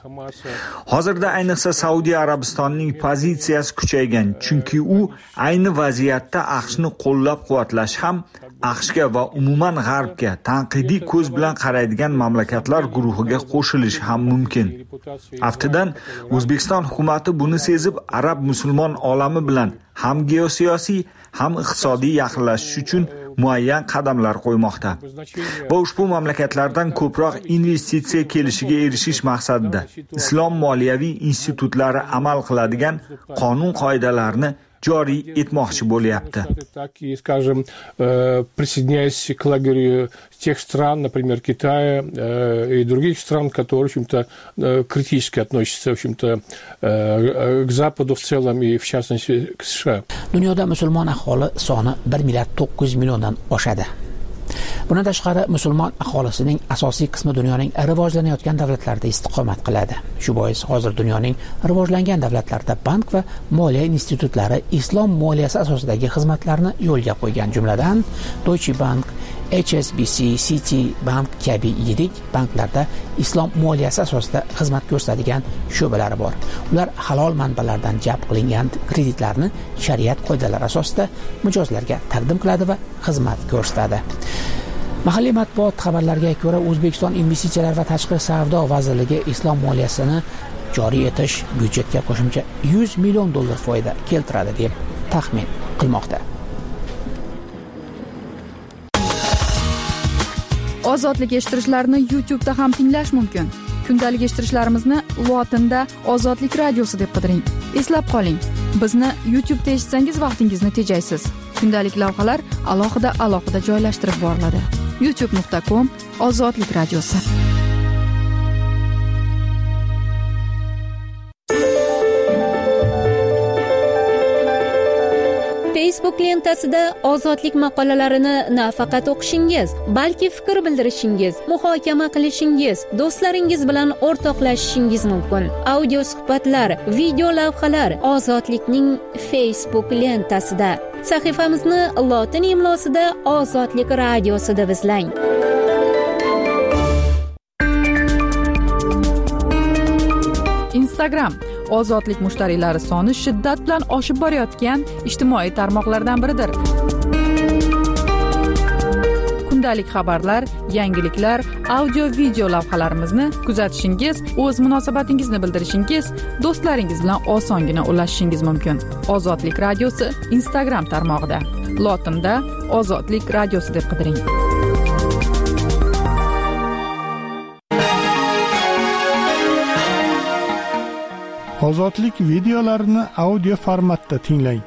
Hozirda ayniqsa Saudiya Arabistonining pozitsiyasi kuchaygan, chunki u ayni vaziyatda AQShni qo'llab-quvvatlash ham AQShga va umuman G'arbga tanqidiy ko'z bilan qaraydigan mamlakatlar guruhiga qo'shilishi ham mumkin. Aftidan O'zbekiston hukumatı buni sezib, arab musulmon olami bilan ham geosiyosiy, ham iqtisodiy yaqinlashish uchun muayyan qadamlar qo'ymoqda. Va ushbu mamlakatlardan ko'proq investitsiya kelishiga erishish maqsadida islom moliyaviy institutlari amal qiladigan qonun qoidalarini joriy etmoqchi bo'lyapti. Так и, скажем, присоединяясь к лагерю тех стран, например, Китая и других стран, которые, в общем-то, критически относятся, в общем-то, к Западу в целом и, в частности, к США. Dunyoda musulmon aholi soni bir milliard to'qqiz yuz milliondan oshadi. Bundan tashqari musulmon aholisining asosiy qismi dunyoning rivojlanayotgan davlatlarida istiqomat qiladi. Shu bois hozir dunyoning rivojlangan davlatlarida bank va moliya institutlari islom moliyasi asosidagi xizmatlarni yo'lga qo'ygan, jumladan Deutsche Bank, H S B C, Citibank kabi yirik banklarda islom moliyasi asosida xizmat ko'rsatadigan sho'balari bor. Ular halol manbalardan jalb qilingan kreditlarni shariat qoidalari asosida mijozlarga taqdim qiladi va xizmat ko'rsatadi. Mahalliy matbuot xabarlariga ko'ra, O'zbekiston investitsiyalar va tashqi savdo vazirligi islom moliyasini joriy etish byudjetga qo'shimcha yuz million dollar foyda keltiradi deb taxmin qilmoqda. Ozodlik eshittirishlarni YouTube'da ham tinglash mumkin. Kundalik eshittirishlarimizni lotinda Ozodlik radiosi deb qidiring. Eslab qoling, bizni YouTube'da eshitsangiz vaqtingizni tejaysiz. Kundalik lavhalar alohida alohida joylashtirib boriladi. youtube nuqta com Ozodlik radiosi. Facebook lentasida ozodlik maqolalarini nafaqat o'qishingiz, balki fikr bildirishingiz, muhokama qilishingiz, do'stlaringiz bilan o'rtoqlashishingiz mumkin. Audio suhbatlar, video lavhalar Ozodlikning Facebook lentasida. Sahifamizni lotin imlosida Ozodlik radiosida izlang. Instagram ozodlik mushtariylari soni shiddat bilan oshib borayotgan ijtimoiy tarmoqlardan biridir. Kundalik xabarlar, yangiliklar, audio video lavhalarimizni kuzatishingiz, o'z munosabatingizni bildirishingiz, do'stlaringiz bilan osongina ulashishingiz mumkin. Ozodlik radiosi Instagram tarmog'ida. Lotinda Ozodlik radiosi deb qidiring. Ozodlik videolarini audio formatda tinglang.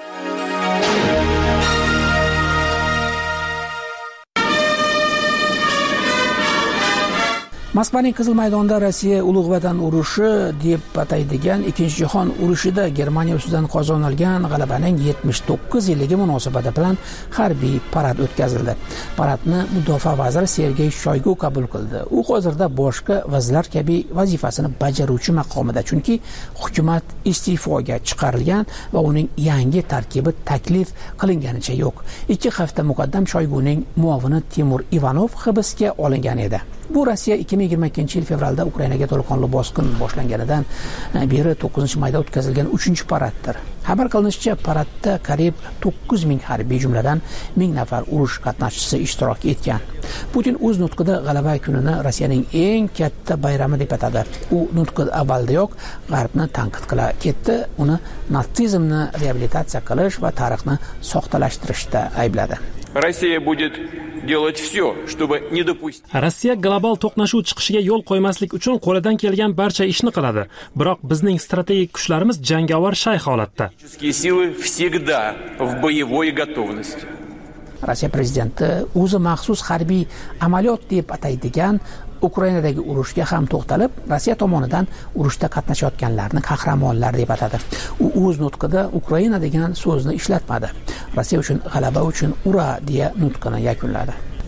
Moskvaning Qizil maydonida Rossiya ulug' vatan urushi deb ataydigan Ikkinchi jahon urushida Germaniya ustidan qozonilgan g'alabaning yetmish to'qqiz yilligi munosabati bilan harbiy parad o'tkazildi. Paradni mudofaa vaziri Sergey Shoygu qabul qildi. U hozirda boshqa vazirlar kabi vazifasini bajaruvchi maqomida, chunki hukumat iste'foga chiqarilgan va uning yangi tarkibi taklif qilinganicha yo'q. ikki hafta muqaddam Shoyguning muovini Timur Ivanov hibsga olingan edi. Bu Rossiya ikki ming yigirma ikkinchi yil fevralda Ukrainaga to'laqonli bosqin boshlanganidan beri to'qqizinchi mayda o'tkazilgan uchinchi paraddir. Xabar qilinishicha, paradda qariyb to'qqiz ming harbiy, jumladan ming nafar urush qatnashchisi ishtirok etgan. Putin o'z nutqida g'alaba kunini Rossiyaning eng katta bayrami deb atadi. U nutqi avvaldayoq G'arbni tanqid qila ketdi, uni natsizmni reabilitatsiya qilish va tarixni soxtalashtirishda aybladi. Rossiya будет делать все, чтобы не допустить. Rossiya global to'qnashuv chiqishiga yo'l qo'ymaslik uchun qo'lidan kelgan barcha ishni qiladi. Biroq bizning strategik kuchlarimiz jangovar shay holatda. Силы всегда в боевой готовности. Rossiya prezidenti o'zi maxsus harbiy amaliyot deb ataydigan Ukrainadagi urushga ham to'xtalib, Rossiya tomonidan urushda qatnashayotganlarni qahramonlar deb atadi. U o'z nutqida Ukraina degan so'zni ishlatmadi. Rossiya uchun g'alaba uchun ura deya nutqini yakunladi.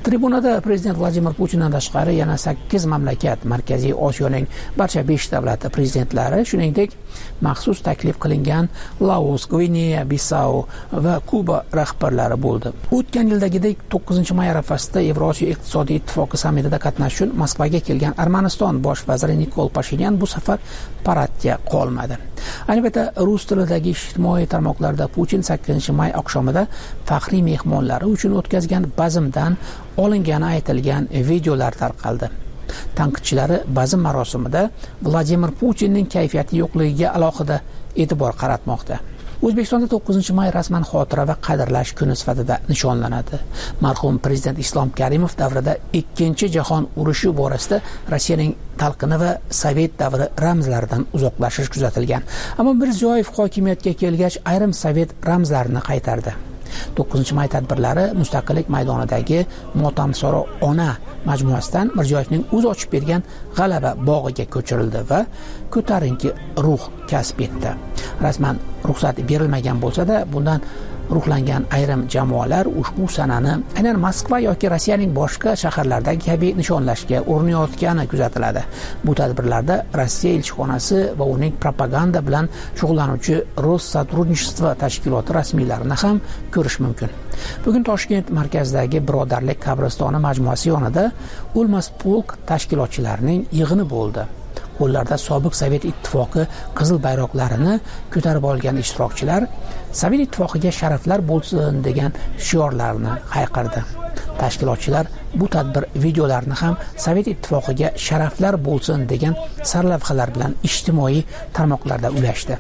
Tribunada prezident Vladimir Putindan tashqari yana sakkiz mamlakat, Markaziy Osiyoning barcha besh davlati prezidentlari, shuningdek maxsus taklif qilingan Laos, Gvineya, Bissau va Kuba rahbarlari bo'ldi. O'tgan yildagidek to'qqizinchi may arafasida Yevrosiyo iqtisodiy ittifoqi sammitida qatnashish uchun Moskvaga kelgan Armaniston bosh vaziri Nikol Pashinyan bu safar paradga qolmadi. Ayni paytda rus tilidagi ijtimoiy tarmoqlarda Putin sakkizinchi may oqshomida faxriy mehmonlari uchun o'tkazgan bazmdan olingani aytilgan videolar tarqaldi. Tanqidchilari bazm marosimida Vladimir Putinning kayfiyati yo'qligiga alohida e'tibor qaratmoqda. O'zbekistonda to'qqizinchi may rasman xotira va qadrlash kuni sifatida nishonlanadi. Marhum prezident Islom Karimov davrida ikkinchi jahon urushi borasida Rossiyaning talqini va sovet davri ramzlaridan uzoqlashish kuzatilgan. Ammo Mirziyoyev hokimiyatga kelgach ayrim sovet ramzlarini qaytardi. to'qqizinchi may tadbirlari Mustaqillik maydonidagi Motamsaro ona majmuasidan Mirziyoyevning o'zi ochib bergan G'alaba bog'iga ko'chirildi va ko'tarinki ruh kasb etdi. Rasman ruxsat berilmagan bo'lsa-da, bundan ruhlangan ayrim jamoalar ushbu sanani aynan Moskva yoki Rossiyaning boshqa shaharlaridagi kabi nishonlashga urinayotgani kuzatiladi. Bu tadbirlarda Rossiya elchixonasi va uning propaganda bilan shug'ullanuvchi Rossodrudnичество tashkiloti rasmiylarini ham ko'rish mumkin. Bugun Toshkent markazidagi Birodarlik qabristoni majmuasi yonida O'lmas polk tashkilotchilarining yig'ini bo'ldi. Qo'llarda sobiq Sovet ittifoqi qizil bayroqlarini ko'tarib olgan ishtirokchilar Sovet ittifoqiga sharaflar bo'lsin degan shiorlarni hayqirdi. Tashkilotchilar bu tadbir videolarini ham Sovet ittifoqiga sharaflar bo'lsin degan sarlavhalar bilan ijtimoiy tarmoqlarda ulashdi.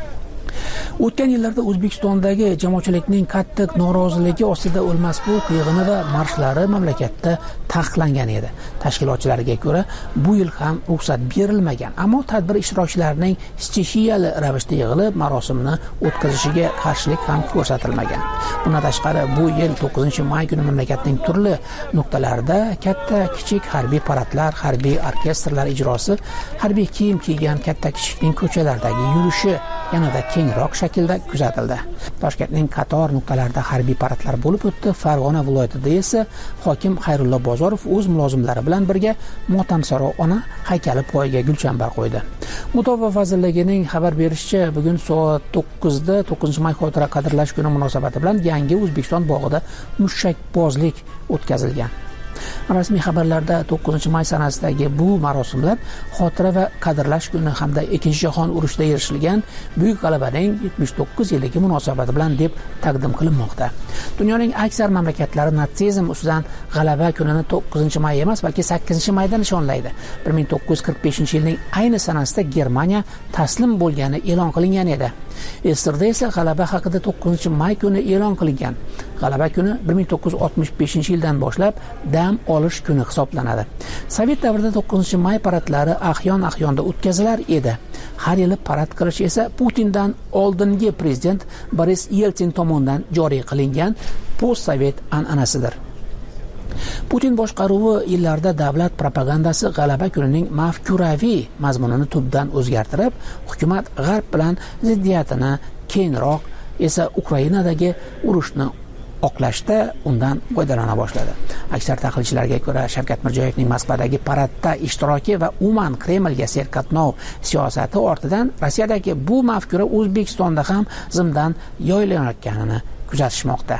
O'tgan yillarda O'zbekistondagi jamoatchilikning qattiq noroziligi ostida O'lmas polk yig'ini va marshlari mamlakatda taqiqlangan edi. Tashkilotchilarga ko'ra, bu yil ham ruxsat berilmagan, ammo tadbir ishtirokchilarining stixiyali ravishda yig'ilib marosimni o'tkazishiga qarshilik ham ko'rsatilmagan. Bundan tashqari, bu yil to'qqizinchi may kuni mamlakatning turli nuqtalarida katta kichik harbiy paradlar, harbiy orkestrlar ijrosi, harbiy kiyim kiygan katta kichikning ko'chalardagi yurishi yanada kengroq shaklda kuzatildi. Toshkentning qator nuqtalarida harbiy paradlar bo'lib o'tdi. Farg'ona viloyatida esa hokim Xayrullo Bozorov o'z mulozimlari bilan birga Motamsaro ona haykali poyiga gulchambar qo'ydi. Mudofaa vazirligining xabar berishicha, bugun soat to'qqizda to'qqizinchi may xotira qadrlash kuni munosabati bilan yangi O'zbekiston bog'ida mushakbozlik o'tkazilgan. Rasmiy xabarlarda to'qqizinchi may sanasidagi bu marosimlar xotira va qadrlash kuni hamda ikkinchi jahon urushida erishilgan buyuk g'alabaning yetmish to'qqiz yilligi munosabati bilan deb taqdim qilinmoqda. Dunyoning aksar mamlakatlari natsizm ustidan g'alaba kunini to'qqizinchi may emas, balki sakkizinchi mayda nishonlaydi. bir ming to'qqiz yuz qirq beshinchi yilning ayni sanasida Germaniya taslim bo'lgani e'lon qilingan edi. Esirda esa g'alaba haqida to'qqizinchi may kuni e'lon qilingan. G'alaba kuni bir ming to'qqiz yuz oltmish beshinchi yildan boshlab dam olish kuni hisoblanadi. Sovet davrida to'qqizinchi may paradlari ahyon-ahyonda o'tkazilar edi. Har yili parad qilish esa Putindan oldingi prezident Boris Yeltsin tomonidan joriy qilingan post-sovet an'anasidir. Putin boshqaruvi yillarda davlat propagandasi g'alaba kunining mafkuraviy mazmunini tubdan o'zgartirib, hukumat g'arb bilan ziddiyatini, keyinroq esa Ukrainadagi urushni oqlashda undan foydalana boshladi. Aksar tahlilchilarga ko'ra, Shavkat Mirziyoyevning Moskvadagi paradda ishtiroki va umuman Kremlga serqatnov siyosati ortidan Rossiyadagi bu mafkura O'zbekistonda ham zimdan yoylanayotganini kuzatishmoqda.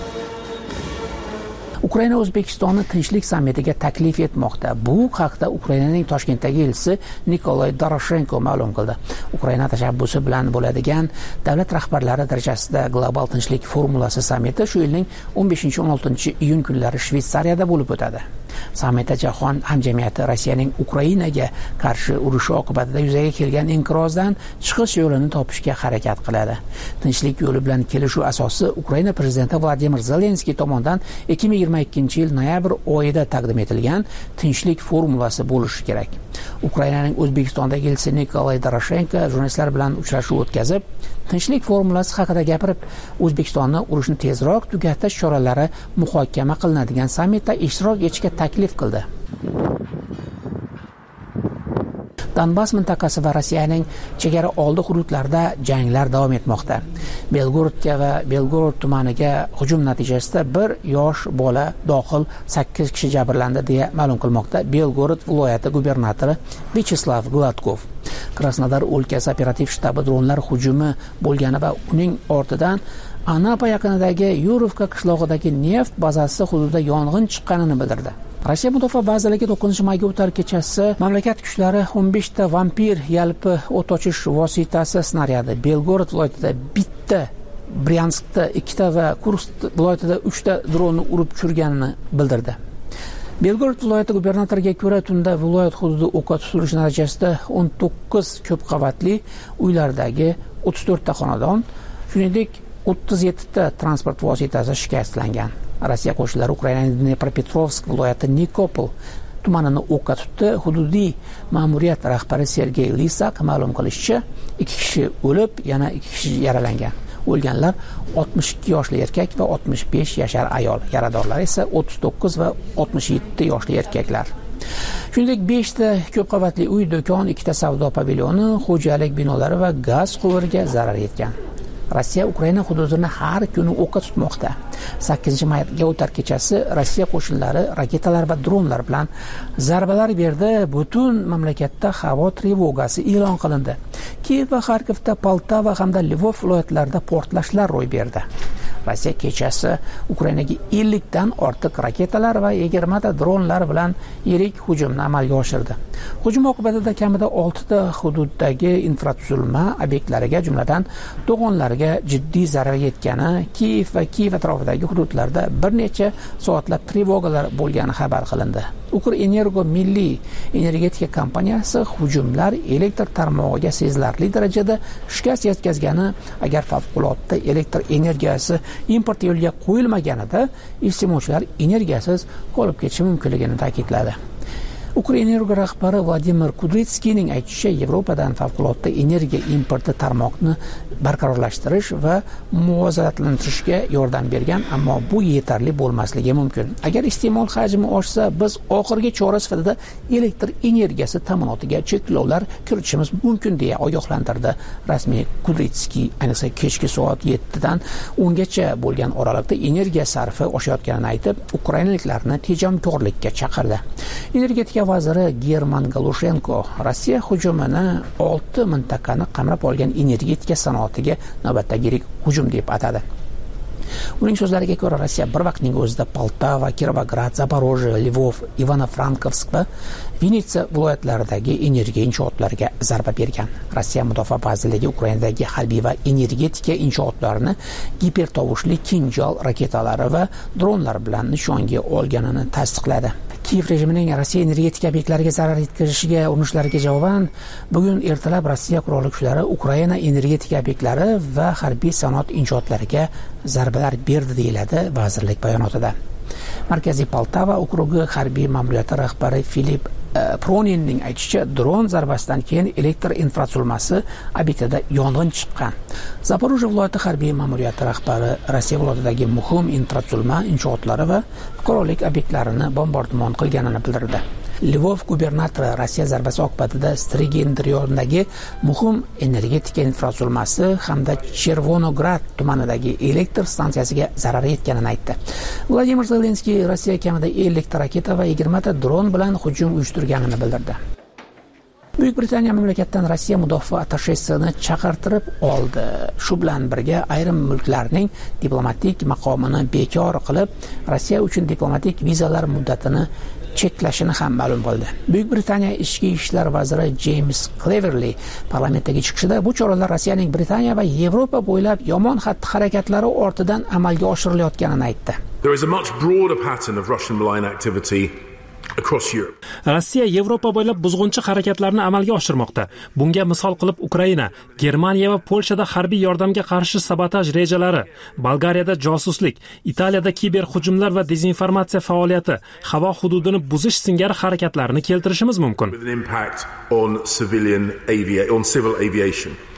Ukraina O'zbekistonni tinchlik sammitiga taklif etmoqda. Bu haqda Ukrainaning Toshkentdagi elchisi Nikolay Doroshenko ma'lum qildi. Ukraina tashabbusi bilan bo'ladigan davlat rahbarlari darajasida global tinchlik formulasi sammiti shu yilning o'n beshinchi o'n oltinchi iyun kunlari Shveysariyada bo'lib o'tadi. Sammitda jahon hamjamiyati Rossiyaning Ukrainaga qarshi urushi oqibatida yuzaga kelgan inqirozdan chiqish yo'lini topishga harakat qiladi. Tinchlik yo'li bilan kelishuv asosi Ukraina prezidenti Vladimir Zelenskiy tomonidan ikki ming yigirma ikkinchi yil noyabr oyida taqdim etilgan tinchlik formulasi bo'lishi kerak. Ukrainaning O'zbekistondagi elchisi Nikolay Doroshenko jurnalistlar bilan uchrashuv o'tkazib, tinchlik formulasi haqida gapirib, O'zbekistonni urushni tezroq tugatish choralari muhokama qilinadigan sammitda ishtirok etishga taklif qildi. Donbass mintaqasi va Rossiyaning chegara oldi hududlarida janglar davom etmoqda. Belgorodga va Belgorod tumaniga hujum natijasida bir yosh bola dohil sakkiz kishi jabrlandi deya ma'lum qilmoqda Belgorod viloyati gubernatori Vyacheslav Gladkov. Krasnodar o'lkasi operativ shtabi dronlar hujumi bo'lgani va uning ortidan Anapa yaqinidagi Yurovka qishlog'idagi neft bazasi hududida yong'in chiqqanini bildirdi. Rossiya mudofaa vazirligi to'qqizinchi mayga o'tar kechasi mamlakat kuchlari o'n besh ta vampir yalpi o't ochish vositasi snaryadi Belgorod viloyatida bitta, Bryanskda ikkita va Kursk viloyatida uchta dronni urib tushirganini bildirdi. Belgorod viloyati gubernatoriga ko'ra, tunda viloyat hududi o'qqa tutilishi natijasida o'n to'qqiz ko'p qavatli uylardagi o'ttiz to'rt ta xonadon, shuningdek o'ttiz yetti ta transport vositasi shikastlangan. Rossiya qo'shinlari Ukrainaning Dnepropetrovsk viloyati Nikopol tumanini o'qqa tutdi. Hududiy ma'muriyat rahbari Sergey Lisak ma'lum qilishicha, ikki kishi o'lib, yana ikki kishi yaralangan. O'lganlar oltmish ikki yoshli erkak va oltmish besh yashar ayol, yaradorlar esa o'ttiz to'qqiz va oltmish yetti yoshli erkaklar. Shuningdek besh ta ko'p qavatli uy, do'kon, ikkita savdo pavilyoni, xo'jalik binolari va gaz quvuriga zarar yetgan. Rossiya Ukraina hududini har kuni o'qqa tutmoqda. sakkizinchi mayga o'tar kechasi Rossiya qo'shinlari raketalar va dronlar bilan zarbalar berdi. Butun mamlakatda havo trevogasi e'lon qilindi. Kiev va Xarkovda, Poltava hamda Lvov viloyatlarida portlashlar ro'y berdi. Rossiya kechasi Ukrainaga ellik dan ortiq raketalar va yigirma ta dronlar bilan yirik hujumni amalga oshirdi. Hujum oqibatida kamida olti ta hududdagi infratuzilma obyektlariga, jumladan to'g'onlarga jiddiy zarar yetgani, Kiev va Kiev atrofidagi hududlarda bir necha soatlab trevogalar bo'lgani xabar qilindi. Ukrenergo milliy energetika kompaniyasi hujumlar elektr tarmog'iga sezilarli darajada shikast yetkazgani, agar favqulodda elektr energiyasi import yo'liga qo'yilmaganida iste'molchilar energiyasiz qolib ketishi mumkinligini ta'kidladi. Ukrenergo rahbari Vladimir Kudrytskiyning aytishicha, Yevropadan favqulodda energiya importi tarmoqni barqarorlashtirish va muvozanatlantirishga yordam bergan, ammo bu yetarli bo'lmasligi mumkin. Agar iste'mol hajmi oshsa, biz oxirgi chora sifatida elektr energiyasi ta'minotiga cheklovlar kiritishimiz mumkin deya ogohlantirdi rasmiy Kudrytskiy. Ayniqsa kechki soat yetti dan o'n gacha bo'lgan oralikda energiya sarfi oshayotganini aytib, ukrainaliklarni tejamkorlikka chaqirdi. Energetika vaziri German Galushenko Rossiya hujumini olti mintaqani qamrab olgan energetika sanoatiga navbatdagi yirik hujum deb atadi. Uning so'zlariga ko'ra, Rossiya bir vaqtning o'zida Poltava, Kirovograd, Zaporojye, Lvov, Ivano-Frankivsk va Vinitsa viloyatlaridagi energiya inshootlariga zarba bergan. Rossiya mudofaa vazirligi Ukrainadagi harbiy va energetika inshootlarini gipertovushli kinjal raketalari va dronlar bilan nishonga olganini tasdiqladi. Kiev rejimining Rossiya energetika obyektlariga zarar yetkazishiga urinishlariga javoban bugun ertalab Rossiya qurolli kuchlari Ukraina energetika obyektlari va harbiy sanoat inshootlariga zarbalar berdi, deyiladi vazirlik bayonotida. Markaziy Poltava okrugi harbiy ma'muriyati rahbari Filip Proninning aytishicha, dron zarbasidan keyin elektr infratuzilmasi obyektida yong'in chiqqan. Zaporojye viloyati harbiy ma'muriyati rahbari Rossiya viloyatidagi muhim infratuzilma inshootlari va fuqarolik obyektlarini bombardimon qilganini bildirdi. Lvov gubernatori Rossiya zarbasi oqibatida Strigendriyondagi muhim energetika infratuzilmasi hamda Chervonograd tumanidagi elektr stansiyasiga zarar yetganini aytdi. Vladimir Zelenskiy Rossiya kamida ellik ta raketa va yigirma ta dron bilan hujum uyushtirganini bildirdi. Buyuk Britaniya mamlakatdan Rossiya mudofaa attashesini chaqirtirib oldi. Shu bilan birga ayrim mulklarning diplomatik maqomini bekor qilib, Rossiya uchun diplomatik vizalar muddatini cheklashini ham ma'lum qildi. Buyuk Britaniya ichki ishlar vaziri James Cleverly parlamentdagi chiqishida bu choralar Rossiyaning Britaniya va Yevropa bo'ylab yomon xatti-harakatlari ortidan amalga oshirilayotganini aytdi. There is a much broader pattern of Russian malign activity across Europe. Rossiya Yevropa bo'ylab buzg'unchi harakatlarni amalga oshirmoqda. Bunga misol qilib Ukraina, Germaniya va Polshada harbiy yordamga qarshi sabotaj rejalari, Bolgariyada josuslik, Italiyada kiber hujumlar va dezinformatsiya faoliyati, havo hududini buzish singari harakatlarni keltirishimiz mumkin. With an impact on civilian avia- on civil aviation.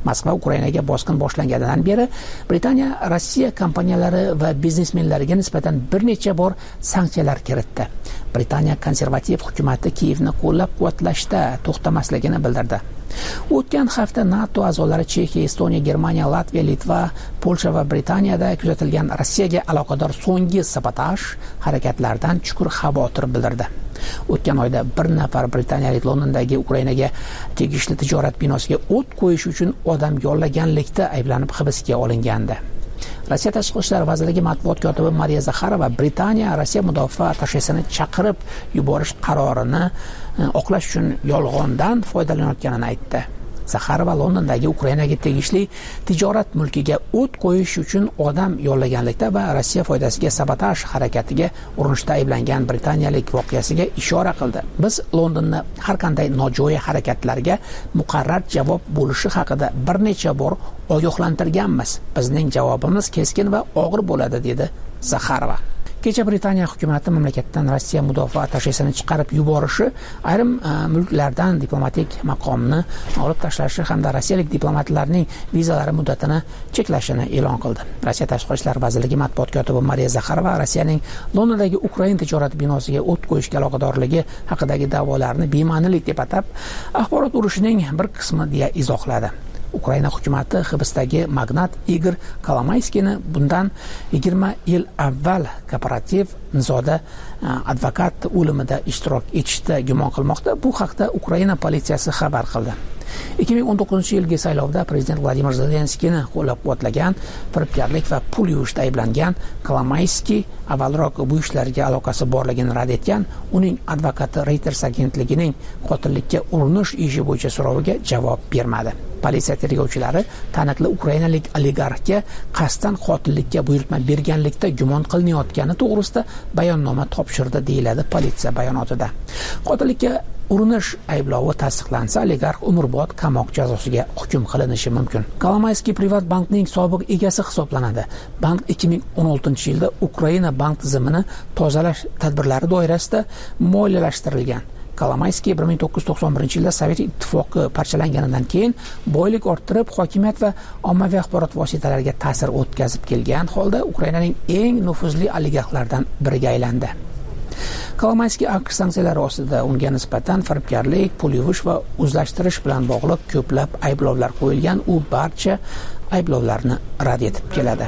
Moskva Ukrainaga bosqin boshlanganidan beri Britaniya Rossiya kompaniyalari va biznesmenlariga nisbatan bir necha bor sanksiyalar kiritdi. Britaniya konservativ hukumati Kiyevni qo'llab-quvvatlashda to'xtamasligini bildirdi. O'tgan hafta NATO a'zolari Chexiya, Estoniya, Germaniya, Latviya, Litva, Polsha va Britaniyada kuzatilgan Rossiyaga aloqador so'nggi sabotaj harakatlaridan chuqur xavotir bildirdi. O'tgan oyda bir nafar britaniyalik Londondagi Ukrainaga tegishli tijorat binosiga o't qo'yish uchun odam yollaganlikda ayblanib hibsga olingandi. Rossiya Tashqi ishlar vazirligi matbuot kotibi Mariya Zakharova Britaniya Rossiya mudofaa attashesini chaqirib yuborish qarorini oqlash uchun yolg'ondan foydalanayotganini aytdi. Zakharova Londondagi Ukrainaga tegishli tijorat mulkiga o't qo'yish uchun odam yollaganlikda va Rossiya foydasiga sabotaj harakatiga urinishda ayblangan britaniyalik voqeasiga ishora qildi. Biz Londonni har qanday nojo'ya harakatlarga muqarrar javob bo'lishi haqida bir necha bor ogohlantirganmiz. Bizning javobimiz keskin va og'ir bo'ladi, dedi Zakharova. Kecha Britaniya hukumati mamlakatdan Rossiya mudofaa attashesini chiqarib yuborishi, ayrim mulklardan diplomatik maqomni olib tashlashi hamda rossiyalik diplomatlarning vizalari muddatini cheklashini e'lon qildi. Rossiya Tashqi ishlar vazirligi matbuot kotibi Mariya Zakharova Rossiyaning Londondagi Ukraina tijorat binosiga o't qo'yishga aloqadorligi haqidagi da'volarni bema'nilik deb atab, axborot urushining bir qismi deya izohladi. Ukraina hukumati hibsdagi magnat Igor Kolomayskiyni bundan yigirma yil avval kooperativ nizoda advokat o'limida ishtirok etishda gumon qilmoqda. Bu haqda Ukraina politsiyasi xabar qildi. ikki ming o'n to'qqizinchi yilgi saylovda prezident Vladimir Zelenskiyni qo'llab-quvvatlagan, firibgarlik va pul yuvishda ayblangan Kolomayskiy avvalroq bu ishlarga aloqasi borligini rad etgan. Uning advokati Reuters agentligining qotillikka urinish ishi bo'yicha so'roviga javob bermadi. Politsiya tergovchilari taniqli ukrainalik oligarxga qasddan qotillikka buyurtma berganlikda gumon qilinayotgani to'g'risida bayonnoma topshirdi, deyiladi politsiya bayonotida. Qotillikka urinish ayblovi tasdiqlansa, oligarx umrbod qamoq jazosiga hukm qilinishi mumkin. Kolomayskiy privat bankning sobiq egasi hisoblanadi. Bank ikki ming o'n oltinchi yilda Ukraina bank tizimini tozalash tadbirlari doirasida moliyalashtirilgan. Kolomayskiy bir ming to'qqiz yuz to'qson birinchi yilda Sovet ittifoqi parchalanganidan keyin boylik orttirib, hokimiyat va ommaviy axborot vositalariga ta'sir o'tkazib kelgan holda Ukrainaning eng nufuzli oligarxlardan biriga aylandi. Kolomayskiy AQSh sanksiyalari ostida unga nisbatan firibgarlik, pul yuvish va o'zlashtirish bilan bog'liq ko'plab ayblovlar qo'yilgan. U barcha ayblovlarni rad etib keladi.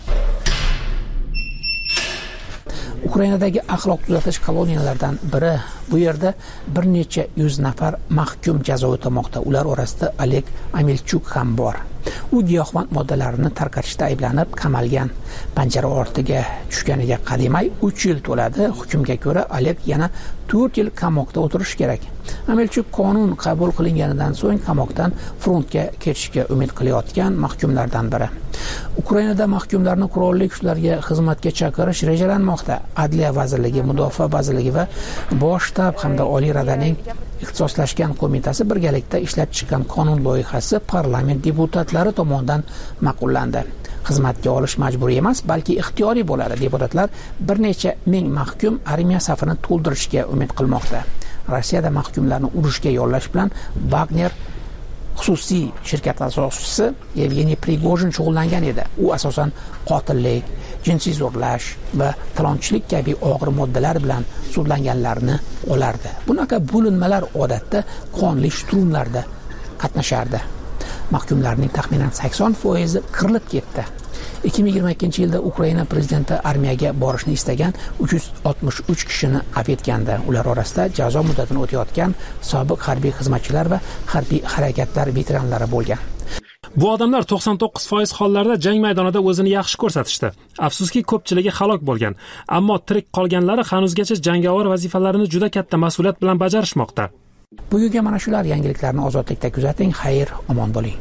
Ukrainadagi axloq tuzatish koloniyalardan biri. Bu yerda bir necha yuz nafar mahkum jazo o'tamoqda. Ular orasida Oleg Amilchuk ham bor. U giyohvand moddalarni tarqatishda ayblanib qamalgan. Panjara ortiga tushganiga qadimay uch yil to'ladi. Hukmga ko'ra Oleg yana to'rt yil qamoqda o'tirishi kerak. Amilchuk qonun qabul qilinganidan so'ng qamoqdan frontga ketishga umid qilayotgan mahkumlardan biri. Ukrainada mahkumlarni qurolli kuchlarga xizmatga chaqirish rejalanmoqda. Adliya vazirligi, Mudofaa vazirligi va Bosh shtab hamda Oliy Radaning ixtisoslashgan qo'mitasi birgalikda ishlab chiqqan qonun loyihasi parlament deputatlari tomonidan ma'qullandi. Xizmatga olish majburiy emas, balki ixtiyoriy bo'ladi. Deputatlar bir necha ming mahkum armiya safini to'ldirishga umid qilmoqda. Rossiyada mahkumlarni urushga yollash bilan Wagner xususiy shirkat asoschisi Yevgeniy Prigojin shug'ullangan edi. U asosan qotillik, jinsiy zo'rlash va talonchilik kabi og'ir moddalar bilan sudlanganlarni olardi. Bunaqa bo'linmalar odatda qonli shturmlarda qatnashardi. Mahkumlarning taxminan sakson foizi qirilib ketdi. ikki ming yigirma ikkinchi yilda Ukraina prezidenti armiyaga borishni istagan uch yuz oltmish uch kishini afv etgandi. Ular orasida jazo muddatini o'tayotgan sobiq harbiy xizmatchilar va harbiy harakatlar veteranlari bo'lgan. Bu odamlar to'qson to'qqiz foiz hollarda jang maydonida o'zini yaxshi ko'rsatishdi. Afsuski, ko'pchiligi halok bo'lgan, ammo tirik qolganlari hanuzgacha jangovar vazifalarini juda katta mas'uliyat bilan bajarishmoqda. Bugunga mana shular yangiliklarni ozodlikda kuzating. Xayr, omon bo'ling.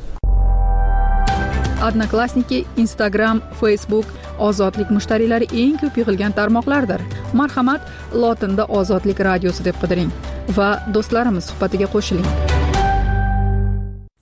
Odnoklassniki, Instagram, Facebook ozodlik mushtariylari eng ko'p yig'ilgan tarmoqlardir. Marhamat, lotinda Ozodlik radiosi deb qidiring va do'stlarimiz suhbatiga qo'shiling.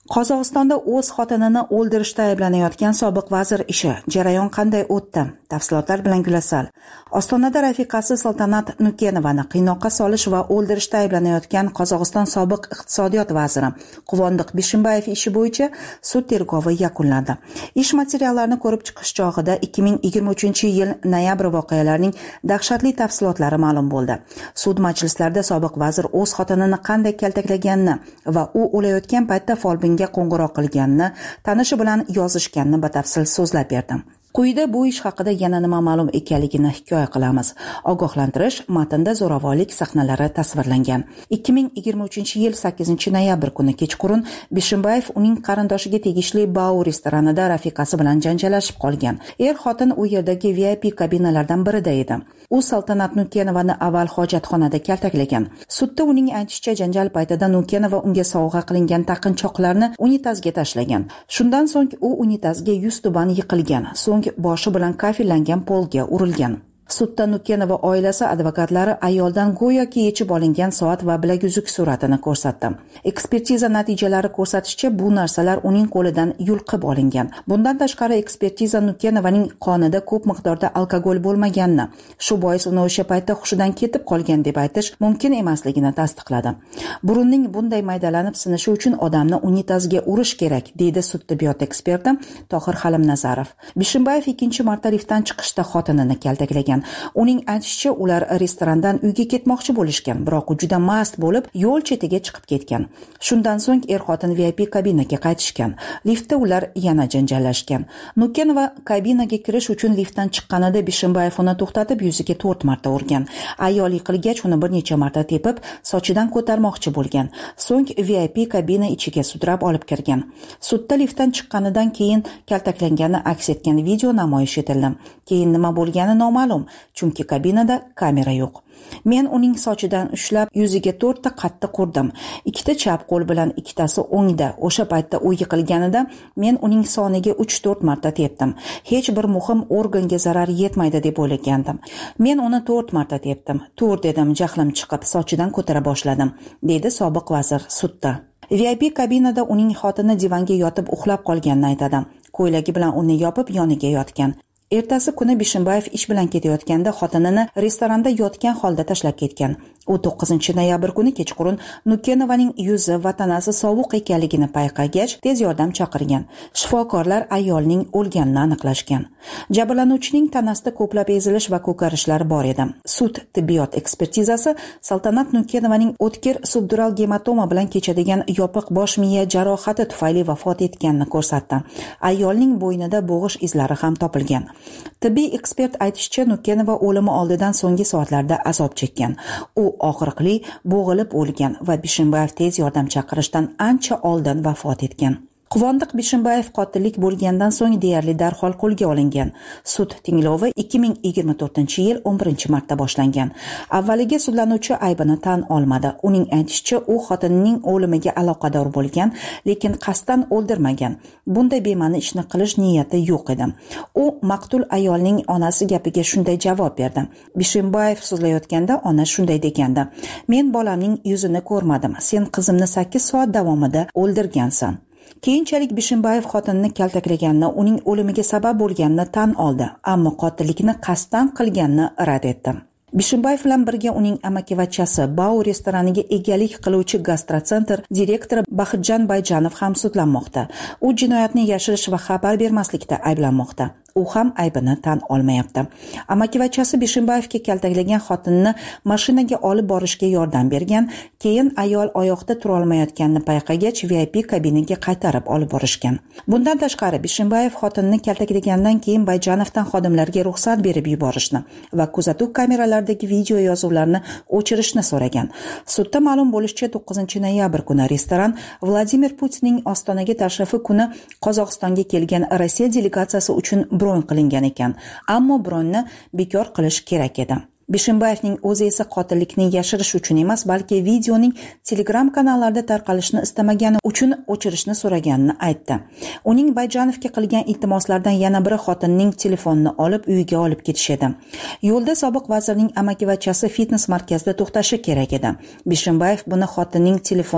Qozog'istonda o'z xotinini o'ldirishda ayblanayotgan sobiq vazir ishi. Jarayon qanday o'tdi? Tafsilotlar bilan Gulasal. Ostonada rafiqasi Saltanat Nukenovani qiynoqqa solish va o'ldirishda ayblanayotgan Qozog'iston sobiq iqtisodiyot vaziri Quvondiq Bishimbayev ishi bo'yicha sud tergovi yakunlandi. Ish materiallarini ko'rib chiqish chog'ida ikki ming yigirma uchinchi yil noyabr voqealarining dahshatli tafsilotlari ma'lum bo'ldi. Sud majlislarida sobiq vazir o'z xotinini qanday kaltaklaganini va u o'layotgan paytda folbinga qo'ng'iroq qilganini, tanishi bilan yozishganini batafsil so'zlab berdi. Quyida bu ish haqida yana nima ma'lum ekanligini hikoya qilamiz. Ogohlantirish: matnda zo'ravonlik sahnalari tasvirlangan. ikki ming yigirma uchinchi yil sakkizinchi noyabr kuni kechqurun Bishimbayev uning qarindoshiga tegishli Bau restoranida rafiqasi bilan janjallashib qolgan. Er-xotin u yerdagi V I P kabinalardan birida edi. U Saltanat Nukenovani avval hojatxonada kaltaklagan. Sudda uning aytishicha, janjal paytida Nukenova unga sovg'a qilingan taqinchoqlarni unitazga tashlagan. Shundan so'ng u unitazga yuz tuban yiqilgan. So'ng boshi bilan kafillangan polga urilgan. Sudda Nukenova oilasi advokatlari ayoldan go'yoki yechib olingan soat va bilaguzuk suratini ko'rsatdi. Ekspertiza natijalari ko'rsatishicha, bu narsalar uning qo'lidan yulqib olingan. Bundan tashqari ekspertiza Nukenovaning qonida ko'p miqdorda alkogol bo'lmaganini, shu bois uni o'sha paytda hushidan ketib qolgan deb aytish mumkin emasligini tasdiqladi. Burunning bunday maydalanib sinishi uchun odamni unitazga urish kerak, deydi sud tibbiyot eksperti Tohir Halimnazarov. Bishimbayev ikkinchi marta liftdan chiqishda xotinini kaltaklagan. Uning aytishicha, ular restorandan uyga ketmoqchi bo'lishgan, biroq u juda mast bo'lib, yo'l chetiga chiqib ketgan. Shundan so'ng er-xotin V I P kabinaga qaytishgan. Liftda ular yana janjallashgan. Nukenova kabinaga kirish uchun liftdan chiqqanida Bishimbayev uni to'xtatib, yuziga to'rt marta urgan. Ayol yiqilgach, uni bir necha marta tepib, sochidan ko'tarmoqchi bo'lgan. So'ng V I P kabina ichiga sudrab olib kirgan. Sudda liftdan chiqqanidan keyin kaltaklangani aks etgan video namoyish etildi. Keyin nima bo'lgani noma'lum, chunki kabinada kamera yo'q. Men uning sochidan ushlab yuziga to'rtta qattiq urdim. Ikkita chap qo'l bilan, ikkitasi o'ngda. O'sha paytda u yiqilganida men uning soniga uch to'rt marta tepdim. Hech bir muhim organga zarar yetmaydi deb o'ylagandim. Men uni to'rt marta tepdim. Tur dedim, jahlim chiqib sochidan ko'tara boshladim, dedi sobiq vazir sudda. V I P kabinada uning xotini divanga yotib uxlab qolganini aytadi. Ko'ylagi bilan uni yopib yoniga yotgan. Ertasi kuni Bishimbayev ish bilan ketayotganda xotinini restoranda yotgan holda tashlab ketgan. U to'qqizinchi noyabr kuni kechqurun Nukenovaning yuzi va tanasi sovuq ekanligini payqagach, tez yordam chaqirgan. Shifokorlar ayolning o'lganini aniqlashgan. Jabrlanuvchining tanasida ko'plab ezilish va ko'karishlar bor edi. Sud tibbiyot ekspertizasi Saltanat Nukenovaning o'tkir subdural gematoma bilan kechadigan yopiq bosh miya jarohati tufayli vafot etganini ko'rsatdi. Ayolning bo'ynida bo'g'ish izlari ham topilgan. Tibbiy ekspert aytishicha, Nukenova o'limi oldidan so'nggi soatlarda azob chekkan. U og'riqli bo'g'ilib o'lgan va Bishimbayev tez yordam chaqirishdan ancha oldin vafot etgan. Quvondiq Bishimbayev qotillik bo'lgandan so'ng deyarli darhol qo'lga olingan. Sud tinglovi ikki ming yigirma to'rtinchi yil o'n birinchi martda boshlangan. Avvaliga sudlanuvchi aybini tan olmadi. Uning aytishicha, u xotinining o'limiga aloqador bo'lgan, lekin qasddan o'ldirmagan. Bunday bema'ni ishni qilish niyati yo'q edi. U maqtul ayolning onasi gapiga shunday javob berdi. Bishimbayev so'zlayotganda ona shunday degandi: "Men bolamning yuzini ko'rmadim. Sen qizimni sakkiz soat davomida o'ldirgansan." Keyinchalik Bishimbayev xotinini kaltaklaganini, uning o'limiga sabab bo'lganini tan oldi, ammo qotillikni qasddan qilganini rad etdi. Bishimbayev bilan birga uning amakivachchasi, Bau restoraniga egalik qiluvchi Gastrocentr direktori Baxtjon Bayjanov ham sudlanmoqda. U jinoyatni yashirish va xabar bermaslikda ayblanmoqda. U ham aybini tan olmayapti. Amakivachchasi Bishimbayevga kaltaklagan xotinini mashinaga olib borishga yordam bergan, keyin ayol oyoqda tura olmayotganini payqagach V I P kabinaga qaytarib olib borishgan. Bundan tashqari Bishimbayev xotinini kaltaklagandan keyin Bayjanovdan xodimlarga ruxsat berib yuborishni va kuzatuv kameralaridagi video yozuvlarni o'chirishni so'ragan. Sudda ma'lum bo'lishicha, to'qqizinchi noyabr kuni restoran Vladimir Putinning Ostonaga tashrifi kuni Qozog'istonga kelgan Rossiya delegatsiyasi uchun bron qilingan ekan, ammo bronni bekor qilish kerak edi. Bishimbayevning o'zi esa qotillikni yashirish uchun emas, balki videoning Telegram kanallarida tarqalishini istamagani uchun o'chirishni so'raganini aytdi. Uning Bayjanovga qilgan iltimoslardan yana biri xotinining telefonini olib uyiga olib ketish edi. Yo'lda sobiq vazirning amakivachchasi fitnes markazida to'xtashi kerak edi. Bishimbayev buni xotinining telefonini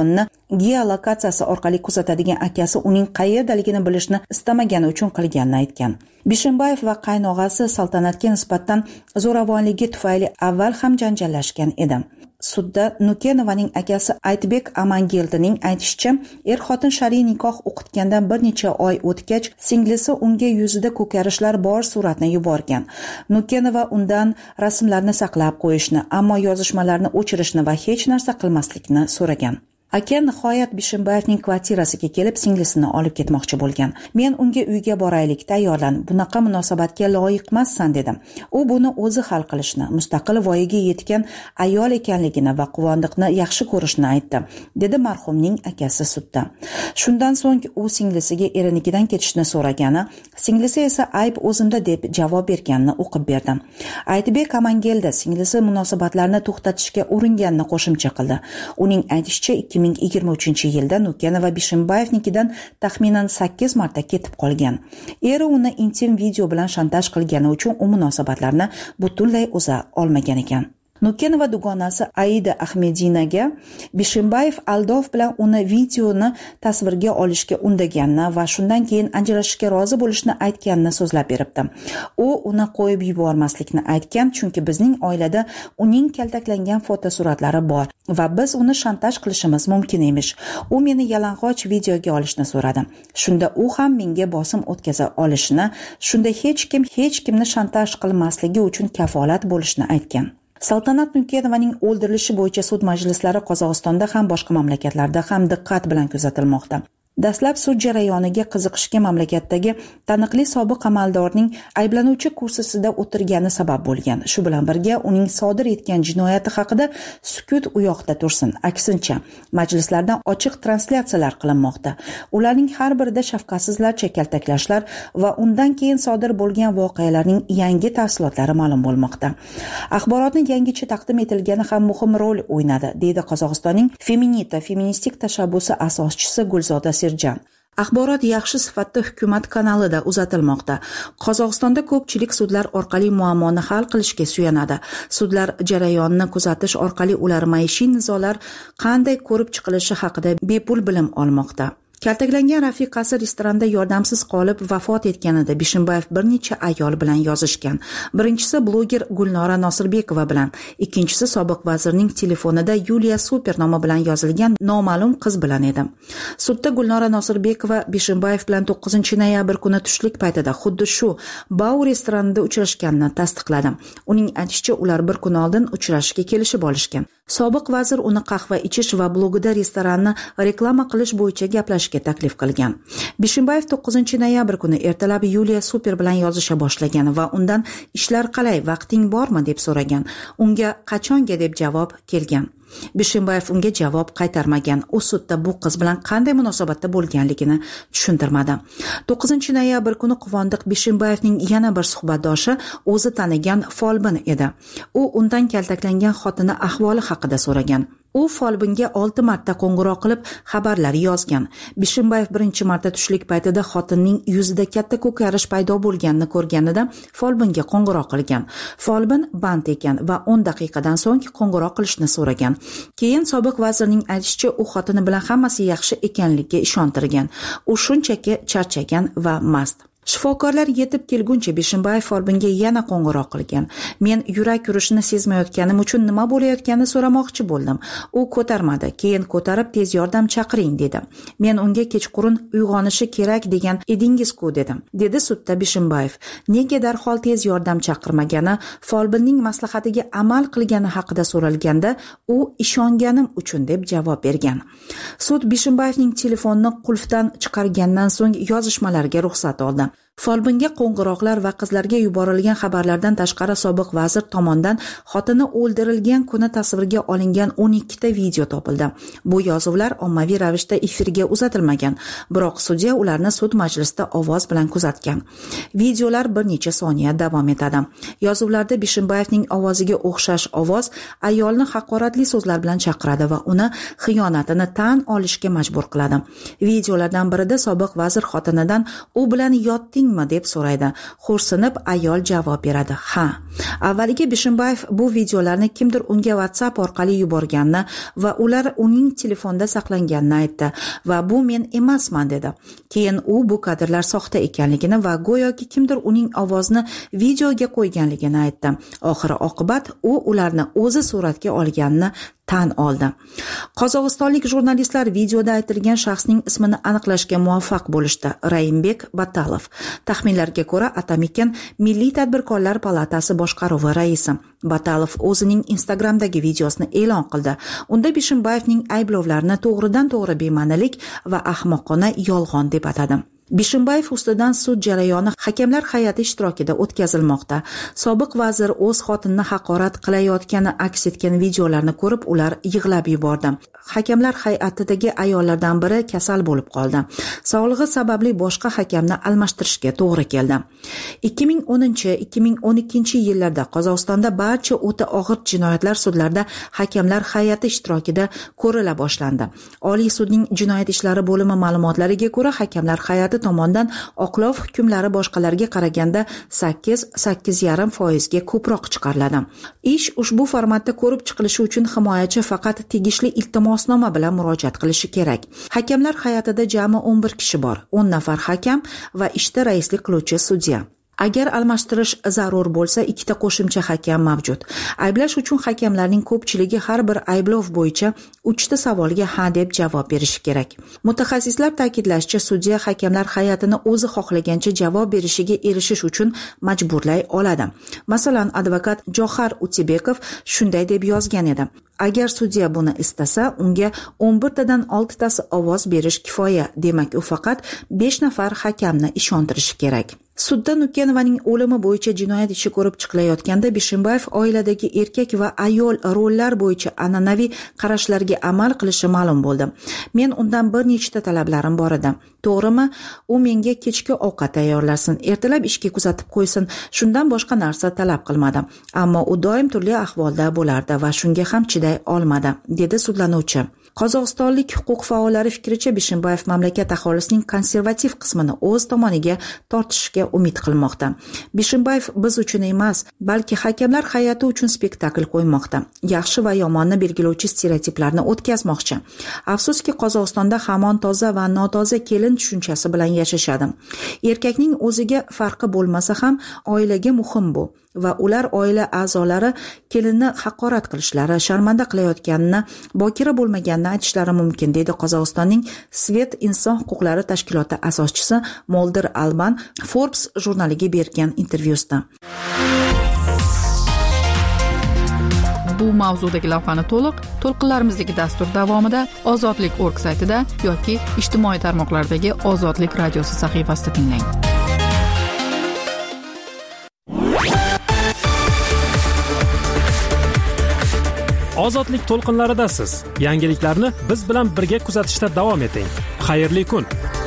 geolokatsiyasi orqali kuzatadigan akasi uning qayerdaligini bilishni istamagani uchun qilganini aytgan. Bishimbayev va qaynog'asi Saltanatga nisbatan zo'ravonligi tufayli avval ham janjallashgan edi. Sudda Nukenovaning akasi Aytbek Amangeldining aytishicha, er-xotin shar'iy nikoh o'qitgandan bir necha oy o'tgach, singlisi unga yuzida ko'karishlar bor suratni yuborgan. Nukenova undan rasmlarni saqlab qo'yishni, ammo yozishmalarni o'chirishni va hech narsa qilmaslikni so'ragan. Aka nihoyat Bishimbayevning kvartirasiga kelib singlisini olib ketmoqchi bo'lgan. Men unga uyga boraylik, tayyorlan. Bunaqa munosabatga loyiqmassan dedim. U buni o'zi hal qilishni, mustaqil voyaga yetgan ayol ekanligini va quvondiqni yaxshi ko'rishni aytdi, dedi marhumning akasi sudda. Shundan so'ng u singlisiga erinikidan ketishni so'ragani, singlisi esa ayb o'zimda deb javob berganini o'qib berdi. Aytbek Amangeldi singlisi munosabatlarni to'xtatishga uringanini qo'shimcha qildi. Uning aytishicha ikki ming yigirma uchinchi yilda Nukenova Bishimbayevnikidan taxminan sakkiz marta ketib qolgan. Eri uni intim video bilan shantaj qilgani uchun u munosabatlarni butunlay o'za olmagan ekan. Nukenova dugonasi Aida Ahmedinaga Bishimbayev aldov bilan uni videoni tasvirga olishga undaganini va shundan keyin ajrashishga rozi bo'lishni aytganini so'zlab beribdi. U uni qo'yib yubormaslikni aytgan, chunki bizning oilada uning kaltaklangan fotosuratlari bor va biz uni shantaj qilishimiz mumkin emish. U meni yalang'och videoga olishni so'radi. Shunda u ham menga bosim o'tkaza olishini, shunda hech kim hech kimni shantaj qilmasligi uchun kafolat bo'lishni aytgan. Saltanat Nukenovaning o'ldirilishi bo'yicha sud majlislari Qozog'istonda ham boshqa mamlakatlarda ham diqqat bilan kuzatilmoqda. Dastlab sud jarayoniga qiziqishga mamlakatdagi taniqli sobiq amaldorning ayblanuvchi kursisida o'tirgani sabab bo'lgan. Shu bilan birga uning sodir etgan jinoyati haqida sukut u yoqda tursin. Aksincha, majlislardan ochiq translyatsiyalar qilinmoqda. Ularning har birida shafqatsizlarcha kaltaklashlar va undan keyin sodir bo'lgan voqealarning yangi tafsilotlari ma'lum bo'lmoqda. Axborotni yangicha taqdim etilgani ham muhim rol o'ynadi, deydi Qozog'istonning Feminita feministik tashabbusi asoschisi Gulzoda Serjan. Axborot yaxshi sifatda hukumat kanalida uzatilmoqda. Qozog'istonda ko'pchilik sudlar orqali muammoni hal qilishga suyanadi. Sudlar jarayonini kuzatish orqali ular maishiy nizolar qanday ko'rib chiqilishi haqida bepul bilim olmoqda. Kaltaklangan rafiqasi restoranda yordamsiz qolib vafot etganida Bishimbayev bir necha ayol bilan yozishgan. Birinchisi bloger Gulnora Nosirbekova bilan, ikkinchisi sobiq vazirning telefonida Yuliya Super nomi bilan yozilgan noma'lum qiz bilan edi. Sudda Gulnora Nosirbekova Bishimbayev bilan to'qqizinchi noyabr kuni tushlik paytida xuddi shu Bau restoranida uchrashganini tasdiqladi. Uning aytishicha, ular bir kun oldin uchrashishga kelishib olishgan. Sobiq vazir uni qahva ichish va blogida restoranni reklama qilish bo'yicha gaplashishga taklif qilgan. Bishimbayev to'qqizinchi noyabr kuni ertalab Yuliya Super bilan yozisha boshlagan va undan ishlar qalay, vaqting bormi deb so'ragan. Unga qachonga deb javob kelgan. Bishimbayev unga javob qaytarmagan. U sudda bu qiz bilan qanday munosabatda bo'lganligini tushuntirmadi. to'qqizinchi noyabr kuni Quvondiq Bishimbayevning yana bir suhbatdoshi o'zi tanigan Folbin edi. U undan kaltaklangan xotini ahvoli haqida so'ragan. U Folbinga olti marta qo'ng'iroq qilib xabarlar yozgan. Bishimbayev birinchi marta tushlik paytida xotinning yuzida katta ko'karish paydo bo'lganini ko'rganida Folbinga qo'ng'iroq qilgan. Folbin band ekan va o'n daqiqadan so'ng qo'ng'iroq qilishni so'ragan. Keyin sobiq vazirning aytishicha, u xotini bilan hammasi yaxshi ekanligiga ishontirgan. U shunchaki charchagan va mast. Shifokorlar yetib kelguncha Bishimbayev Folbinga yana qo'ng'iroq qilgan. Men yurak urishini sezmayotganim uchun nima bo'layotganini so'ramoqchi bo'ldim. U ko'tarmadi. Keyin ko'tarib tez yordam chaqiring dedi. Men unga kechqurun uyg'onishi kerak degan edingiz-ku dedim, dedi sudda Bishimbayev. Nega darhol tez yordam chaqirmagani, Folbinning maslahatiga amal qilgani haqida so'ralganda, u ishonganim uchun deb javob bergan. Sud Bishimbayevning telefonini qulfdan chiqargandan so'ng yozishmalarga ruxsat oldi. Folbinga qo'ng'iroqlar va qizlarga yuborilgan xabarlardan tashqari sobiq vazir tomonidan xotini o'ldirilgan kuni tasvirga olingan o'n ikkita video topildi. Bu yozuvlar ommaviy ravishda efirga uzatilmagan, biroq sudya ularni sud majlisida ovoz bilan kuzatgan. Videolar bir necha soniya davom etadi. Yozuvlarda Bishimbayevning ovoziga o'xshash ovoz ayolni haqoratli so'zlar bilan chaqiradi va uni xiyonatini tan olishga majbur qiladi. Videolardan birida sobiq vazir xotinidan u bilan yotding deb so'raydi. Xo'rsinib ayol javob beradi: "Ha". Avvaliga Bishimbayev bu videolarni kimdir unga WhatsApp orqali yuborganini va ular uning telefonda saqlanganini aytdi va bu men emasman dedi. Keyin u bu kadrlar soxta ekanligini va go'yoki kimdir uning ovozini videoga qo'yganligini aytdi. Oxiri oqibat u ularni o'zi suratga olganini tan oldi. Qozog'istonlik jurnalistlar videoda aytilgan shaxsning ismini aniqlashga muvaffaq bo'lishdi. Raimbek Batalov. Taxminlarga ko'ra, Atamikin Milliy tadbirkorlar palatasi boshqaruvi raisi. Batalov o'zining Instagramdagi videosini e'lon qildi. Unda Bishimbayevning ayblovlarini to'g'ridan-to'g'ri bema'nilik va ahmoqona yolg'on deb atadi. Bishimbayev ustidan sud jarayoni hakamlar hay'ati ishtirokida o'tkazilmoqda. Sobiq vazir o'z xotinini haqorat qilayotgani aks etgan videolarni ko'rib, ular yig'lab yubordi. Hakamlar hay'atidagi ayollardan biri kasal bo'lib qoldi. Sog'lig'i sababli boshqa hakamni almashtirishga to'g'ri keldi. ikki ming o'ninchi - ikki ming o'n ikkinchi yillarda Qozog'istonda barcha o'ta og'ir jinoyatlar sudlarida hakamlar hay'ati ishtirokida ko'rila boshlandi. Oliy sudning jinoyat ishlari bo'limi ma'lumotlariga ko'ra, hakamlar hay'ati tomonidan oqlov hukmlari boshqalarga qaraganda sakkiz - sakkiz yarim foizga ko'proq chiqariladi. Ish ushbu formatda ko'rib chiqilishi uchun himoyachi faqat tegishli iltimosnoma bilan murojaat qilishi kerak. Hakamlar hay'atida jami o'n bir kishi bor. o'n nafar hakam va ishda raislik qiluvchi sudya. Agar almashtirish zarur bo'lsa, ikkita qo'shimcha hakam mavjud. Ayblash uchun hakamlarning ko'pchiligi har bir ayblov bo'yicha uchta savolga ha deb javob berishi kerak. Mutaxassislar ta'kidlashicha, sudya hakamlar hay'atini o'zi xohlagancha javob berishiga erishish uchun majburlay oladi. Masalan, advokat Johar Utibekov shunday deb yozgan edi: Agar sudya buni istasa, unga o'n bir tadan olti tasi ovoz berish kifoya. Demak, u faqat besh nafar hakamni ishontirishi kerak. Sudda Nukenovaning o'limi bo'yicha jinoyat ishi ko'rib chiqilayotganda Bishimbayev oiladagi erkak va ayol rollar bo'yicha an'anaviy qarashlarga amal qilishi ma'lum bo'ldi. Men undan bir nechta talablarim bor edi. To'g'rimi, u menga kechki ovqat tayyorlasin, ertalab ishga kuzatib qo'ysin, shundan boshqa narsa talab qilmadi. Ammo u doim turli ahvolda bo'lardi va shunga ham chiday olmadi, dedi sudlanuvchi. Qozog'istonlik huquq faollari fikricha, Bishimbayev mamlakat aholisining konservativ qismini o'z tomoniga tortishga umid qilmoqda. Bishimbayev biz uchun emas, balki hakamlar hay'ati uchun spektakl qo'ymoqda. Yaxshi va yomonni belgilovchi stereotiplarni o'tkazmoqchi. Afsuski, Qozog'istonda hamon toza va notoza kelin tushunchasi bilan yashashadi. Erkakning o'ziga farqi bo'lmasa ham oilaga muhim bu. Va ular oila a'zolari kelinni haqorat qilishlari, sharmanda qilayotganini, bokira bo'lmaganini aytishlari mumkin, dedi Qozog'istonning Svet inson huquqlari tashkiloti asoschisi Moldir Alban Forbes jurnaliga bergan intervyusida. Bu mavzudagi lavhani to'liq to'lqinlarimizdagi dastur davomida ozodlik nokta org saytida yoki ijtimoiy tarmoqlardagi Ozodlik radiosi sahifasida tinglang. Ozodlik to'lqinlaridasiz. Yangiliklarni biz bilan birga kuzatishda davom eting. Xayrli kun.